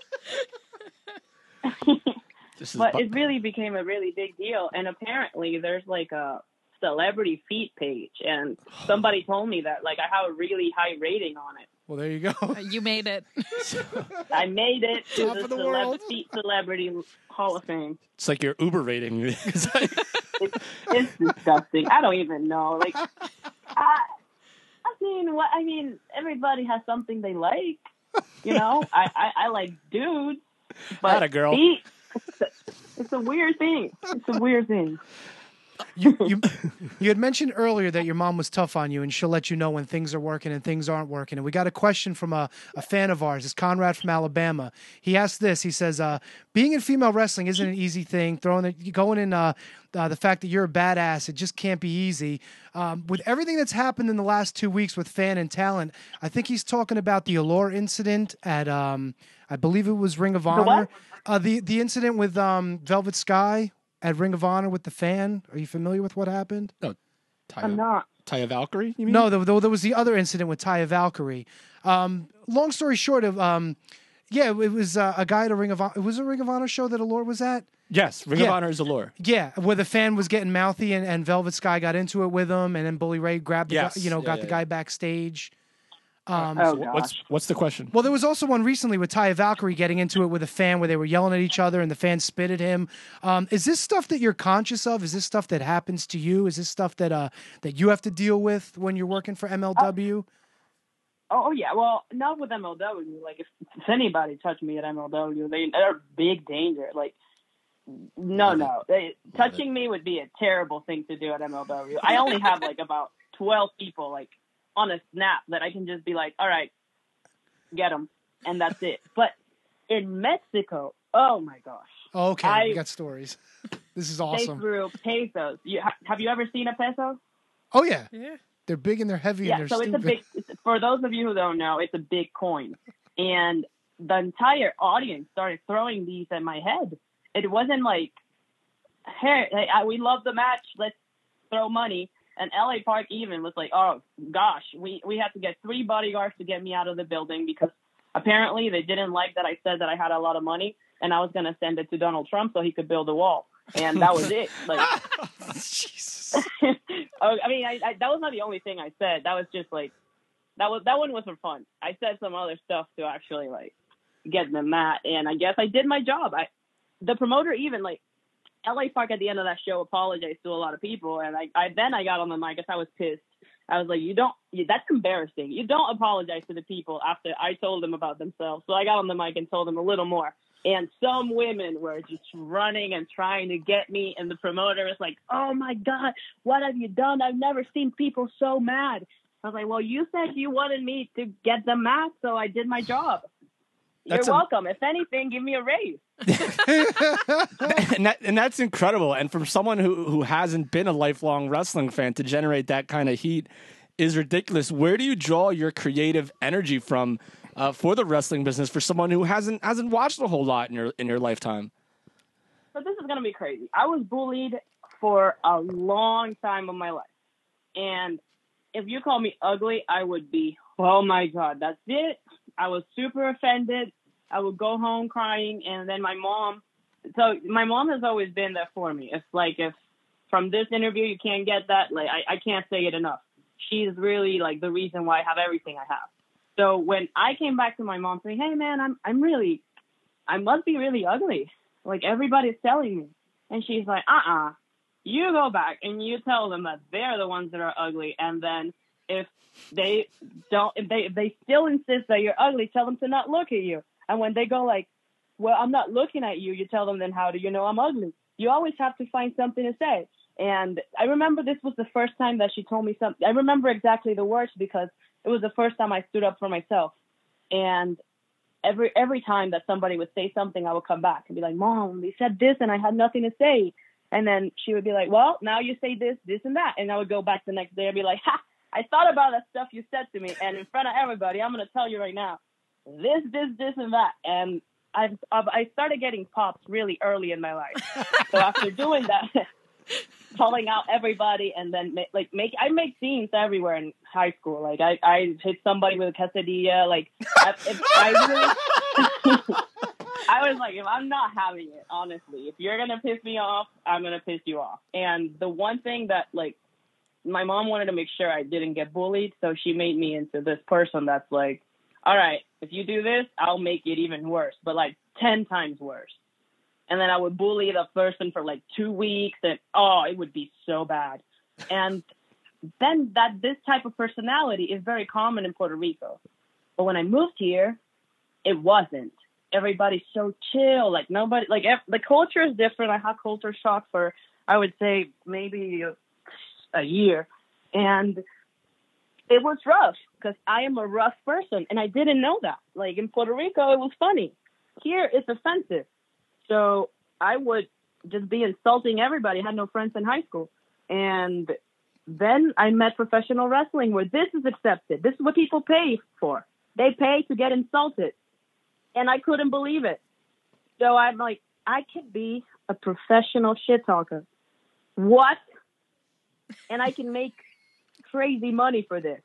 But bu- it really became a really big deal. And apparently there's like a celebrity feet page. And somebody told me that like I have a really high rating on it. Well, there you go. You made it. I made it to Top the, of the celeb- world. Feet Celebrity Hall of Fame. It's like your Uber rating. it's, it's disgusting. I don't even know. Like, I... I mean, what? I mean, everybody has something they like, you know. I, I, I like dudes, but Not a girl. Feet, it's, a, it's a weird thing. It's a weird thing. You, you you had mentioned earlier that your mom was tough on you, and she'll let you know when things are working and things aren't working. And we got a question from a, a fan of ours. It's Conrad from Alabama. He asked this. He says, uh, "Being in female wrestling isn't an easy thing. Throwing the, going in uh, uh, the fact that you're a badass, it just can't be easy. Um, with everything that's happened in the last two weeks with fan and talent, I think he's talking about the Allure incident at, um, I believe it was Ring of Honor. The uh, the the incident with um, Velvet Sky." At Ring of Honor with the fan. Are you familiar with what happened? No, Taya, I'm not. Taya Valkyrie, you mean? No, there, there was the other incident with Taya Valkyrie. Um, long story short, of um, yeah, it was uh, a guy at a Ring of Honor. It was a Ring of Honor show that Allure was at. Yes, Ring yeah. of Honor is Allure. Yeah, where the fan was getting mouthy and, and Velvet Sky got into it with him, and then Bully Ray grabbed the Yes. guy, you know, Yeah, got yeah, the yeah. guy backstage. Um, Oh, So gosh. what's what's the question? Well, there was also one recently with Taya Valkyrie getting into it with a fan where they were yelling at each other and the fan spit at him. Um, is this stuff that you're conscious of? Is this stuff that happens to you? Is this stuff that uh, that you have to deal with when you're working for M L W? Oh yeah, well, not with M L W. Like if, if anybody touched me at M L W, they, they're big danger. Like no, no, they, touching me would be a terrible thing to do at M L W. I only have like about twelve people like on a snap that I can just be like, all right, get them, and that's it. But in Mexico, oh my gosh. Okay, I- we got stories. This is They awesome. threw pesos. You, ha- have you ever seen a peso? Oh yeah, Yeah. they're big and they're heavy Yeah, and they're so stupid. it's a big. It's, for those of you who don't know, it's a big coin, and the entire audience started throwing these at my head. It wasn't like, "Hey, hey I, we love the match. Let's throw money." And L A Park even was like, "Oh gosh, we we had to get three bodyguards to get me out of the building because apparently they didn't like that I said that I had a lot of money and I was going to send it to Donald Trump so he could build a wall. And that was it. Like, I mean, I, I, that was not the only thing I said. That was just like, that was, that one was for fun. I said some other stuff to actually like get them mad. And I guess I did my job. I, the promoter even like L A Park at the end of that show apologized to a lot of people. And I, I then I got on the mic because I was pissed. I was like, you don't, you, that's embarrassing. You don't apologize to the people after I told them about themselves. So I got on the mic and told them a little more. And some women were just running and trying to get me. And the promoter was like, oh, my God, what have you done? I've never seen people so mad. I was like, well, you said you wanted me to get them mad, so I did my job. That's You're a- welcome. If anything, give me a raise. and that and that's incredible. And from someone who who hasn't been a lifelong wrestling fan to generate that kind of heat is ridiculous. Where do you draw your creative energy from uh, for the wrestling business for someone who hasn't hasn't watched a whole lot in your in your lifetime? So this is gonna be crazy. I was bullied for a long time of my life, and if you call me ugly, I would be, oh my God, that's it. I was super offended. I would go home crying, and then my mom, so my mom has always been there for me. It's like if from this interview you can't get that, like I, I can't say it enough. She's really like the reason why I have everything I have. So when I came back to my mom saying, hey man, I'm I'm really, I must be really ugly. Like everybody's telling me. And she's like, uh-uh, you go back and you tell them that they're the ones that are ugly. And then if they don't, if they, if they still insist that you're ugly, tell them to not look at you. And when they go like, well, I'm not looking at you, you tell them, then how do you know I'm ugly? You always have to find something to say. And I remember this was the first time that she told me something. I remember exactly the words because it was the first time I stood up for myself. And every every time that somebody would say something, I would come back and be like, Mom, they said this and I had nothing to say. And then she would be like, well, now you say this, this, and that. And I would go back the next day and be like, ha, I thought about that stuff you said to me. And in front of everybody, I'm going to tell you right now, this, this, this, and that. And I've, I've, I started getting pops really early in my life. So after doing that, calling out everybody and then ma- like make, I make scenes everywhere in high school. Like I, I hit somebody with a quesadilla. Like I, if I really, I was like, if I'm not having it, honestly, if you're going to piss me off, I'm going to piss you off. And the one thing that like, my mom wanted to make sure I didn't get bullied. So she made me into this person that's like, all right, if you do this, I'll make it even worse, but like ten times worse. And then I would bully the person for like two weeks and, oh, it would be so bad. And then that this type of personality is very common in Puerto Rico. But when I moved here, it wasn't. Everybody's so chill. Like nobody, like ev- the culture is different. I had culture shock for, I would say maybe a, a year. And it was rough because I am a rough person and I didn't know that. Like in Puerto Rico, it was funny. Here, it's offensive. So I would just be insulting everybody. I had no friends in high school. And then I met professional wrestling where this is accepted. This is what people pay for. They pay to get insulted. And I couldn't believe it. So I'm like, I could be a professional shit talker. What? And I can make crazy money for this.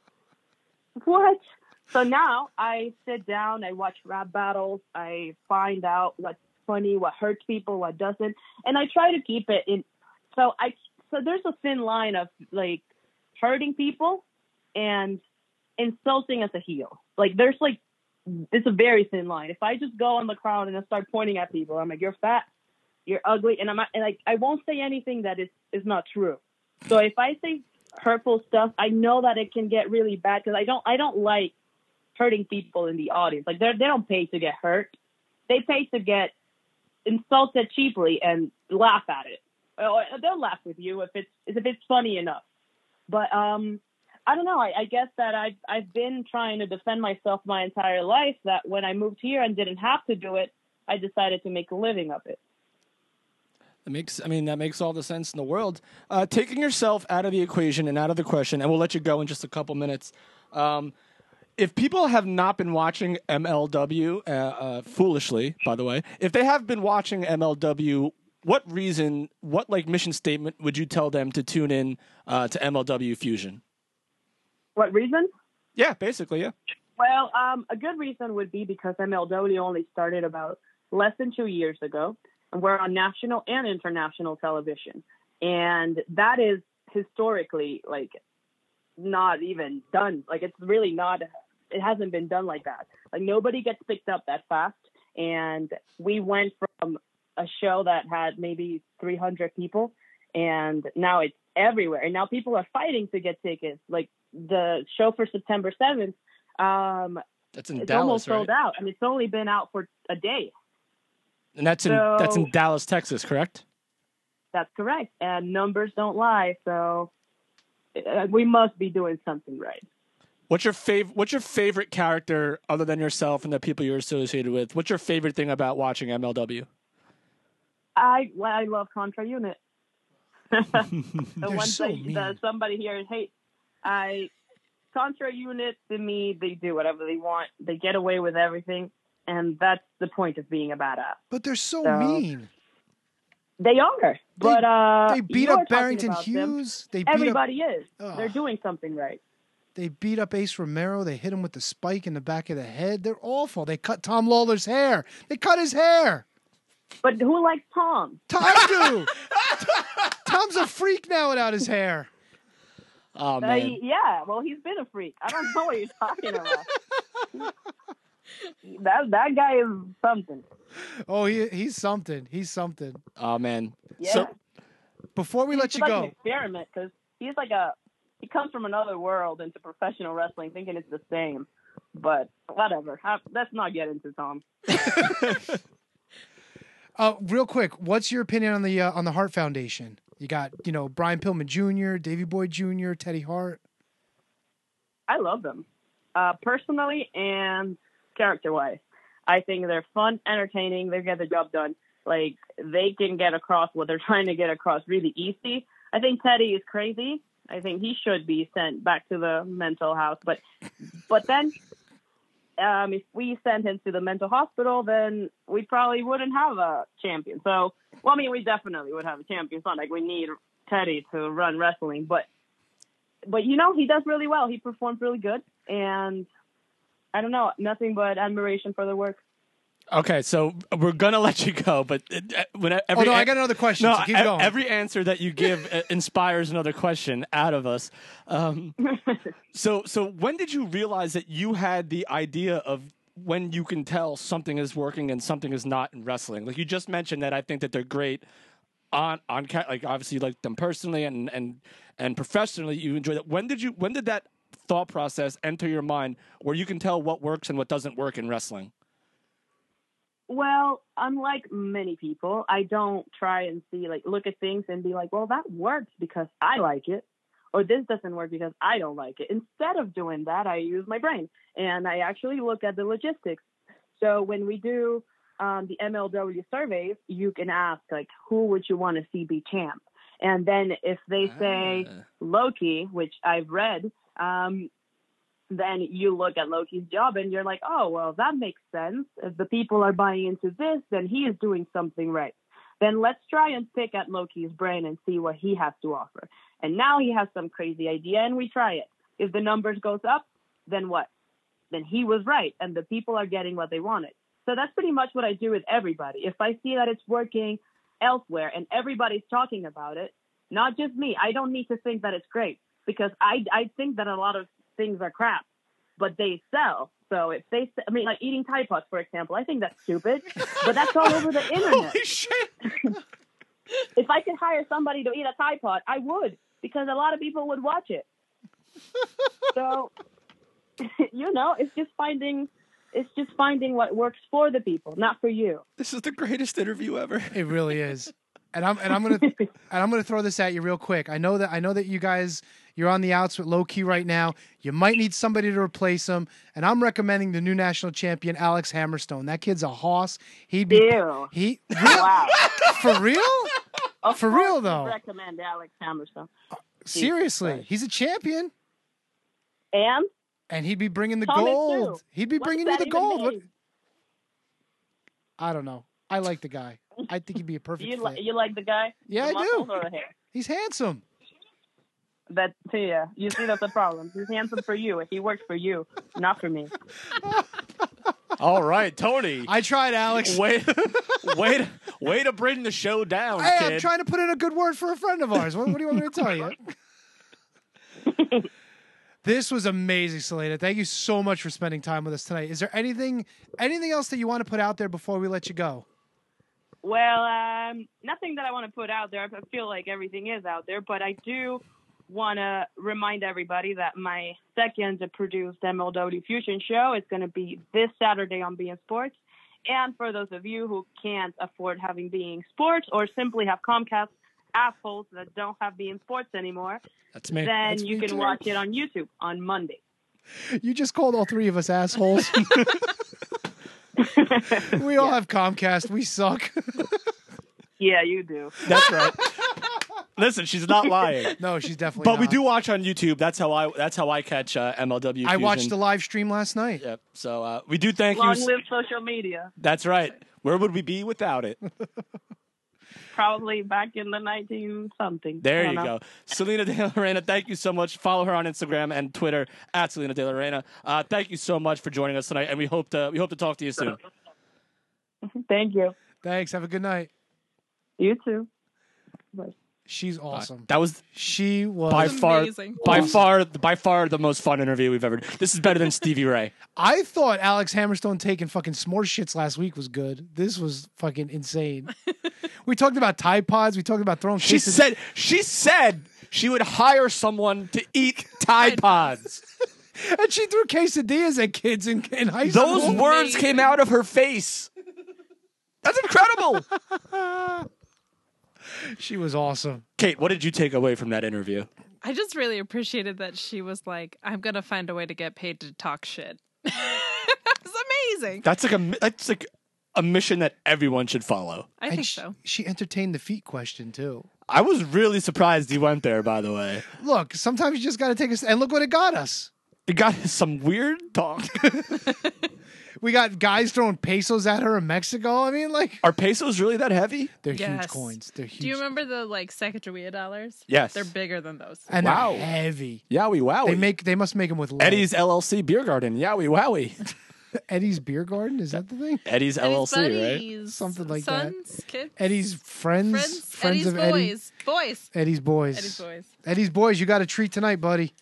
What? So now I sit down, I watch rap battles, I find out what's funny, what hurts people, what doesn't, and I try to keep it in. So I, so there's a thin line of like hurting people and insulting as a heel. Like there's like, it's a very thin line. If I just go on the crowd and I start pointing at people, I'm like, you're fat, you're ugly, and I'm not, and like I won't say anything that is is not true. So if I say hurtful stuff, I know that it can get really bad because I don't I don't like hurting people in the audience. Like they they don't pay to get hurt. They pay to get insulted cheaply and laugh at it. Or they'll laugh with you if it's if it's funny enough. But um, I don't know. I, I guess that I've I've been trying to defend myself my entire life. That when I moved here and didn't have to do it, I decided to make a living of it. That makes, I mean, that makes all the sense in the world. Uh, taking yourself out of the equation and out of the question, and we'll let you go in just a couple minutes. Um, if people have not been watching M L W, uh, uh, foolishly, by the way, if they have been watching M L W, what reason, what like mission statement would you tell them to tune in uh, to M L W Fusion? What reason? Yeah, basically, yeah. Well, um, a good reason would be because M L W only started about less than two years ago, and we're on national and international television. And that is historically, like, not even done. Like, it's really not, it hasn't been done like that. Like, nobody gets picked up that fast. And we went from a show that had maybe three hundred people, and now it's everywhere. And now people are fighting to get tickets. Like, the show for September seventh, um, That's in it's Dallas, almost sold right? out, and it's only been out for a day. And that's in So- that's in Dallas, Texas, correct? That's correct. And numbers don't lie, so uh, we must be doing something right. What's your fav- What's your favorite character other than yourself and the people you're associated with? What's your favorite thing about watching M L W? I well, I love Contra Unit. the They're ones so that, mean. that somebody here hates. I Contra Unit, to me, they do whatever they want. They get away with everything, and that's the point of being a badass. But they're so, So- mean. They are, but uh, they beat you're up talking Barrington about them. Hughes. They beat up- Everybody is. Ugh. They're doing something right. They beat up Ace Romero. They hit him with the spike in the back of the head. They're awful. They cut Tom Lawler's hair. They cut his hair. But who likes Tom? I do. Tom's a freak now without his hair. Oh Uh, yeah, well, he's been a freak. I don't know what you're talking about. that that guy is something. Oh, he he's something. He's something. Oh man. Yeah. So Before we let It's you like go, an experiment because he's like a he comes from another world into professional wrestling, thinking it's the same. But whatever. I, let's not get into Tom. uh, real quick, what's your opinion on the uh, on the Hart Foundation? You got you know Brian Pillman Junior, Davey Boy Junior, Teddy Hart. I love them, uh, personally and character-wise. I think they're fun, entertaining. They get the job done. Like, they can get across what they're trying to get across really easy. I think Teddy is crazy. I think he should be sent back to the mental house. But, but then, um, if we send him to the mental hospital, then we probably wouldn't have a champion. So, well, I mean, we definitely would have a champion. It's not like we need Teddy to run wrestling, but. But, you know, he does really well. He performs really good. And I don't know, nothing but admiration for the work. Okay, so we're gonna let you go, but uh, when every Oh, no, I an- got another question, No, so keep e- going. every answer that you give uh, inspires another question out of us. Um, so, so when did you realize that you had the idea of when you can tell something is working and something is not in wrestling? Like you just mentioned that I think that they're great on on ca- like obviously you like them personally and and and professionally you enjoy that. When did you when did that thought process enter your mind where you can tell what works and what doesn't work in wrestling? Well, unlike many people, I don't try and see, like, look at things and be like, well, that works because I like it, or this doesn't work because I don't like it. Instead of doing that, I use my brain, and I actually look at the logistics. So when we do um, the M L W surveys, you can ask, like, who would you want to see be champ? And then if they say Loki, which I've read, um, then you look at Loki's job and you're like, oh, well, that makes sense. If the people are buying into this, then he is doing something right. Then let's try and pick at Loki's brain and see what he has to offer. And now he has some crazy idea and we try it. If the numbers goes up, then what? Then he was right and the people are getting what they wanted. So that's pretty much what I do with everybody. If I see that it's working elsewhere and everybody's talking about it, not just me, I don't need to think that it's great because I, I think that a lot of things are crap, but they sell. So if they, I mean, like eating Tide Pods, for example, I think that's stupid, but that's all over the internet. Holy shit! If I could hire somebody to eat a Tide Pod, I would, because a lot of people would watch it. So, you know, it's just finding, it's just finding what works for the people, not for you. This is the greatest interview ever. It really is. And I'm and I'm gonna and I'm gonna throw this at you real quick. I know that I know that you guys you're on the outs with Low Key right now. You might need somebody to replace him, and I'm recommending the new national champion Alex Hammerstone. That kid's a hoss. He'd be Ew. he Wow. for real. Of For course real, you'd though. recommend Alex Hammerstone. Seriously, he's a champion, And and he'd be bringing the Thomas, gold. too. He'd be What bringing does you the that even gold. What- mean? I don't know. I like the guy. I think he'd be a perfect You, fit. li- you like the guy? Yeah, the I do. muscles or the hair? He's handsome. That yeah, you see that's the problem. He's handsome for you. He works for you, not for me. All right, Tony. I tried, Alex. Wait, wait, way to bring the show down, Hey, kid. I'm trying to put in a good word for a friend of ours. What, what do you want me to tell you? This was amazing, Selena. Thank you so much for spending time with us tonight. Is there anything anything else that you want to put out there before we let you go? Well, um, nothing that I want to put out there. I feel like everything is out there, but I do want to remind everybody that my second produced M L W Fusion show is going to be this Saturday on Being Sports. And for those of you who can't afford having Being Sports or simply have Comcast assholes that don't have Being Sports anymore, That's me. then That's you me can too. watch it on YouTube on Monday. You just called all three of us assholes. We all have Comcast. We suck. Yeah, you do. That's right. Listen, she's not lying. No, she's definitely But not. we do watch on YouTube. That's how I. That's how I catch uh, M L W. I Fusion. watched the live stream last night. Yep. So uh, we do thank Long you. live social media. That's right. Where would we be without it? Probably back in the nineteen something. There I you don't know. go. Selena De La Reina, thank you so much. Follow her on Instagram and Twitter at Selena De La Reina. Uh, thank you so much for joining us tonight, and we hope to we hope to talk to you soon. Thank you. Thanks. Have a good night. You too. Bye. She's awesome. That was She was by far amazing. by Awesome. far by far the most fun interview we've ever. This is better than Stevie Ray. I thought Alex Hammerstone taking fucking s'more shits last week was good. This was fucking insane. We talked about Tide Pods. We talked about throwing. She quesad- said she said she would hire someone to eat Tide Pods. and she threw quesadillas at kids in, in high school. Those words came out of her face. That's incredible. She was awesome. Kate, what did you take away from that interview? I just really appreciated that she was like, I'm going to find a way to get paid to talk shit. That was amazing. That's like a that's like a mission that everyone should follow. I And think she, so. She entertained the feet question too. I was really surprised he went there, by the way. Look, sometimes you just got to take us. And look what it got us. It got some weird talk. We got guys throwing pesos at her in Mexico. I mean, like, Are pesos really that heavy? they're huge Yes. coins. They're huge. Do you remember the like Sacagawea dollars? Yes. They're bigger than those. And Wow. they're heavy. Yowie wowie. They make. They must make them with lead. Eddie's L L C Beer Garden. Yowie wowie. Eddie's Beer Garden. Is that the thing? Eddie's L L C, right? buddies, Something like that. sons, kids, Eddie's friends. friends, Eddie's of boys, Eddie. boys, Eddie's boys. Eddie's boys. Eddie's boys. You got a treat tonight, buddy.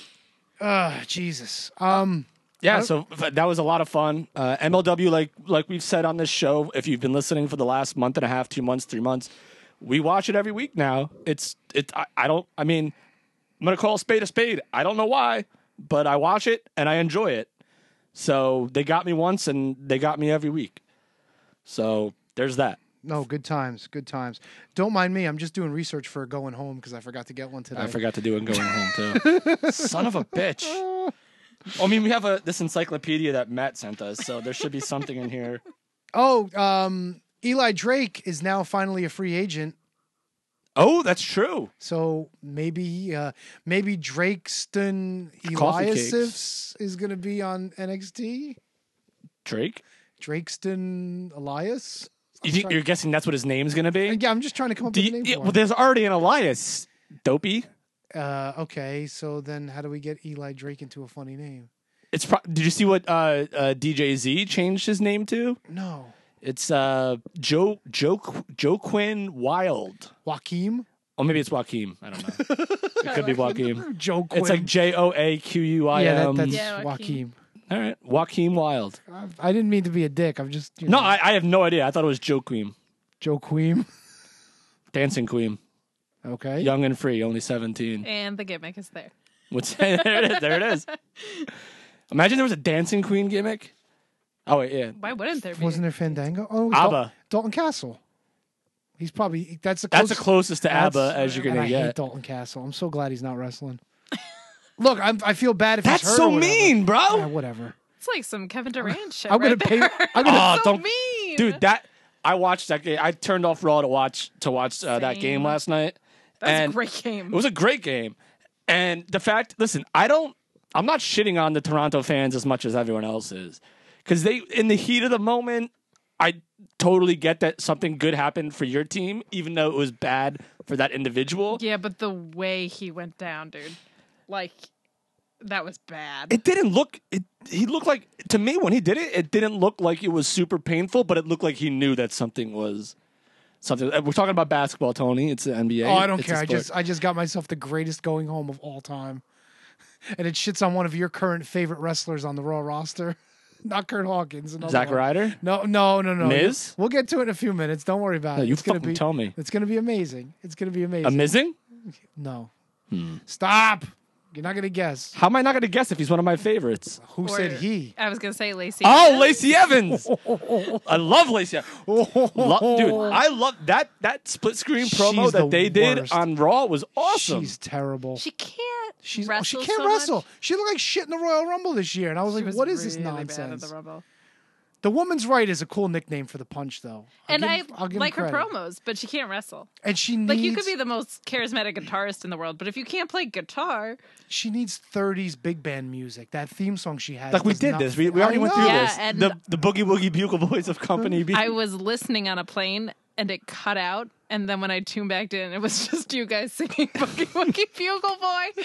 Ah, Jesus. Um. Yeah, so f- that was a lot of fun. Uh, M L W, like like we've said on this show, if you've been listening for the last month and a half, two months, three months, we watch it every week now. It's it. I, I don't. I mean, I'm gonna call a spade a spade. I don't know why, but I watch it and I enjoy it. So they got me once, and they got me every week. So there's that. No, good times. Good times. Don't mind me. I'm just doing research for going home because I forgot to get one today. I forgot to do it going home too. Son of a bitch. I mean, we have a this encyclopedia that Matt sent us, so there should be something in here. Oh, um, Eli Drake is now finally a free agent. Oh, that's true. So maybe, uh, maybe Drakeston Coffee Elias is going to be on N X T. Drake? Drakeston Elias. You think, you're guessing that's what his name's going to be? Yeah, I'm just trying to come up Do with you- a name yeah, for well, him. there's already an Elias. Dopey. Uh, okay, so then how do we get Eli Drake into a funny name? It's pro- Did you see what uh, uh, D J Z changed his name to? No. It's uh, Joe Joe Joe Quinn Wild. Joaquim? Oh, maybe it's Joaquim. I don't know. It could be Joaquim. Joe It's like Quinn. J O A Q U I M. Yeah, that, that's Yeah, Joaquin. Joaquim. All right, Joaquim Wild. I, I didn't mean to be a dick. I'm just you No, know, I, I have no idea. I thought it was Joe Queen. Joe Queen. Dancing Queen. Okay. Young and free, only seventeen. And the gimmick is there. What's there it is. There it is. Imagine there was a dancing queen gimmick. Oh wait, yeah. Why wouldn't there be? Wasn't there Fandango? Oh, it was ABBA. Dal- Dalton Castle. He's probably that's the That's the closest, closest to that's- ABBA as you're and gonna I get. hate Dalton Castle. I'm so glad he's not wrestling. Look, I'm, I feel bad if That's he's hurt so or whatever. mean, bro. Yeah, whatever. It's like some Kevin Durant shit. I'm gonna right pay. there. I'm gonna. Oh, so don't, mean. dude. That I watched that game. I turned off Raw to watch to watch uh, that Same. game last night. That was a and great game. It was a great game, and the fact. Listen, I don't. I'm not shitting on the Toronto fans as much as everyone else is, because they, in the heat of the moment, I totally get that something good happened for your team, even though it was bad for that individual. Yeah, but the way he went down, dude, like that was bad. It didn't look. It he looked like to me when he did it. It didn't look like it was super painful, but it looked like he knew that something was something. We're talking about basketball, Tony. It's the N B A. Oh, I don't It's care. a I sport. just I just got myself the greatest going home of all time, and it shits on one of your current favorite wrestlers on the Raw roster. Not Kurt Hawkins. another Zack one. Ryder? No, no, no, no. Miz? We'll get to it in a few minutes. Don't worry about No, it. you It's gonna fucking be, tell me. It's going to be amazing. It's going to be amazing. Amazing? No. Hmm. Stop. You're not going to guess. How am I not going to guess if he's one of my favorites? Who said he? I was gonna say Lacey. Oh, Evans. Lacey Evans! I love Lacey. Evans. Lo- dude, I love that that split screen promo She's that the they did worst. on Raw was awesome. She's terrible. She can't. She's oh, wrestle she can't so wrestle. much. She looked like shit in the Royal Rumble this year, and I was She like, was "What is this really bad at nonsense?" the Rumble. The woman's right is a cool nickname for the punch, though. I'll And give- I I'll give like him her credit. promos, but she can't wrestle. And she needs Like you could be the most charismatic guitarist in the world, but if you can't play guitar, she needs thirties big band music. That theme song she has. Like we does did not this. We, fit. we already I went through know. Yeah, this. and- The the Boogie Woogie Bugle Boys of Company B. I was listening on a plane and it cut out. And then when I tuned back in, it was just you guys singing Boogie Woogie Bugle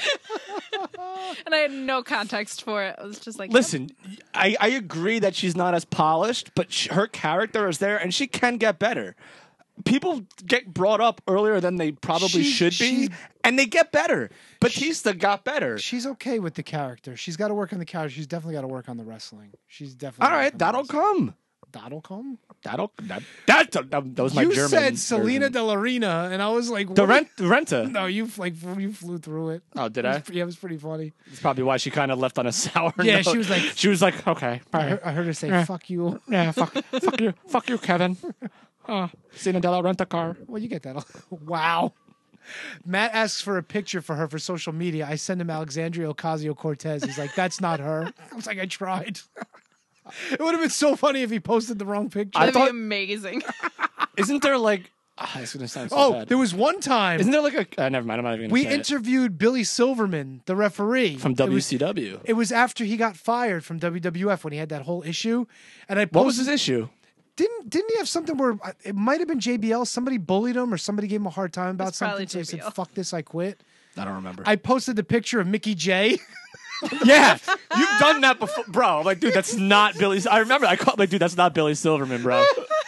Boy. And I had no context for it. I was just like, Listen, I, I agree that she's not as polished, but sh- her character is there, and she can get better. People get brought up earlier than they probably She- should she- be, and they get better. Batista got better. She's okay with the character. She's got to work on the character. She's definitely got to work on the wrestling. She's definitely All right, that'll come. That'll come. That'll that that, that, that was my you German. said Selena version. de la Rena, and I was like, The what? rent, the renta. No, you like you flew through it. Oh, did It I? was- Yeah, it was pretty funny. That's probably why she kind of left on a sour Yeah, note. she was like- she was like, okay, all I right. heard, I heard her say, Yeah. "Fuck you." Yeah, fuck, fuck you, fuck you, Kevin. Oh, Selena de la rent a car. Well, you get that. Wow. Matt asks for a picture for her for social media. I send him Alexandria Ocasio-Cortez. He's like, "That's not her." I was like, "I tried." It would have been so funny if he posted the wrong picture. that'd be amazing. Isn't there like? Oh, it's gonna sound so Oh, bad. there was one time Isn't there like a? Uh, never mind. I'm not even. Gonna we say it. interviewed Billy Silverman, the referee from It was- W C W. It was after he got fired from W W F when he had that whole issue, and I posted, What was his issue? Didn't didn't he have something where uh, it might have been J B L? Somebody bullied him, or somebody gave him a hard time about It's probably something. So he J B L. said, "Fuck this, I quit." I don't remember. I posted the picture of Mickey J. Yeah, you've done that before, bro. I'm like, dude, that's not Billy. I remember. I called like, dude, that's not Billy Silverman, bro.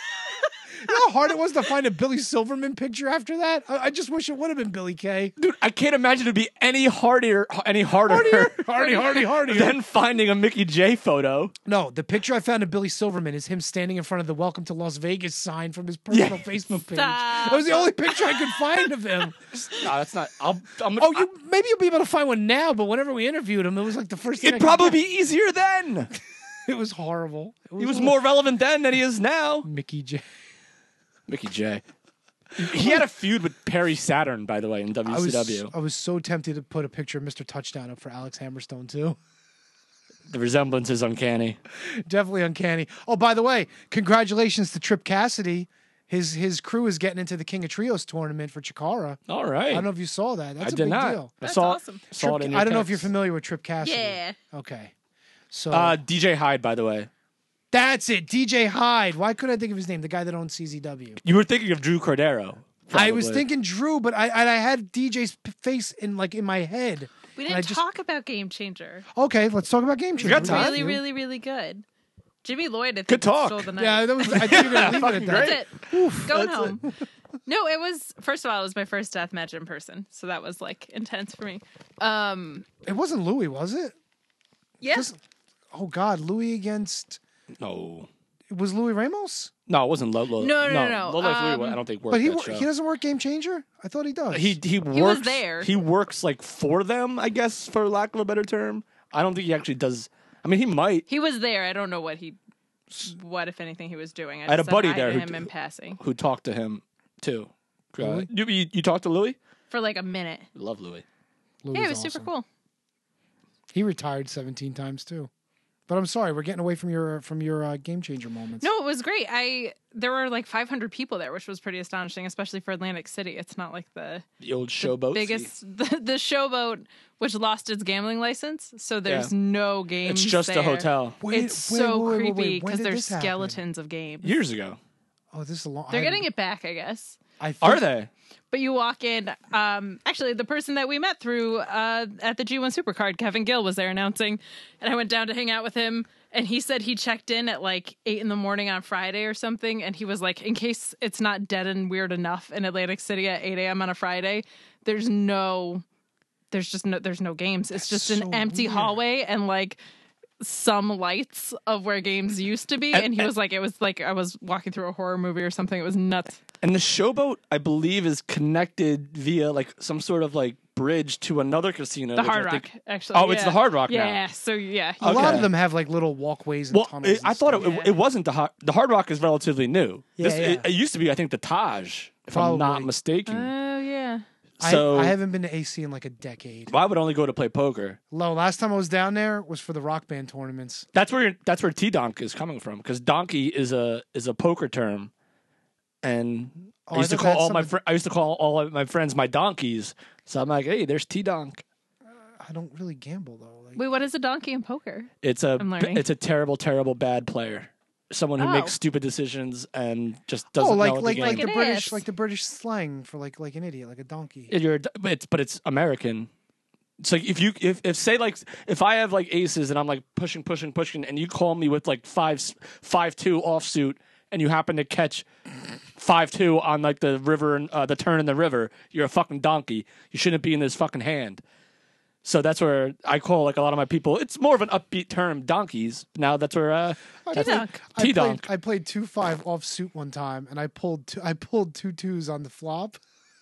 You know how hard it was to find a Billy Silverman picture after that? I, I just wish it would have been Billy Kay. Dude, I can't imagine it'd be any harder, any harder, Hardier, hardy, hardy, hardy. than finding a Mickey J photo. No, the picture I found of Billy Silverman is him standing in front of the "Welcome to Las Vegas" sign from his personal Yeah. Facebook page. Stop. That was the only picture I could find of him. No, that's not. I'll, I'm, Oh, you maybe you'll be able to find one now, but whenever we interviewed him, it was like the first thing. It'd I could probably get. be easier then. It was horrible. It He was horrible. more relevant then than he is now. Mickey J. Mickey J. He had a feud with Perry Saturn, by the way, in I W C was W. I was so tempted to put a picture of Mister Touchdown up for Alex Hammerstone too. The resemblance is uncanny. Definitely uncanny. Oh, by the way, congratulations to Trip Cassidy. His his crew is getting into the King of Trios tournament for Chikara. All right. I don't know if you saw that. That's I a did big not. deal. I That's saw, awesome. saw Trip, it in your I don't know if you're text. familiar with Trip Cassidy. Yeah. Okay. So Uh, D J Hyde, by the way. that's it. D J Hyde. Why couldn't I think of his name? The guy that owns C Z W. You were thinking of Drew Cordero. I was probably. thinking Drew, but I and I had D J's p- face in like in my head. We And I didn't just- talk about Game Changer. Okay, let's talk about Game Changer. got We time. Really, to. really, really good. Jimmy Lloyd, I think, Good talk. stole the night. Yeah, that was. I think you're gonna leave it at that. That's it. Going That's home. No, it was first of all, it was my first death match in person, so that was like intense for me. Um, It wasn't Louis, was it? yeah, Just- oh God, Louis against No. it was Louis Ramos, No, it wasn't Lolo. No, no, no, no. Low Life Louis, Um, I don't think worked but he that wor- show. he doesn't work Game Changer. I thought he does. He he works. He was there. He works like for them, I guess, for lack of a better term. I don't think he actually does. I mean, he might. he was there. I don't know what he, what if anything he was doing. I, I had just a said buddy hi there to who- him in passing Who talked to him too? Uh, Louis? you, you you talked to Louis? for like a minute. Love Louis. Louis Yeah, it is was super awesome. cool. He retired seventeen times too. But I'm sorry, we're getting away from your from your uh, game changer moments. No, it was great. I there were like five hundred people there, which was pretty astonishing, especially for Atlantic City. It's not like the The old showboat. biggest the, the showboat, which lost its gambling license, so there's Yeah. no games. It's just a there. hotel. Wait, it's wait, so wait, wait, wait, creepy wait. When because did there's this happen? skeletons of games. Years ago. Oh, this is a long. They're I- getting it back, I guess. I think, Are they? But you walk in. Um, actually, the person that we met through uh, at the G one Supercard, Kevin Gill, was there announcing, and I went down to hang out with him. And he said he checked in at like eight in the morning on Friday or something, and he was like, in case it's not dead and weird enough in Atlantic City at eight a.m. on a Friday, there's no, there's just no, there's no games. It's just That's an so empty weird. hallway and like some lights of where games used to be. And, And- he was like, it was like I was walking through a horror movie or something. It was nuts. And the showboat, I believe, is connected via like some sort of like bridge to another casino. The which Hard I Rock, think- actually. Oh, it's yeah. the Hard Rock now. Yeah. So yeah, A lot Okay. of them have like little walkways and Well, tunnels. it, I and thought stuff. it, it, it wasn't the Hard, the Hard Rock is relatively new. Yeah, This, yeah. It, it used to be, I think, the Taj, if I'm not Probably. mistaken. Oh yeah. I, so I haven't been to A C in like a decade. well, I would only go to play poker. Low. Last time I was down there was for the Rock Band tournaments. That's where that's where T Donk is coming from, because donkey is a is a poker term, and Oh, I I used to thought call that's all my something- fr- I used to call all of my friends my donkeys. So I'm like, hey, there's T Donk. I don't really gamble though. Like, Wait, what is a donkey in poker? It's a I'm learning. it's a terrible terrible bad player, someone who Oh. makes stupid decisions and just doesn't oh, like know like the like game. the Like an British ass. like the British slang for like like an idiot, like a donkey. Yeah, you're a d- but it's but it's American. So if you if, if say like if I have like aces and I'm like pushing pushing pushing and you call me with like five s- five two offsuit and you happen to catch five two on like the river and uh, the turn in the river, you're a fucking donkey. You shouldn't be in this fucking hand. So that's where I call like a lot of my people. It's more of an upbeat term, donkeys. Now that's where uh, that's T-donk. I T played, donk. I played two five off suit one time, and I pulled two, I pulled two twos on the flop.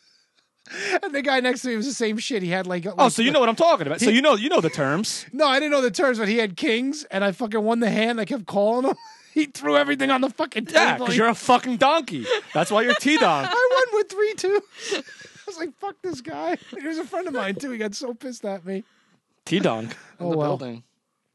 And the guy next to me was the same shit. He had like, Oh, like- so you know what I'm talking about. So He- you know you know the terms. No, I didn't know the terms, but he had kings, and I fucking won the hand. I kept calling him. He threw everything on the fucking table. Yeah, because you're a fucking donkey. That's why you're T donk. I won with three two. I was like, "Fuck this guy." He was a friend of mine too. He got so pissed at me. T donk. Oh, the well. building.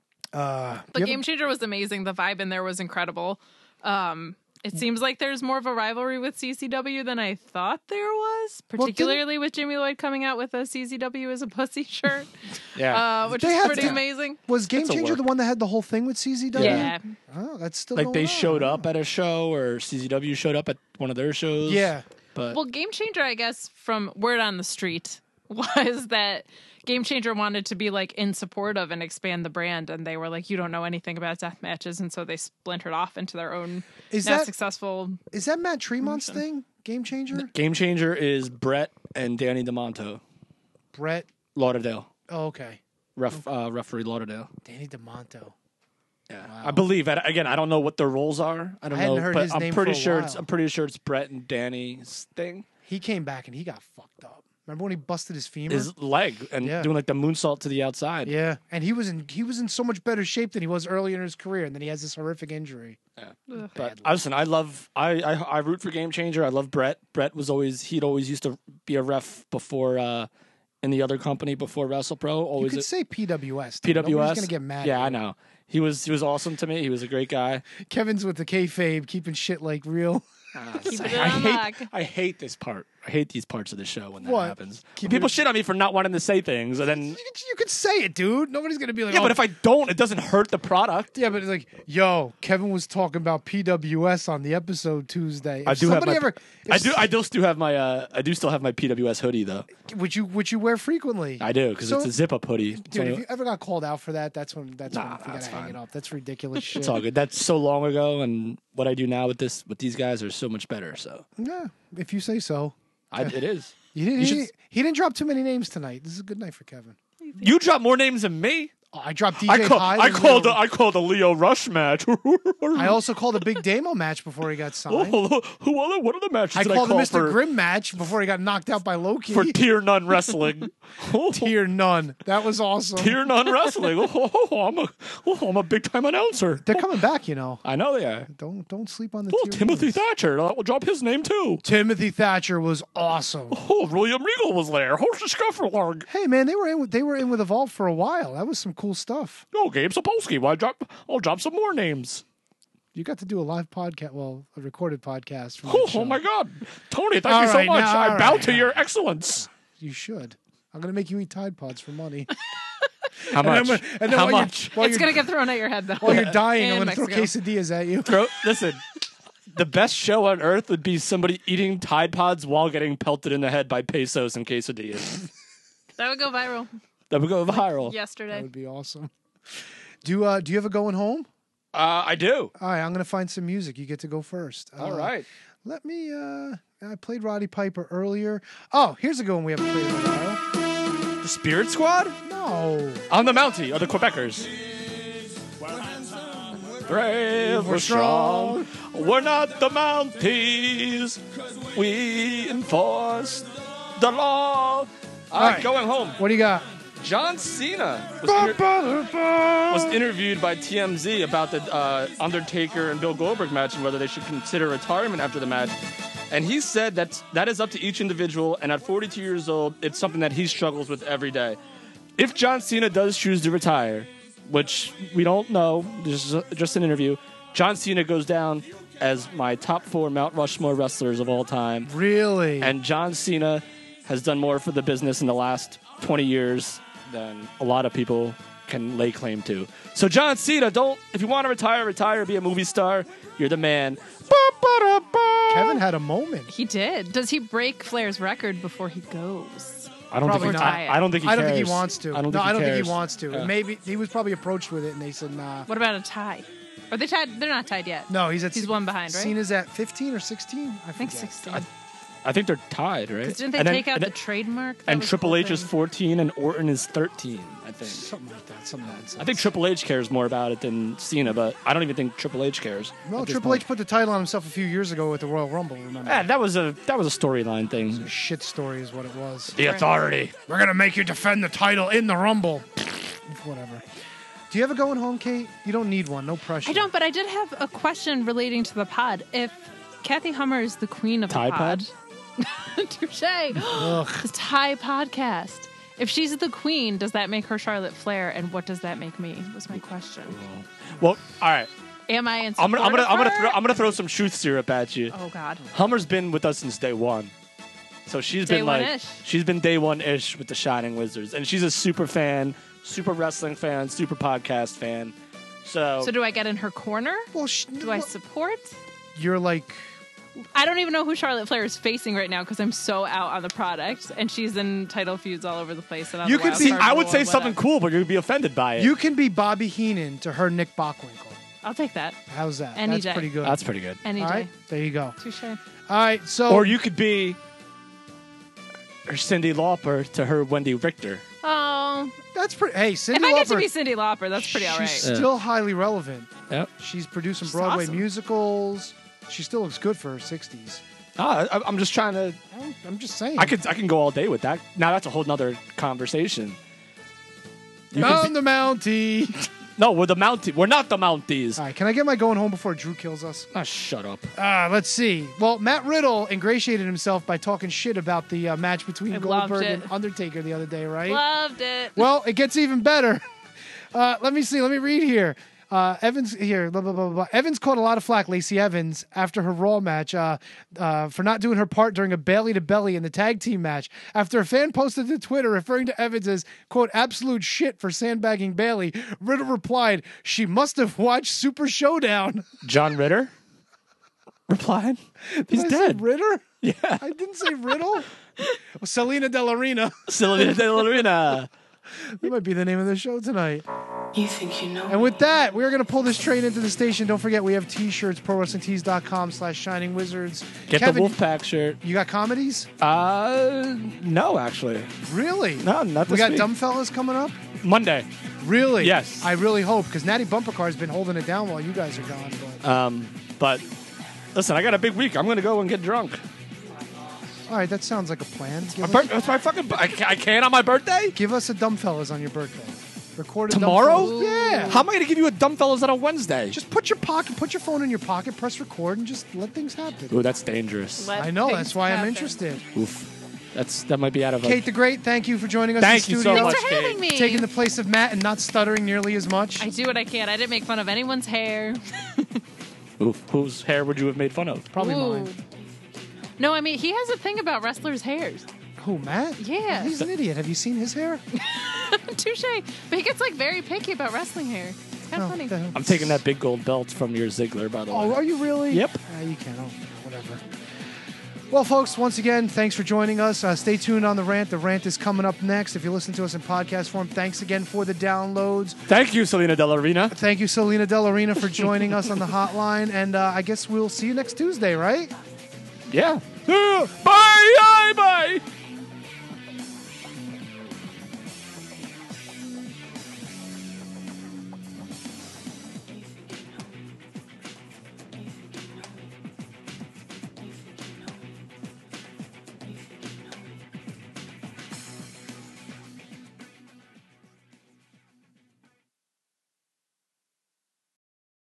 Uh, The you Game ever- Changer was amazing. The vibe in there was incredible. Um, it seems like there's more of a rivalry with C C W than I thought there was, didn't- particularly with Jimmy Lloyd coming out with a C C W as a pussy shirt, Yeah. uh, which They is had pretty to- amazing. was Game That's a Changer work. the one that had the whole thing with C Z W? Yeah. Oh, that's still Like going they on. showed up at a show, or C Z W showed up at one of their shows. Yeah. But Well, Game Changer, I guess, from word on the street, was that Game Changer wanted to be like in support of and expand the brand, and they were like, "You don't know anything about death matches," and so they splintered off into their own Is now that- successful. Is that Matt Tremont's thing? Game Changer? Game Changer is Brett and Danny DeMonto, Brett. Lauderdale, Oh, okay. ref, uh, referee Lauderdale. Danny DeMonto. Yeah, I believe. I, again, I don't know what their roles are. I don't I hadn't know, heard but his I'm name pretty for a sure it's. while. I'm pretty sure it's Brett and Danny's thing. He came back and he got fucked up. Remember when he busted his femur? His leg and Yeah. doing like the moonsault to the outside. Yeah, and he was in he was in so much better shape than he was earlier in his career, and then he has this horrific injury. Yeah. But I listen, I love I, I I root for Game Changer. I love Brett. Brett was always he'd always used to be a ref before uh in the other company before WrestlePro. You Always could a- say P W S. though. P W S. Nobody's gonna get mad. Yeah, at I you. know. He was he was awesome to me. He was a great guy. Kevin's with the kayfabe, keeping shit like real. Keep I, it I on hate lock. I hate this part. I hate these parts of the show when that What? happens. Keep When people it- shit on me for not wanting to say things, and then You could, you could say it, dude. Nobody's gonna be like, yeah, oh, but if I don't, it doesn't hurt the product. yeah, but it's like, yo, Kevin was talking about P W S on the episode Tuesday. If I do have somebody my, ever, I if- do I do still have my uh I do still have my P W S hoodie though. Which you which you wear frequently. I do because So- it's a zip up hoodie. It's, Dude, only- if you ever got called out for that, that's when that's Nah, when we that's gotta hang fine. it up. That's ridiculous shit. it's all good. That's so long ago, and what I do now with this with these guys are so much better. So Yeah, if you say so. I, it is. You didn't, You he, should- he didn't drop too many names tonight. This is a good night for Kevin. You drop more names than me. Oh, I dropped D J I call, Hyde. I and called. Leo- I called a Leo Rush match. I also called a Big Damo match before he got signed. Oh, who other? What other matches I did called I a call Mister for, Grimm match before he got knocked out by Loki. for Tier None Wrestling? Tier none. That was awesome. Tier None Wrestling. Oh, oh, oh, I'm a, oh, I'm a big time announcer. They're coming back, you know. I know they are. Don't don't sleep on the Oh, tier Timothy ones. Thatcher. I will drop his name too. Timothy Thatcher was awesome. Oh, William Regal was there. Horst Scufferlung. Hey man, they were in with, they were in with Evolve for a while. That was some cool stuff. Oh, Gabe Sapolsky. Why drop? I'll drop some more names. You got to do a live podcast, well, a recorded podcast. From Oh, that show. oh my God, Tony! Thank All you so right, much. now, I all bow right. to your excellence. You should. I'm going to make you eat Tide Pods for money. How And then much? when- and then How while you're- much? while It's you're- gonna get thrown at your head though. While you're dying, In I'm going to throw Mexico. quesadillas at you. Throw, listen, the best show on earth would be somebody eating Tide Pods while getting pelted in the head by pesos and quesadillas. That would go viral That would go viral. yesterday. That would be awesome. Do uh, do you have a going home? Uh, I do. All right, I'm going to find some music. You get to go first. All Uh, right. Let me. Uh, I played Roddy Piper earlier. Oh, here's a good one we haven't played in a while. The Spirit Squad? No. On the Mountie are the Quebecers. Brave, we're strong. We're not the Mounties. We enforce the law. All right, right. going home. What do you got? John Cena was, inter- was interviewed by T M Z about the uh, Undertaker and Bill Goldberg match and whether they should consider retirement after the match. And he said that that is up to each individual, and at forty-two years old, it's something that he struggles with every day. If John Cena does choose to retire, which we don't know, this is just an interview, John Cena goes down as my top four Mount Rushmore wrestlers of all time. Really? And John Cena has done more for the business in the last twenty years than a lot of people can lay claim to. So John Cena, don't, if you want to retire, retire, be a movie star. You're the man. Kevin had a moment. He did. Does he break Flair's record before he goes? I don't Probably think not. I, I don't think he I don't think cares. he wants to. I don't no, think he I don't think cares. he wants to. Yeah. Maybe he was probably approached with it, and they said, "Nah." What about a tie? Are they tied? They're not tied yet. No, he's at. He's one behind, right? Cena's at fifteen or sixteen. I, I think forget. sixteen. I think they're tied, right? Because didn't they And then- take out and the then- trademark? That And was the Triple whole H is thing. fourteen and Orton is thirteen, I think. Something like that. Some nonsense. I think Triple H cares more about it than Cena, but I don't even think Triple H cares. Well, at this Triple point. H put the title on himself a few years ago with the Royal Rumble. Remember? Yeah, that was a that was a storyline thing. A shit story is what it was. The Authority. We're gonna make you defend the title in the Rumble. Whatever. Do you have a going home, Kate? You don't need one. No pressure. I don't, but I did have a question relating to the pod. If Kathy Hummer is the queen of the Tide pod, Pod? touche. The Thai podcast. If she's the queen, does that make her Charlotte Flair? And what does that make me? Was my question. Well, all right. Am I in I'm gonna I'm gonna I'm gonna support throw of her? I'm gonna throw some truth syrup at you. Oh God. Hummer's been with us since day one. So she's Day been like one-ish. she's been day one ish with the Shining Wizards. And she's a super fan, super wrestling fan, super podcast fan. So, So do I get in her corner? Well, sh- do I support? You're like. I don't even know who Charlotte Flair is facing right now because I'm so out on the product, and she's in title feuds all over the place. And on You the could Wild see- Card I would Bowl say and something whatever. cool, but you'd be offended by it. You can be Bobby Heenan to her Nick Bockwinkel. I'll take that. How's that? Any That's day. pretty good. That's pretty good. Any All day. right, there you go. Touche. All right, so Or you could be her Cyndi Lauper to her Wendy Richter. Oh, that's pretty. Hey, Cyndi if I get to Lauper- be Cyndi Lauper, that's pretty all right. She's still highly relevant. Yep. She's producing She's Broadway awesome. musicals. She still looks good for her sixties. Ah, I, I'm just trying to. I'm, I'm just saying. I could I can go all day with that. Now that's a whole nother conversation. You Down could the Mountie. No, we're the Mountie. We're not the Mounties. All right, can I get my going home before Drew kills us? Ah, shut up. Uh, let's see. Well, Matt Riddle ingratiated himself by talking shit about the uh, match between I loved Goldberg it. and Undertaker the other day, right? Loved it. Well, it gets even better. Uh, let me see. Let me read here. Uh, Evans here. Blah, blah, blah, blah. Evans caught a lot of flack, Lacey Evans, after her Raw match uh, uh, for not doing her part during a belly to belly in the tag team match. After a fan posted to Twitter referring to Evans as quote absolute shit for sandbagging Bailey, Riddle replied, "She must have watched Super Showdown." John Ritter replied, "He's Did I say dead." Ritter? Yeah. I didn't say Riddle. Well, Selena Delarina. Selena Delarina. That might be the name of the show tonight. You think you know? And with that, we're going to pull this train into the station. Don't forget, we have t-shirts, pro wrestling tees dot com slash shining wizards. Get Kevin, the Wolfpack shirt. You got comedies? Uh, no, actually. Really? No, not We this got week. Dumb Fellas coming up? Monday. Really? Yes. I really hope, because Natty Bumper Car has been holding it down while you guys are gone. But Um, but listen, I got a big week. I'm going to go and get drunk. all right, that sounds like a plan. Give My us, bir- that's my fucking. I can't, I can't on my birthday. give us a Dumb Fellas on your birthday. Record a Dumb Tomorrow? Fellas. Yeah. How am I going to give you a dumb fellas on a Wednesday? Just put your pocket, put your phone in your pocket, press record, and just let things happen. Ooh, that's dangerous. Let I know. things That's why I'm happen. interested. Oof. That's that might be out of. Kate the Great, thank you for joining us. Thank in the you so studio. much, Thanks for having me. Taking the place of Matt and not stuttering nearly as much. I do what I can. I didn't make fun of anyone's hair. Oof, whose hair would you have made fun of? Probably Ooh. mine. No, I mean, he has a thing about wrestlers' hairs. Who, Matt? Yeah. He's an idiot. Have you seen his hair? Touche. But he gets like very picky about wrestling hair. It's kind of Oh, funny. the hell. I'm taking that big gold belt from your Ziggler, by the way. Oh, are you really? Yep. Ah, you can. Oh, whatever. Well, folks, once again, thanks for joining us. Uh, stay tuned on The Rant. The Rant is coming up next. If you listen to us in podcast form, thanks again for the downloads. Thank you, Selena Del Arena. Thank you, Selena Del Arena, for joining us on the hotline. And uh, I guess we'll see you next Tuesday, right? Yeah. Bye, bye, bye.